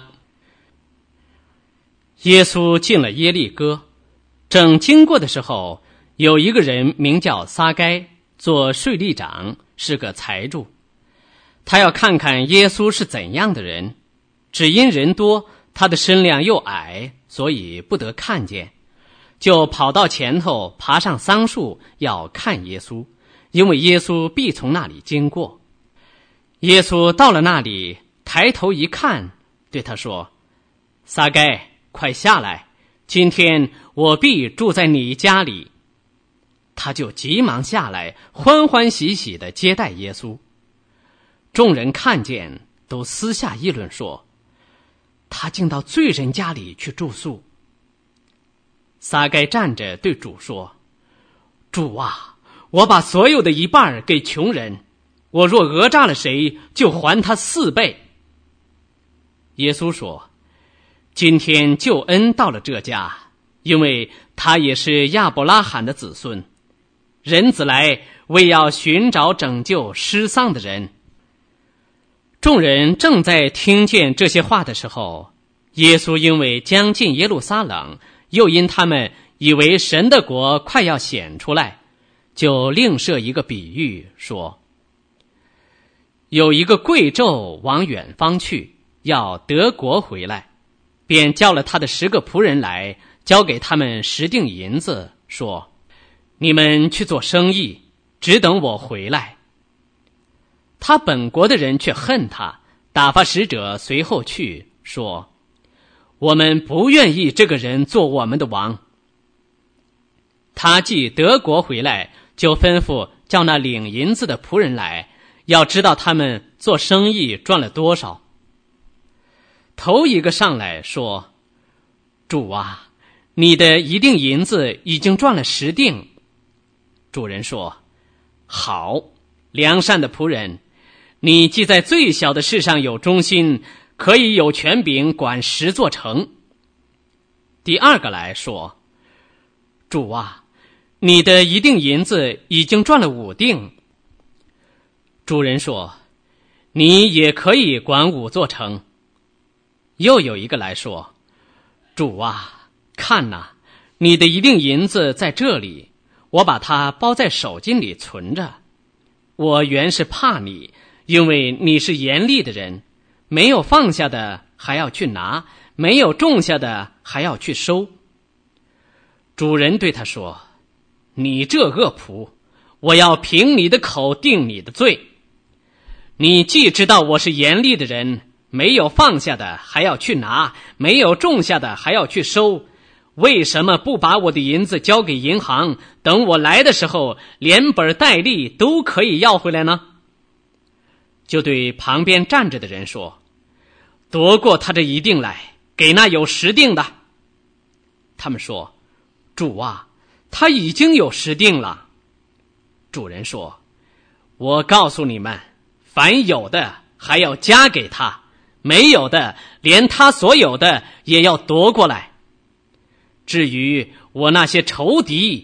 耶稣进了耶利哥，正经过的时候，有一个人名叫撒该，做税吏长，是个财主。他要看看耶稣是怎样的人，只因人多，他的身量又矮，所以不得看见，就跑到前头，爬上桑树，要看耶稣，因为耶稣必从那里经过。耶稣到了那里，抬头一看，对他说：撒该，快下来，今天我必住在你家里。他就急忙下来，欢欢喜喜地接待耶稣。众人看见，都私下议论说：他竟到罪人家里去住宿。撒该站着对主说：主啊，我把所有的一半给穷人，我若讹诈了谁，就还他四倍。耶稣说：今天救恩到了这家，因为他也是亚伯拉罕的子孙。人子来，为要寻找拯救失丧的人。众人正在听见这些话的时候，耶稣因为将近耶路撒冷，又因他们以为神的国快要显出来，就另设一个比喻，说：有一个贵胄往远方去，要得国回来，便叫了他的十个仆人来，交给他们十锭银子，说：你们去做生意，只等我回来。他本国的人却恨他，打发使者随后去，说：我们不愿意这个人做我们的王。他既得国回来，就吩咐叫那领银子的仆人来，要知道他们做生意赚了多少。头一个上来说：主啊，你的一锭银子已经赚了十锭。主人说：好，良善的仆人，你既在最小的事上有忠心，可以有权柄管十座城。第二个来说：主啊，你的一锭银子已经赚了五锭。主人说：你也可以管五座城。又有一个来说：主啊，看哪，你的一锭银子在这里，我把它包在手巾里存着。我原是怕你，因为你是严厉的人，没有放下的还要去拿，没有种下的还要去收。主人对他说：你这恶仆，我要凭你的口定你的罪。你既知道我是严厉的人，没有放下的还要去拿，没有种下的还要去收，为什么不把我的银子交给银行，等我来的时候连本带利都可以要回来呢？就对旁边站着的人说：夺过他这一锭来，给那有十锭的。他们说：主啊，他已经有十锭了。主人说：我告诉你们，凡有的还要加给他，没有的连他所有的也要夺过来。至于我那些仇敌，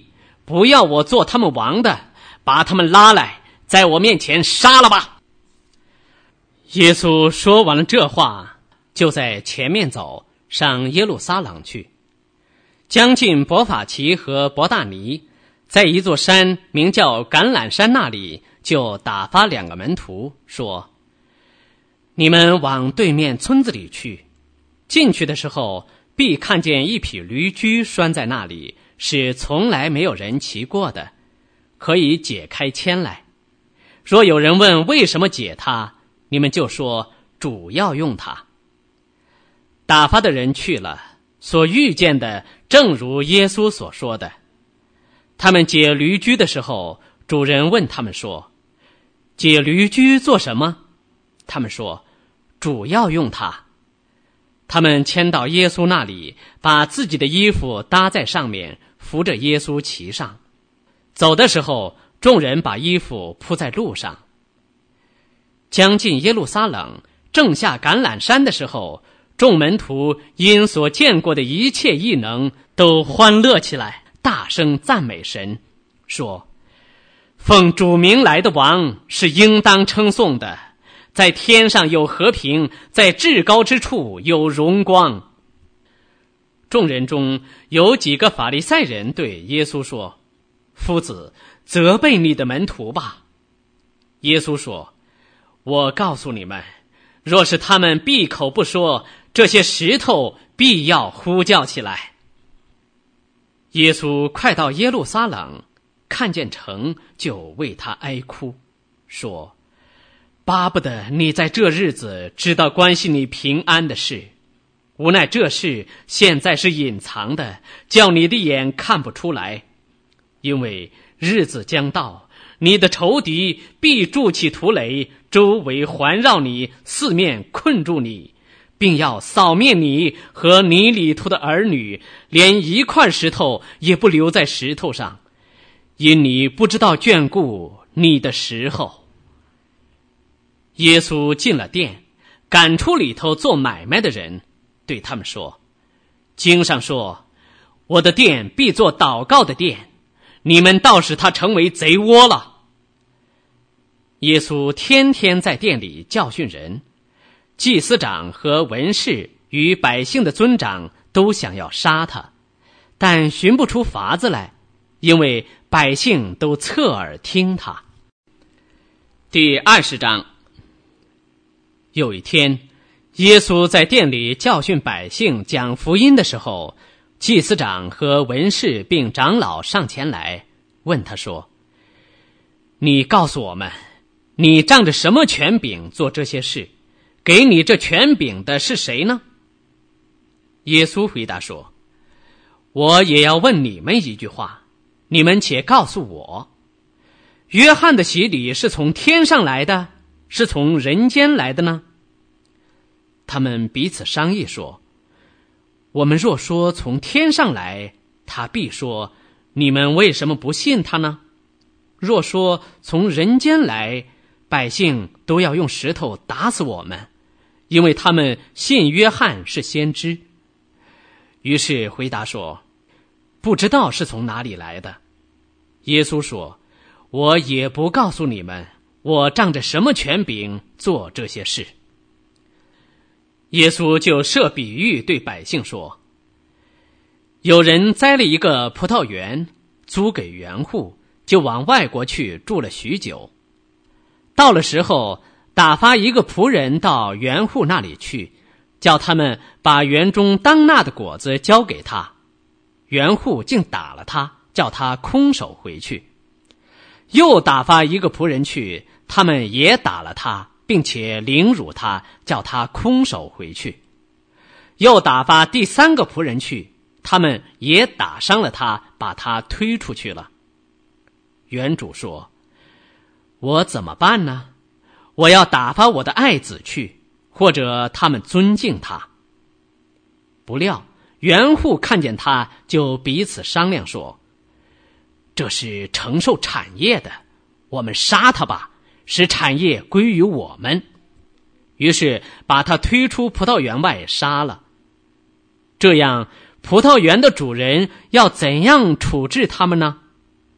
不要我做他们王的，把他们拉来，在我面前杀了吧。”耶稣说完了这话，就在前面走，上耶路撒冷去。将近伯法其和伯大尼，在一座山名叫橄榄山那里，就打发两个门徒说：“你们往对面村子里去，进去的时候必看见一匹驴驹拴在那里，是从来没有人骑过的，可以解开牵来。若有人问为什么解它，你们就说主要用它。”打发的人去了，所遇见的正如耶稣所说的。他们解驴驹的时候，主人问他们说：“解驴驹做什么？”他们说：“主要用它。”他们牵到耶稣那里，把自己的衣服搭在上面，扶着耶稣骑上。走的时候，众人把衣服铺在路上。将近耶路撒冷，正下橄榄山的时候，众门徒因所见过的一切异能，都欢乐起来，大声赞美神，说：“奉主名来的王是应当称颂的，在天上有和平，在至高之处有荣光。”众人中有几个法利赛人对耶稣说：“夫子，责备你的门徒吧。”耶稣说：“我告诉你们，若是他们闭口不说，这些石头必要呼叫起来。”耶稣快到耶路撒冷，看见城，就为他哀哭，说：“巴不得你在这日子知道关系你平安的事，无奈这事现在是隐藏的，叫你的眼看不出来。因为日子将到，你的仇敌必筑起土垒，周围环绕你，四面困住你，并要扫灭你和你里头的儿女，连一块石头也不留在石头上，因你不知道眷顾你的时候。”耶稣进了殿，赶出里头做买卖的人，对他们说：“经上说，我的殿必作祷告的殿，你们倒使它成为贼窝了。”耶稣天天在殿里教训人，祭司长和文士与百姓的尊长都想要杀他，但寻不出法子来，因为百姓都侧耳听他。第二十章。有一天，耶稣在殿里教训百姓讲福音的时候，祭司长和文士并长老上前来问他说：“你告诉我们，你仗着什么权柄做这些事？给你这权柄的是谁呢？”耶稣回答说：“我也要问你们一句话，你们且告诉我，约翰的洗礼是从天上来的，是从人间来的呢？”他们彼此商议说：“我们若说从天上来，他必说，你们为什么不信他呢？若说从人间来，百姓都要用石头打死我们，因为他们信约翰是先知。”于是回答说：“不知道是从哪里来的。”耶稣说：“我也不告诉你们，我仗着什么权柄做这些事。”耶稣就设比喻对百姓说：“有人栽了一个葡萄园，租给园户，就往外国去住了许久。到了时候，打发一个仆人到园户那里去，叫他们把园中当纳的果子交给他。园户竟打了他，叫他空手回去。又打发一个仆人去，他们也打了他，并且凌辱他，叫他空手回去。又打发第三个仆人去，他们也打伤了他，把他推出去了。园主说：“我怎么办呢？我要打发我的爱子去，或者他们尊敬他。”不料园户看见他，就彼此商量说：“这是承受产业的，我们杀他吧，使产业归于我们。”于是把他推出葡萄园外杀了。这样，葡萄园的主人要怎样处置他们呢？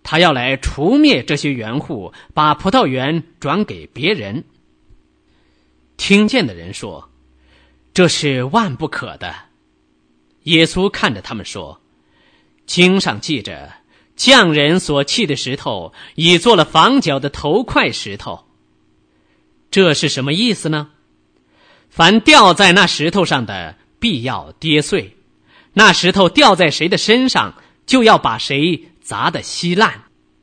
他要来除灭这些园户，把葡萄园转给别人。听见的人说，这是万不可的。耶稣看着他们说，经上记着，匠人所砌的石头已做了房角的头块石头。这是什么意思呢？凡掉在那石头上的，必要跌碎，那石头掉在谁的身上，就要把谁砸得稀烂。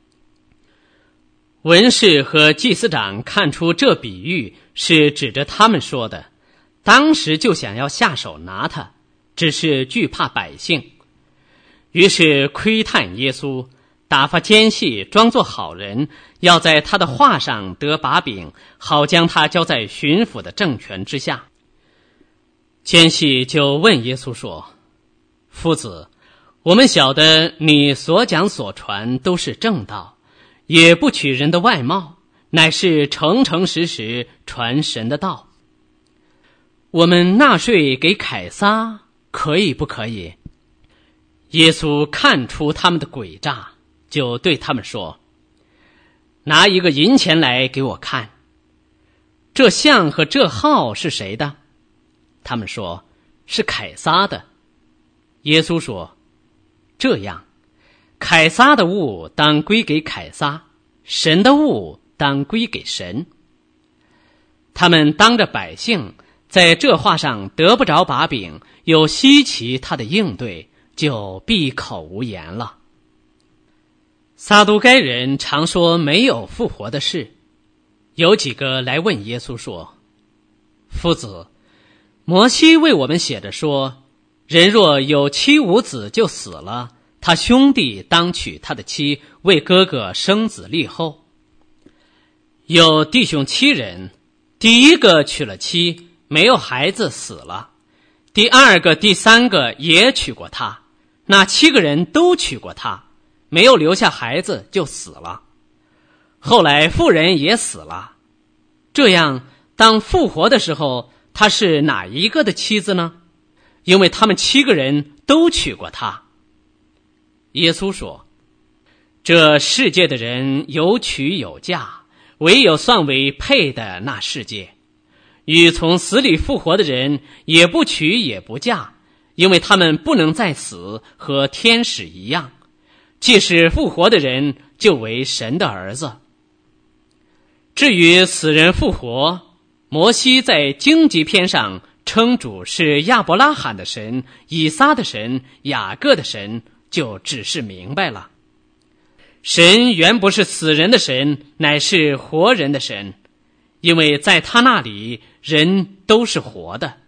文士和祭司长看出这比喻是指着他们说的，当时就想要下手拿他，只是惧怕百姓。于是窥探耶稣，打发奸细装作好人，要在他的话上得把柄，好将他交在巡抚的政权之下。奸细就问耶稣说，夫子，我们晓得你所讲所传都是正道，也不取人的外貌，乃是诚诚实实传神的道。我们纳税给凯撒，可以不可以？耶稣看出他们的诡诈，就对他们说，拿一个银钱来给我看。这像和这号是谁的？他们说，是凯撒的。耶稣说，这样，凯撒的物当归给凯撒，神的物当归给神。他们当着百姓，在这话上得不着把柄，又稀奇他的应对，就闭口无言了。撒都该人常说没有复活的事，有几个来问耶稣说，夫子，摩西为我们写着说，人若有妻无子就死了，他兄弟当娶他的妻，为哥哥生子立后。有弟兄七人，第一个娶了妻，没有孩子死了，第二个第三个也娶过她，那七个人都娶过她，没有留下孩子就死了。后来妇人也死了，这样当复活的时候，她是哪一个的妻子呢？因为他们七个人都娶过她。耶稣说，这世界的人有娶有嫁，唯有算为配的那世界。与从死里复活的人也不娶也不嫁，因为他们不能再死，和天使一样。即使复活的人，就为神的儿子。至于死人复活，摩西在荆棘篇上称主是亚伯拉罕的神、以撒的神、雅各的神，就只是明白了。神原不是死人的神，乃是活人的神，因为在他那里人都是活的。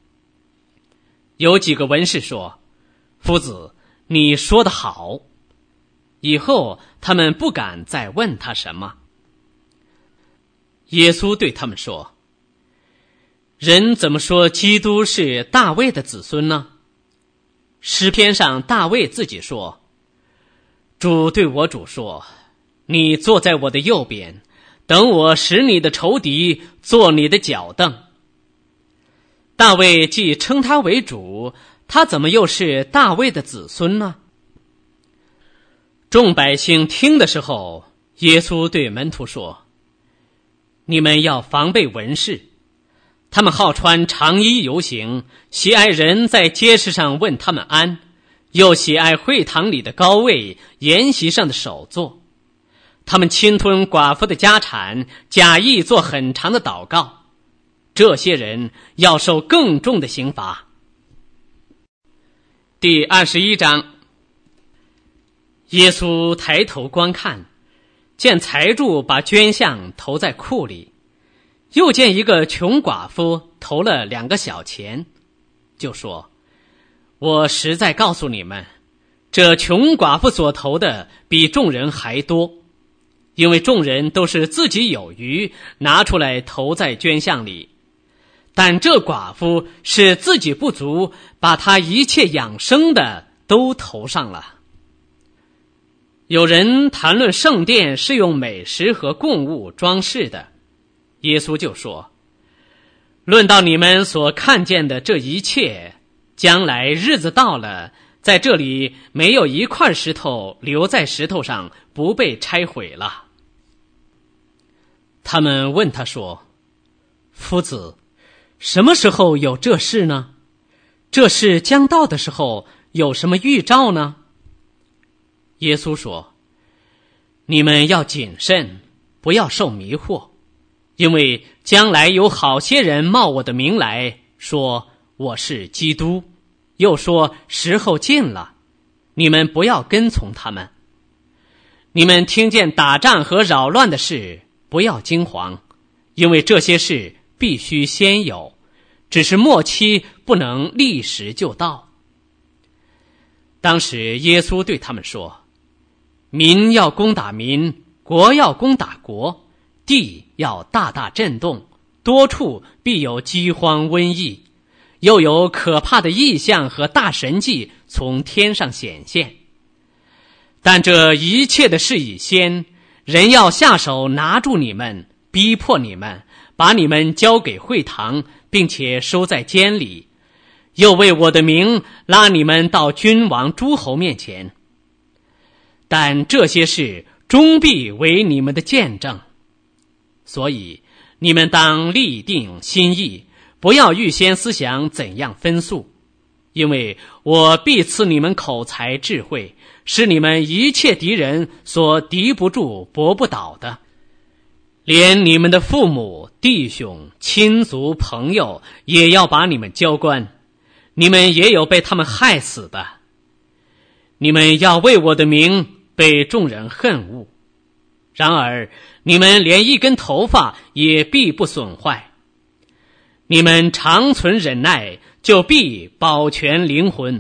有几个文士说，夫子，你说得好。以后他们不敢再问他什么。耶稣对他们说，人怎么说基督是大卫的子孙呢？诗篇上大卫自己说，主对我主说，你坐在我的右边，等我使你的仇敌做你的脚凳。大卫既称他为主，他怎么又是大卫的子孙呢？众百姓听的时候，耶稣对门徒说，你们要防备文士，他们好穿长衣游行，喜爱人在街市上问他们安，又喜爱会堂里的高位，筵席上的首座。他们侵吞寡妇的家产，假意做很长的祷告。这些人要受更重的刑罚。第二十一章。耶稣抬头观看，见财主把捐项投在库里，又见一个穷寡妇投了两个小钱，就说，我实在告诉你们，这穷寡妇所投的比众人还多，因为众人都是自己有余，拿出来投在捐项里，但这寡妇是自己不足，把她一切养生的都投上了。有人谈论圣殿是用美食和供物装饰的，耶稣就说，论到你们所看见的这一切，将来日子到了， 在这里没有一块石头留在石头上不被拆毁了。他们问他说：夫子，什么时候有这事呢？这事将到的时候有什么预兆呢？耶稣说：你们要谨慎，不要受迷惑，因为将来有好些人冒我的名来，说我是基督，又说时候近了，你们不要跟从他们。你们听见打仗和扰乱的事，不要惊惶，因为这些事必须先有，只是末期不能立时就到。当时耶稣对他们说：民要攻打民，国要攻打国，地要大大震动，多处必有饥荒瘟疫，又有可怕的异象和大神迹从天上显现。但这一切的事已先，人要下手拿住你们，逼迫你们，把你们交给会堂，并且收在监里，又为我的名拉你们到君王诸侯面前。但这些事终必为你们的见证。所以你们当立定心意，不要预先思想怎样分诉，因为我必赐你们口才智慧，使你们一切敌人所敌不住搏不倒的。连你们的父母、弟兄、亲族、朋友也要把你们交官，你们也有被他们害死的。你们要为我的名被众人恨恶，然而你们连一根头发也必不损坏。你们长存忍耐，就必保全灵魂。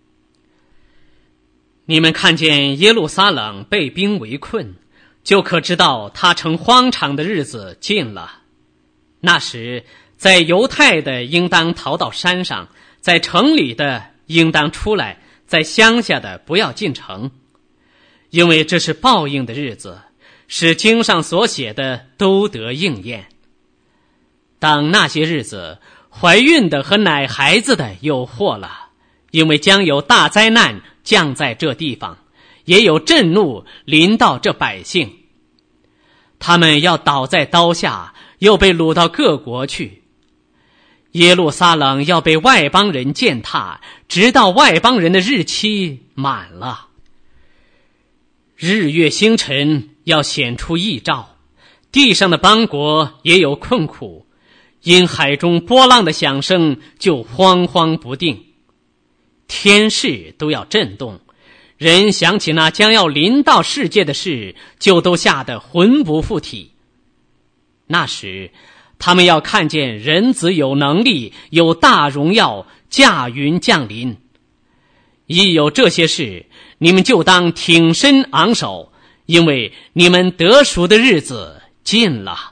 你们看见耶路撒冷被兵围困，就可知道他成荒场的日子近了。那时，在犹太的应当逃到山上，在城里的应当出来，在乡下的不要进城，因为这是报应的日子，使经上所写的都得应验。当那些日子，怀孕的和奶孩子的有祸了，因为将有大灾难降在这地方，也有震怒临到这百姓。他们要倒在刀下，又被掳到各国去。耶路撒冷要被外邦人践踏，直到外邦人的日期满了。日月星辰要显出异兆，地上的邦国也有困苦，因海中波浪的响声就慌慌不定，天势都要震动，人想起那将要临到世界的事，就都吓得魂不附体。那时他们要看见人子有能力，有大荣耀，驾云降临。一有这些事，你们就当挺身昂首，因为你们得赎的日子近了。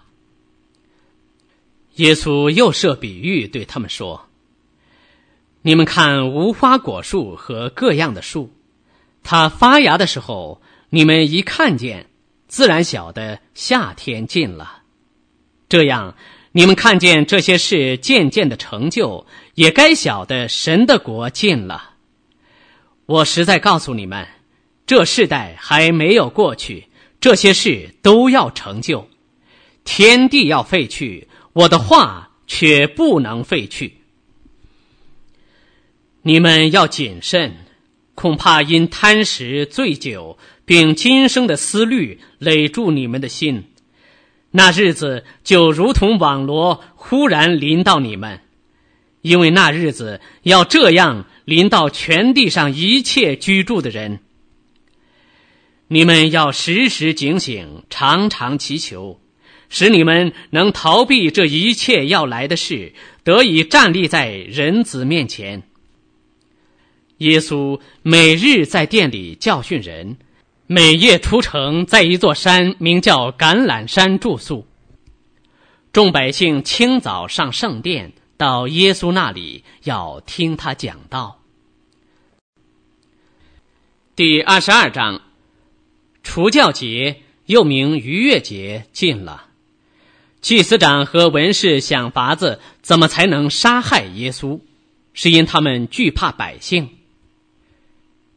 耶稣又设比喻对他们说：你们看无花果树和各样的树，它发芽的时候，你们一看见，自然晓得夏天近了。这样你们看见这些事渐渐的成就，也该晓得神的国近了。我实在告诉你们，这世代还没有过去，这些事都要成就。天地要废去，我的话却不能废去。你们要谨慎，恐怕因贪食醉酒，并今生的思虑累住你们的心，那日子就如同网罗忽然临到你们，因为那日子要这样临到全地上一切居住的人。你们要时时警醒，常常祈求，使你们能逃避这一切要来的事，得以站立在人子面前。耶稣每日在殿里教训人，每夜出城，在一座山名叫橄榄山住宿。众百姓清早上圣殿，到耶稣那里，要听他讲道。第二十二章，除酵节又名逾越节近了。祭司长和文士想法子怎么才能杀害耶稣，是因他们惧怕百姓。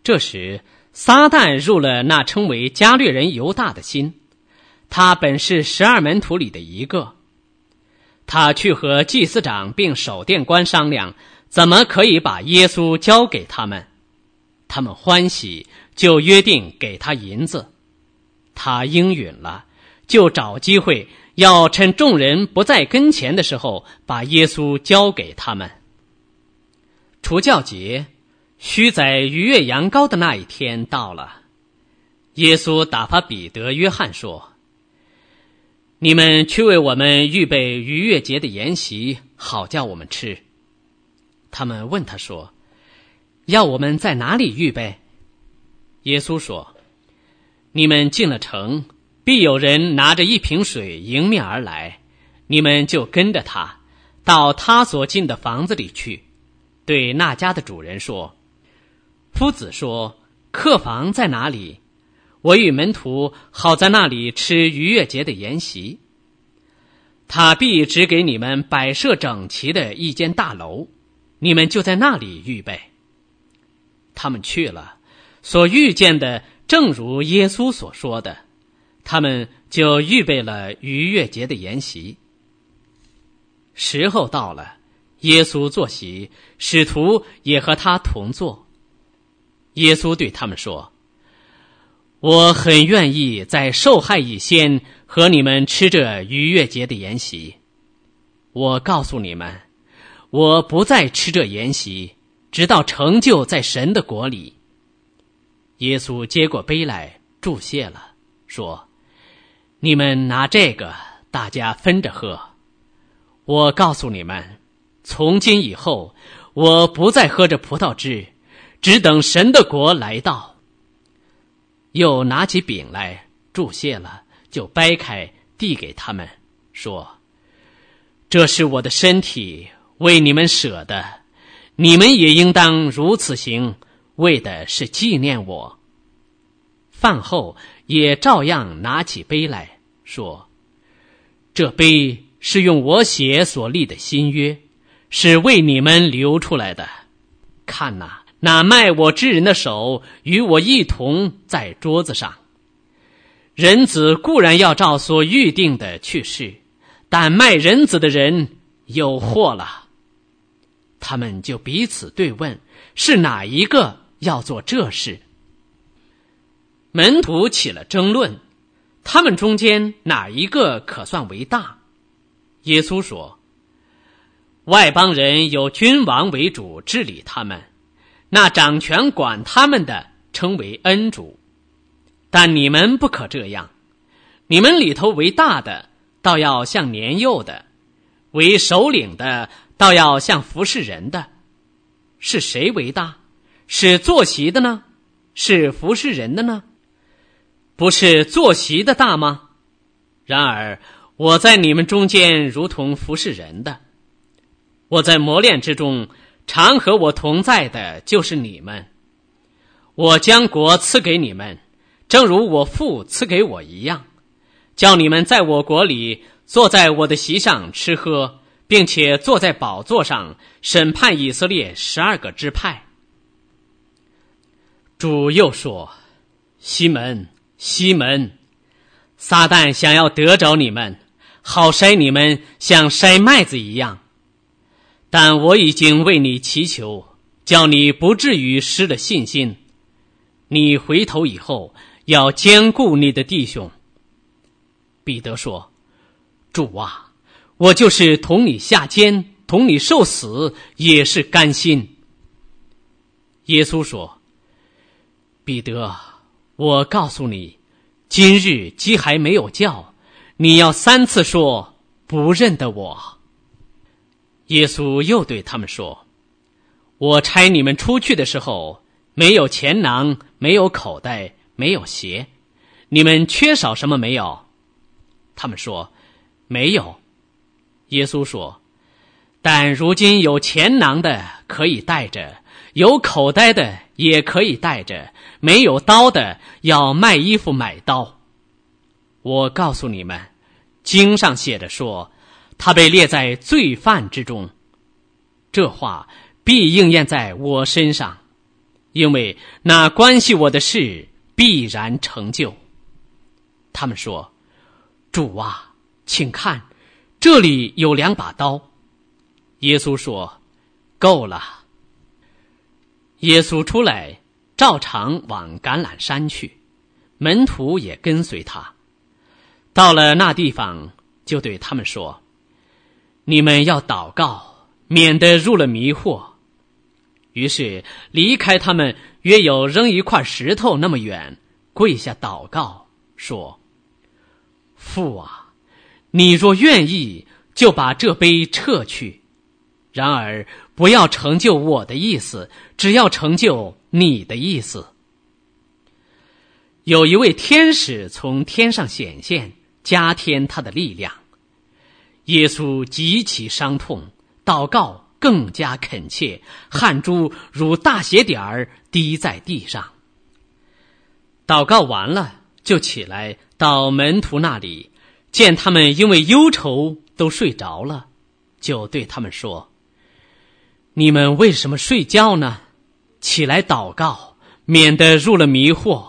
这时撒旦入了那称为加略人犹大的心，他本是十二门徒里的一个。他去和祭司长并守殿官商量，怎么可以把耶稣交给他们。他们欢喜，就约定给他银子。他应允了，就找机会要趁众人不在跟前的时候，把耶稣交给他们。除酵节，须宰逾越羊羔的那一天到了，耶稣打发彼得、约翰说：你们去为我们预备逾越节的筵席，好叫我们吃。他们问他说：要我们在哪里预备？耶稣说：你们进了城，必有人拿着一瓶水迎面而来，你们就跟着他，到他所进的房子里去，对那家的主人说：夫子说，客房在哪里？我与门徒好在那里吃逾越节的筵席。他必指给你们摆设整齐的一间大楼，你们就在那里预备。他们去了，所遇见的正如耶稣所说的，他们就预备了逾越节的筵席。时候到了，耶稣坐席，使徒也和他同坐。耶稣对他们说：我很愿意在受害以先和你们吃这逾越节的筵席。我告诉你们，我不再吃这筵席，直到成就在神的国里。耶稣接过杯来，祝谢了，说：你们拿这个，大家分着喝。我告诉你们，从今以后，我不再喝着葡萄汁，只等神的国来到。又拿起饼来，祝谢了，就掰开，递给他们，说：这是我的身体，为你们舍的，你们也应当如此行，为的是纪念我。饭后也照样拿起杯来，说：这杯是用我血所立的新约，是为你们流出来的。看哪，那卖我之人的手与我一同在桌子上。人子固然要照所预定的去世，但卖人子的人有祸了。他们就彼此对问，是哪一个要做这事？门徒起了争论，他们中间哪一个可算为大？耶稣说：外邦人有君王为主治理他们，那掌权管他们的称为恩主。但你们不可这样，你们里头为大的，倒要像年幼的；为首领的，倒要像服侍人的。是谁为大？是坐席的呢？是服侍人的呢？不是坐席的大吗？然而我在你们中间如同服侍人的。我在磨练之中，常和我同在的就是你们。我将国赐给你们，正如我父赐给我一样，叫你们在我国里坐在我的席上吃喝，并且坐在宝座上审判以色列十二个支派。主又说：西门，西门，撒旦想要得着你们，好筛你们像筛麦子一样。但我已经为你祈求，叫你不至于失了信心。你回头以后，要兼顾你的弟兄。彼得说：主啊，我就是同你下监，同你受死，也是甘心。耶稣说：彼得，我告诉你，今日鸡还没有叫，你要三次说不认得我。耶稣又对他们说：我差你们出去的时候，没有钱囊，没有口袋，没有鞋，你们缺少什么没有？他们说：没有。耶稣说：但如今有钱囊的可以带着，有口袋的也可以带着，没有刀的要卖衣服买刀。我告诉你们，经上写着说，他被列在罪犯之中。这话必应验在我身上。 因为那关系我的事必然成就。”他们说：“主啊，请看，这里有两把刀。”耶稣说：“够了。”耶稣出来，照常往橄榄山去，门徒也跟随他。到了那地方，就对他们说：“你们要祷告，免得入了迷惑。”于是离开他们约有扔一块石头那么远，跪下祷告，说：“父啊，你若愿意，就把这杯撤去。然而不要成就我的意思，只要成就你的意思。”有一位天使从天上显现，加添他的力量。耶稣极其伤痛，祷告更加恳切，汗珠如大血点儿滴在地上。祷告完了，就起来到门徒那里，见他们因为忧愁都睡着了，就对他们说：“你们为什么睡觉呢？起来祷告，免得入了迷惑。”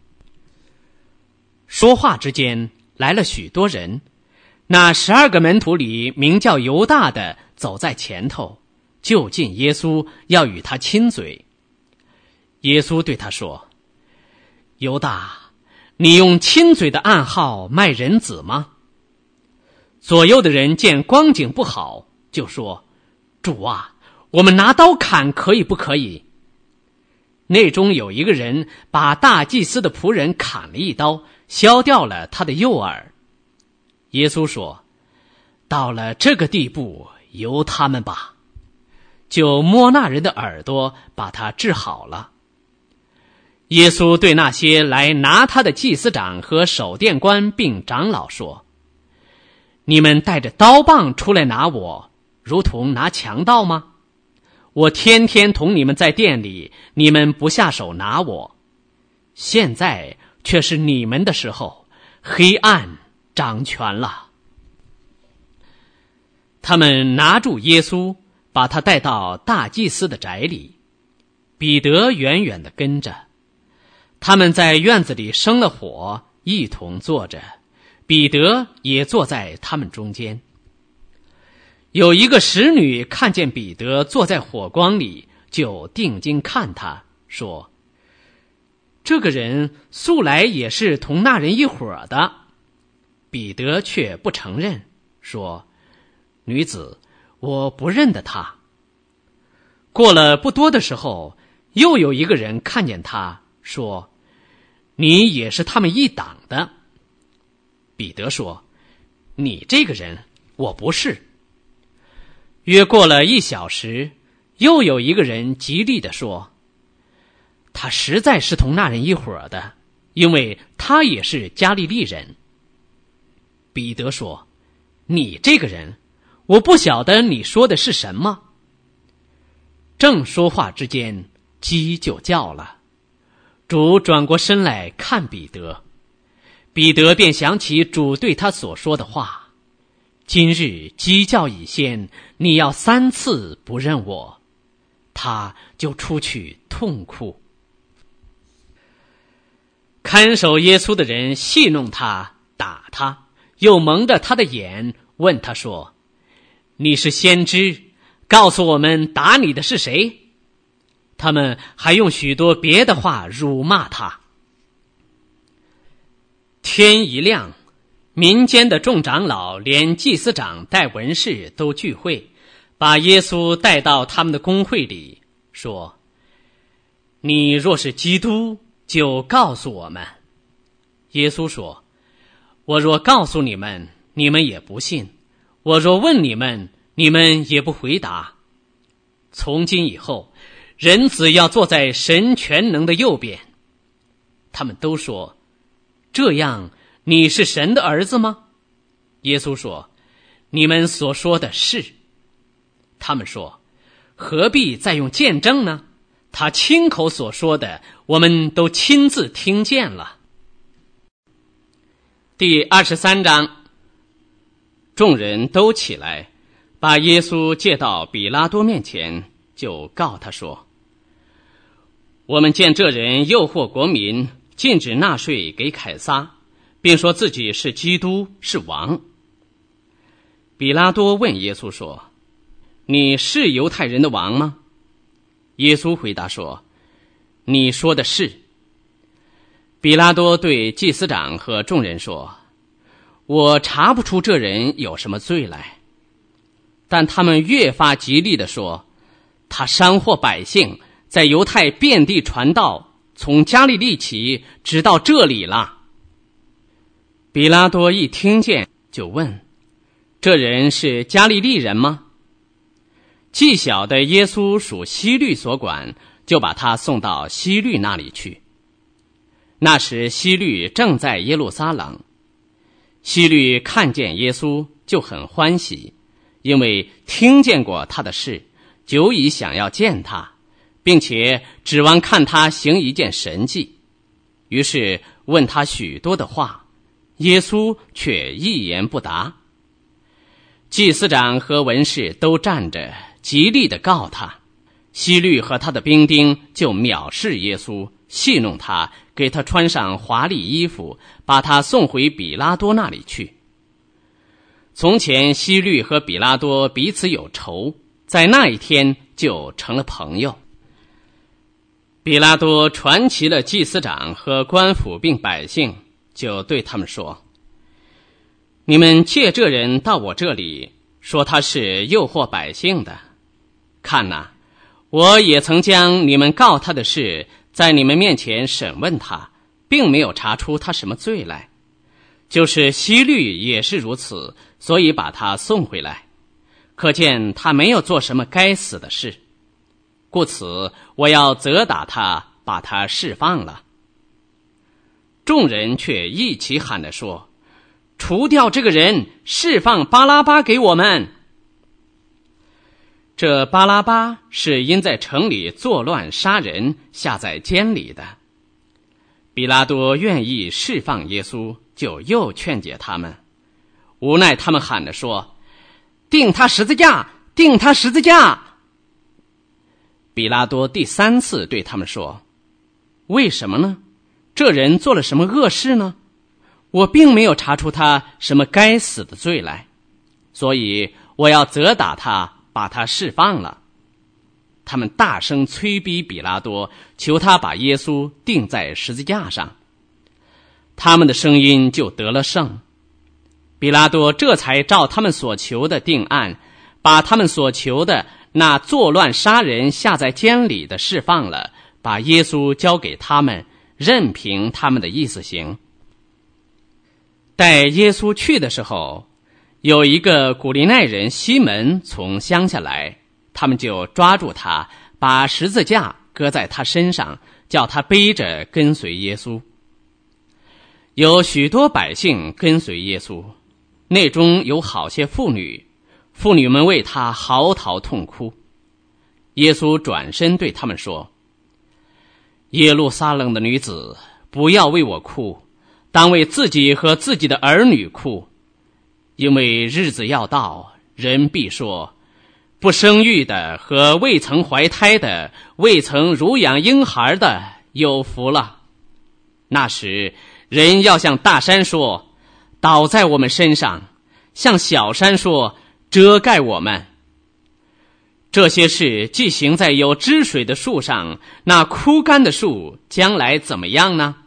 说话之间，来了许多人。那十二个门徒里，名叫犹大的走在前头，就近耶稣，要与他亲嘴。耶稣对他说：“犹大，你用亲嘴的暗号卖人子吗？”左右的人见光景不好，就说：“主啊，我们拿刀砍可以不可以？”内中有一个人把大祭司的仆人砍了一刀，削掉了他的右耳。耶稣说：“到了这个地步，由他们吧。”就摸那人的耳朵，把他治好了。耶稣对那些来拿他的祭司长和守殿官并长老说：“你们带着刀棒出来拿我，如同拿强盗吗？我天天同你们在店里，你们不下手拿我。现在却是你们的时候，黑暗掌权了。”他们拿住耶稣，把他带到大祭司的宅里。彼得远远地跟着。他们在院子里生了火，一同坐着，彼得也坐在他们中间。有一个使女看见彼得坐在火光里，就定睛看他，说：“这个人素来也是同那人一伙的。”彼得却不承认，说：“女子，我不认得他。”过了不多的时候，又有一个人看见他，说：“你也是他们一党的。”彼得说：“你这个人，我不是。”约过了一小时，又有一个人极力地说：“他实在是同那人一伙的，因为他也是加利利人。”彼得说：“你这个人，我不晓得你说的是什么。”正说话之间，鸡就叫了。主转过身来看彼得，彼得便想起主对他所说的话：“今日鸡叫以先，你要三次不认我。”他就出去痛哭。看守耶稣的人戏弄他，打他，又蒙着他的眼，问他说：“你是先知，告诉我们打你的是谁？”他们还用许多别的话辱骂他。天一亮，民间的众长老连祭司长带文士都聚会，把耶稣带到他们的公会里，说：“你若是基督，就告诉我们。”耶稣说：“我若告诉你们，你们也不信；我若问你们，你们也不回答。从今以后，人子要坐在神全能的右边。”他们都说：“这样，你是神的儿子吗？”耶稣说：“你们所说的是。”他们说：“何必再用见证呢？他亲口所说的，我们都亲自听见了。”第二十三章，众人都起来，把耶稣借到比拉多面前，就告他说：“ 我们见这人诱惑国民，禁止纳税给凯撒，并说自己是基督，是王。比拉多问耶稣说：你是犹太人的王吗？耶稣回答说：你说的是。比拉多对祭司长和众人说：我查不出这人有什么罪来。但他们越发极力地说，他伤祸百姓，在犹太遍地传道，从加利利起直到这里了。比拉多一听见就问：这人是加利利人吗？既晓得耶稣属希律所管，就把他送到希律那里去。那时希律正在耶路撒冷。希律看见耶稣就很欢喜，因为听见过他的事，久已想要见他，并且指望看他行一件神迹。于是问他许多的话，耶稣却一言不答。祭司长和文士都站着，极力地告他。希律和他的兵丁就藐视耶稣，戏弄他，给他穿上华丽衣服，把他送回比拉多那里去。从前希律和比拉多彼此有仇，在那一天就成了朋友。比拉多传齐了祭司长和官府并百姓，就对他们说：你们借这人到我这里，说他是诱惑百姓的。看哪，我也曾将你们告他的事在你们面前审问他，并没有查出他什么罪来。就是希律也是如此，所以把他送回来。可见他没有做什么该死的事，故此我要责打他，把他释放了。众人却一起喊着说：除掉这个人，释放巴拉巴给我们。这巴拉巴是因在城里作乱杀人，下在监里的。比拉多愿意释放耶稣，就又劝解他们。无奈他们喊着说：钉他十字架，钉他十字架。比拉多第三次对他们说：为什么呢？这人做了什么恶事呢？我并没有查出他什么该死的罪来，所以我要责打他，把他释放了。他们大声催逼比拉多，求他把耶稣钉在十字架上。他们的声音就得了胜。比拉多这才照他们所求的定案，把他们所求的那作乱杀人下在监里的释放了，把耶稣交给他们，任凭他们的意思行。待耶稣去的时候，有一个古利奈人西门从乡下来，他们就抓住他，把十字架搁在他身上，叫他背着跟随耶稣。有许多百姓跟随耶稣，内中有好些妇女，妇女们为他嚎啕痛哭。耶稣转身对他们说：耶路撒冷的女子，不要为我哭，当为自己和自己的儿女哭。因为日子要到，人必说，不生育的和未曾怀胎的，未曾乳养婴孩的，有福了。那时人要向大山说，倒在我们身上，向小山说，遮盖我们。这些事既行在有汁水的树上，那枯干的树将来怎么样呢？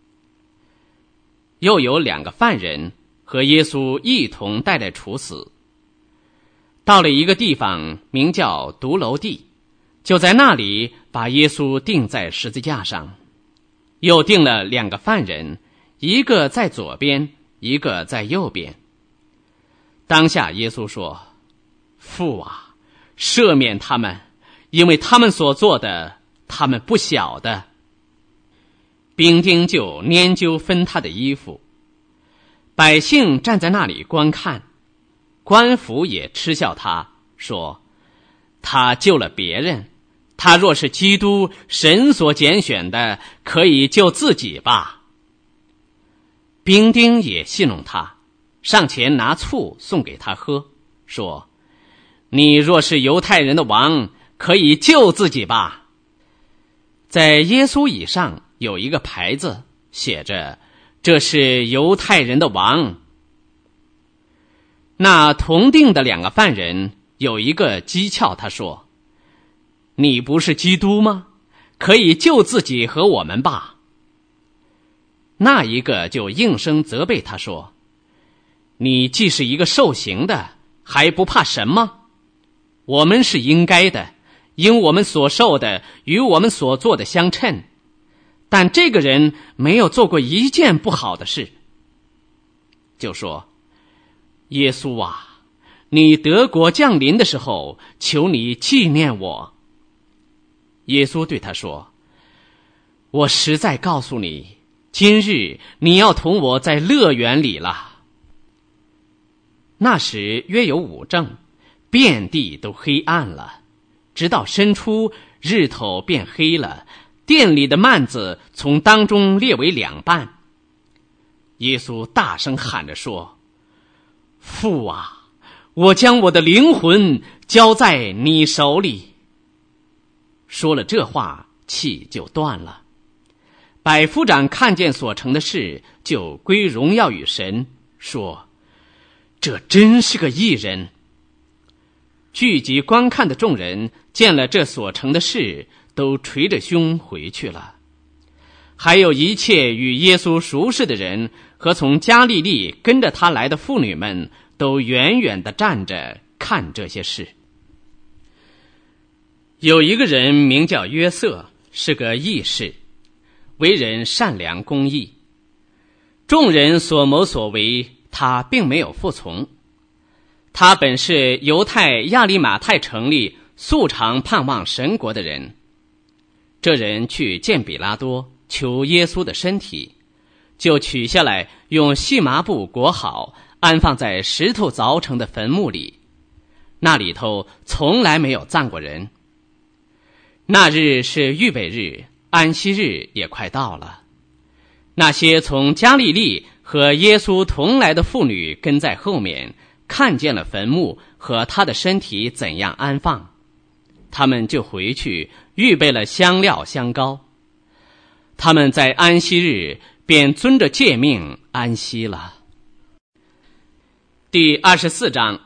又有两个犯人和耶稣一同带来处死。到了一个地方名叫独楼地，就在那里把耶稣钉在十字架上，又钉了两个犯人，一个在左边，一个在右边。当下耶稣说：父啊，赦免他们，因为他们所做的，他们不晓得。兵丁就拈阄分他的衣服，百姓站在那里观看，官府也嗤笑他，说：他救了别人，他若是基督，神所拣选的，可以救自己吧。兵丁也戏弄他，上前拿醋送给他喝，说：你若是犹太人的王，可以救自己吧。 在耶稣以上有一个牌子，写着这是犹太人的王。那同定的两个犯人有一个讥诮他说，你不是基督吗？可以救自己和我们吧。那一个就应声责备他说，你既是一个受刑的，还不怕神吗？我们是应该的，因我们所受的与我们所做的相称，但这个人没有做过一件不好的事。就说，耶稣啊，你得国降临的时候，求你纪念我。耶稣对他说，我实在告诉你，今日你要同我在乐园里了。那时约有午正，遍地都黑暗了，直到申初，日头变黑了，殿里的幔子从当中裂为两半。耶稣大声喊着说，父啊，我将我的灵魂交在你手里。说了这话，气就断了。百夫长看见所成的事，就归荣耀与神，说，这真是个义人。聚集观看的众人见了这所成的事，都捶着胸回去了。还有一切与耶稣熟识的人和从加利利跟着他来的妇女们，都远远地站着看这些事。有一个人名叫约瑟，是个义士，为人善良公义，众人所谋所为，他并没有服从。他本是犹太亚利马太城里素常盼望神国的人。这人去见比拉多，求耶稣的身体，就取下来，用细麻布裹好，安放在石头凿成的坟墓里，那里头从来没有葬过人。那日是预备日，安息日也快到了。那些从加利利和耶稣同来的妇女跟在后面，看见了坟墓和他的身体怎样安放，他们就回去预备了香料香膏。他们在安息日便遵着诫命安息了。第二十四章。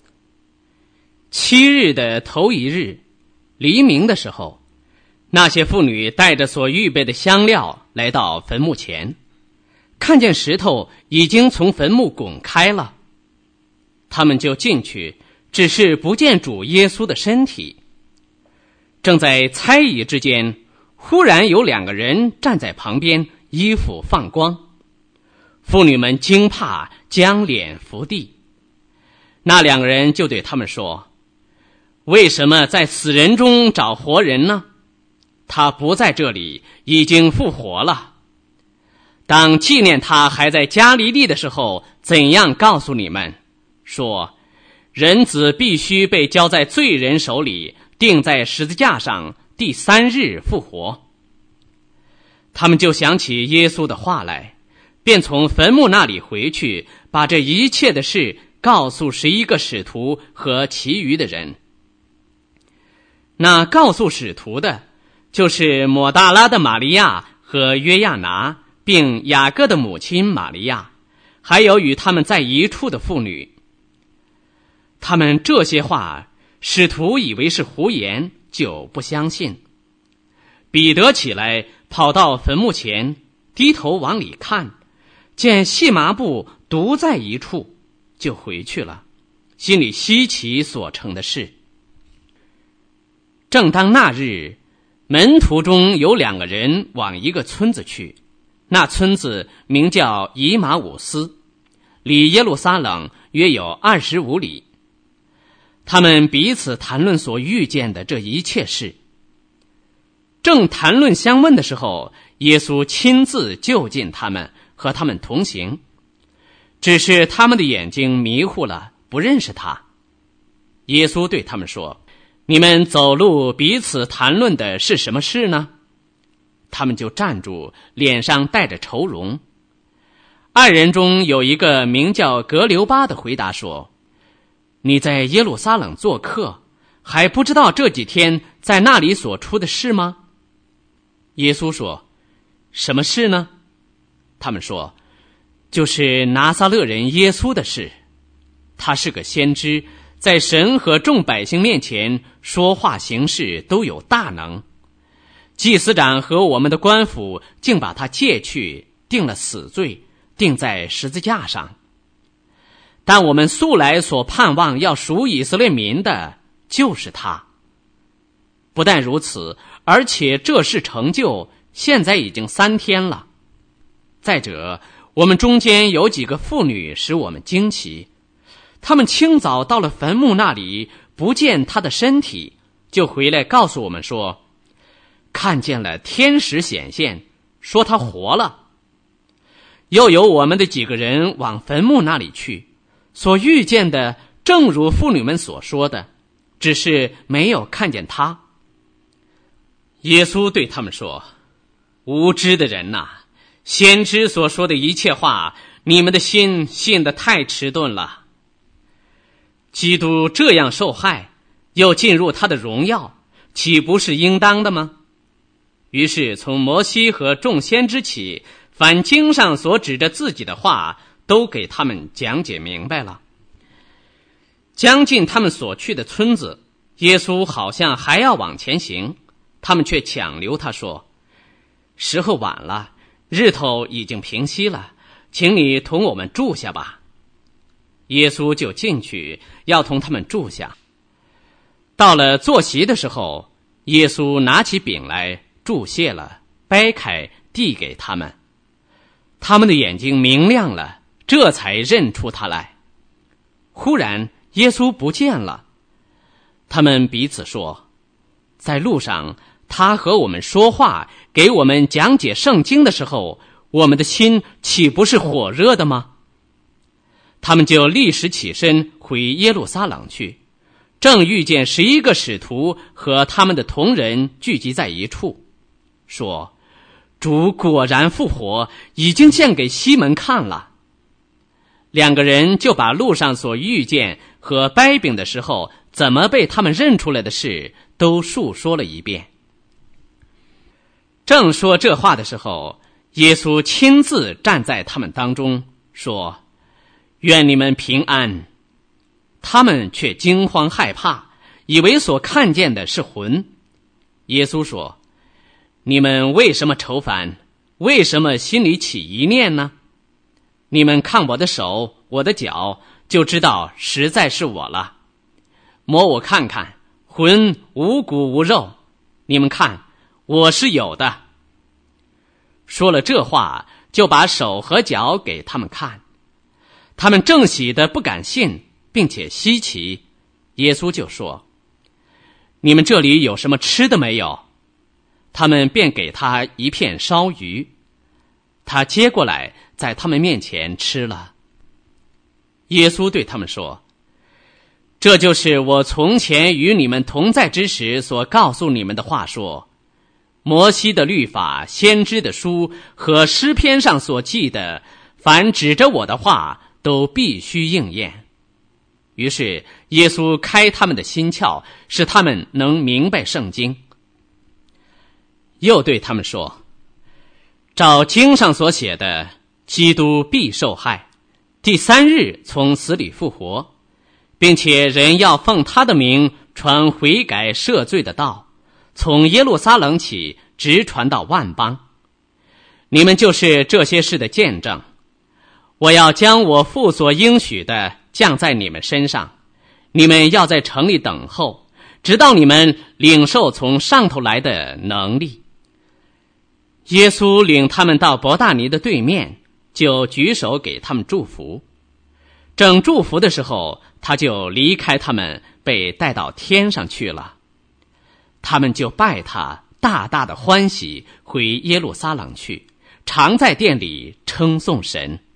七日的头一日，黎明的时候，那些妇女带着所预备的香料来到坟墓前，看见石头已经从坟墓滚开了，他们就进去，只是不见主耶稣的身体。正在猜疑之间，忽然有两个人站在旁边，衣服放光。妇女们惊怕，将脸伏地。那两个人就对他们说，为什么在死人中找活人呢？他不在这里，已经复活了。当纪念他还在加利利的时候，怎样告诉你们，说人子必须被交在罪人手里，钉在十字架上，第三日复活。他们就想起耶稣的话来，便从坟墓那里回去，把这一切的事告诉十一个使徒和其余的人。那告诉使徒的，就是抹大拉的玛利亚和约亚拿，并雅各的母亲玛利亚，还有与他们在一处的妇女。他们这些话，使徒以为是胡言，就不相信。彼得起来，跑到坟墓前，低头往里看，见细麻布独在一处，就回去了，心里稀奇所成的事。正当那日，门徒中有两个人往一个村子去，那村子名叫以马忤斯，离耶路撒冷约有二十五里。他们彼此谈论所遇见的这一切事。正谈论相问的时候，耶稣亲自就近他们，和他们同行，只是他们的眼睛迷糊了，不认识他。耶稣对他们说，你们走路彼此谈论的是什么事呢？他们就站住，脸上带着愁容。二人中有一个名叫格留巴的回答说，你在耶路撒冷做客，还不知道这几天在那里所出的事吗？ 耶稣说：什么事呢？他们说：就是拿撒勒人耶稣的事。他是个先知，在神和众百姓面前说话行事都有大能。祭司长和我们的官府竟把他借去，定了死罪，钉在十字架上。但我们素来所盼望要赎以色列民的就是他。不但如此，而且这事成就现在已经三天了。再者，我们中间有几个妇女使我们惊奇，她们清早到了坟墓那里，不见他的身体，就回来告诉我们说，看见了天使显现，说他活了。又有我们的几个人往坟墓那里去，所遇见的正如妇女们所说的，只是没有看见他。耶稣对他们说：无知的人哪，先知所说的一切话，你们的心信得太迟钝了。基督这样受害，又进入他的荣耀，岂不是应当的吗？于是从摩西和众先知起，凡经上所指着自己的话，都给他们讲解明白了。将近他们所去的村子，耶稣好像还要往前行，他们却抢留他说：时候晚了，日头已经平息了，请你同我们住下吧。耶稣就进去，要同他们住下。到了坐席的时候，耶稣拿起饼来，祝谢了，掰开，递给他们。他们的眼睛明亮了，这才认出他来。忽然耶稣不见了，他们彼此说，在路上他和我们说话，给我们讲解圣经的时候，我们的心岂不是火热的吗？他们就立时起身回耶路撒冷去，正遇见十一个使徒和他们的同人聚集在一处，说：主果然复活，已经献给西门看了。两个人就把路上所遇见和掰饼的时候怎么被他们认出来的事都述说了一遍。正说这话的时候，耶稣亲自站在他们当中，说：愿你们平安。他们却惊慌害怕，以为所看见的是魂。耶稣说：你们为什么愁烦？为什么心里起疑念呢？你们看我的手，我的脚，就知道实在是我了。摸我看看，魂无骨无肉，你们看，我是有的。说了这话，就把手和脚给他们看。他们正喜得不敢信，并且稀奇。耶稣就说：你们这里有什么吃的没有？他们便给他一片烧鱼，他接过来，在他们面前吃了。耶稣对他们说：这就是我从前与你们同在之时所告诉你们的话，说摩西的律法、先知的书和诗篇上所记的，凡指着我的话，都必须应验。于是耶稣开他们的心窍，使他们能明白圣经。又对他们说：照经上所写的，基督必受害，第三日从死里复活，并且人要奉他的名传悔改赦罪的道，从耶路撒冷起，直传到万邦。你们就是这些事的见证。我要将我父所应许的降在你们身上，你们要在城里等候，直到你们领受从上头来的能力。耶稣领他们到伯大尼的对面，就举手给他们祝福。正祝福的时候，他就离开他们，被带到天上去了。他们就拜他，大大的欢喜，回耶路撒冷去，常在殿里称颂神。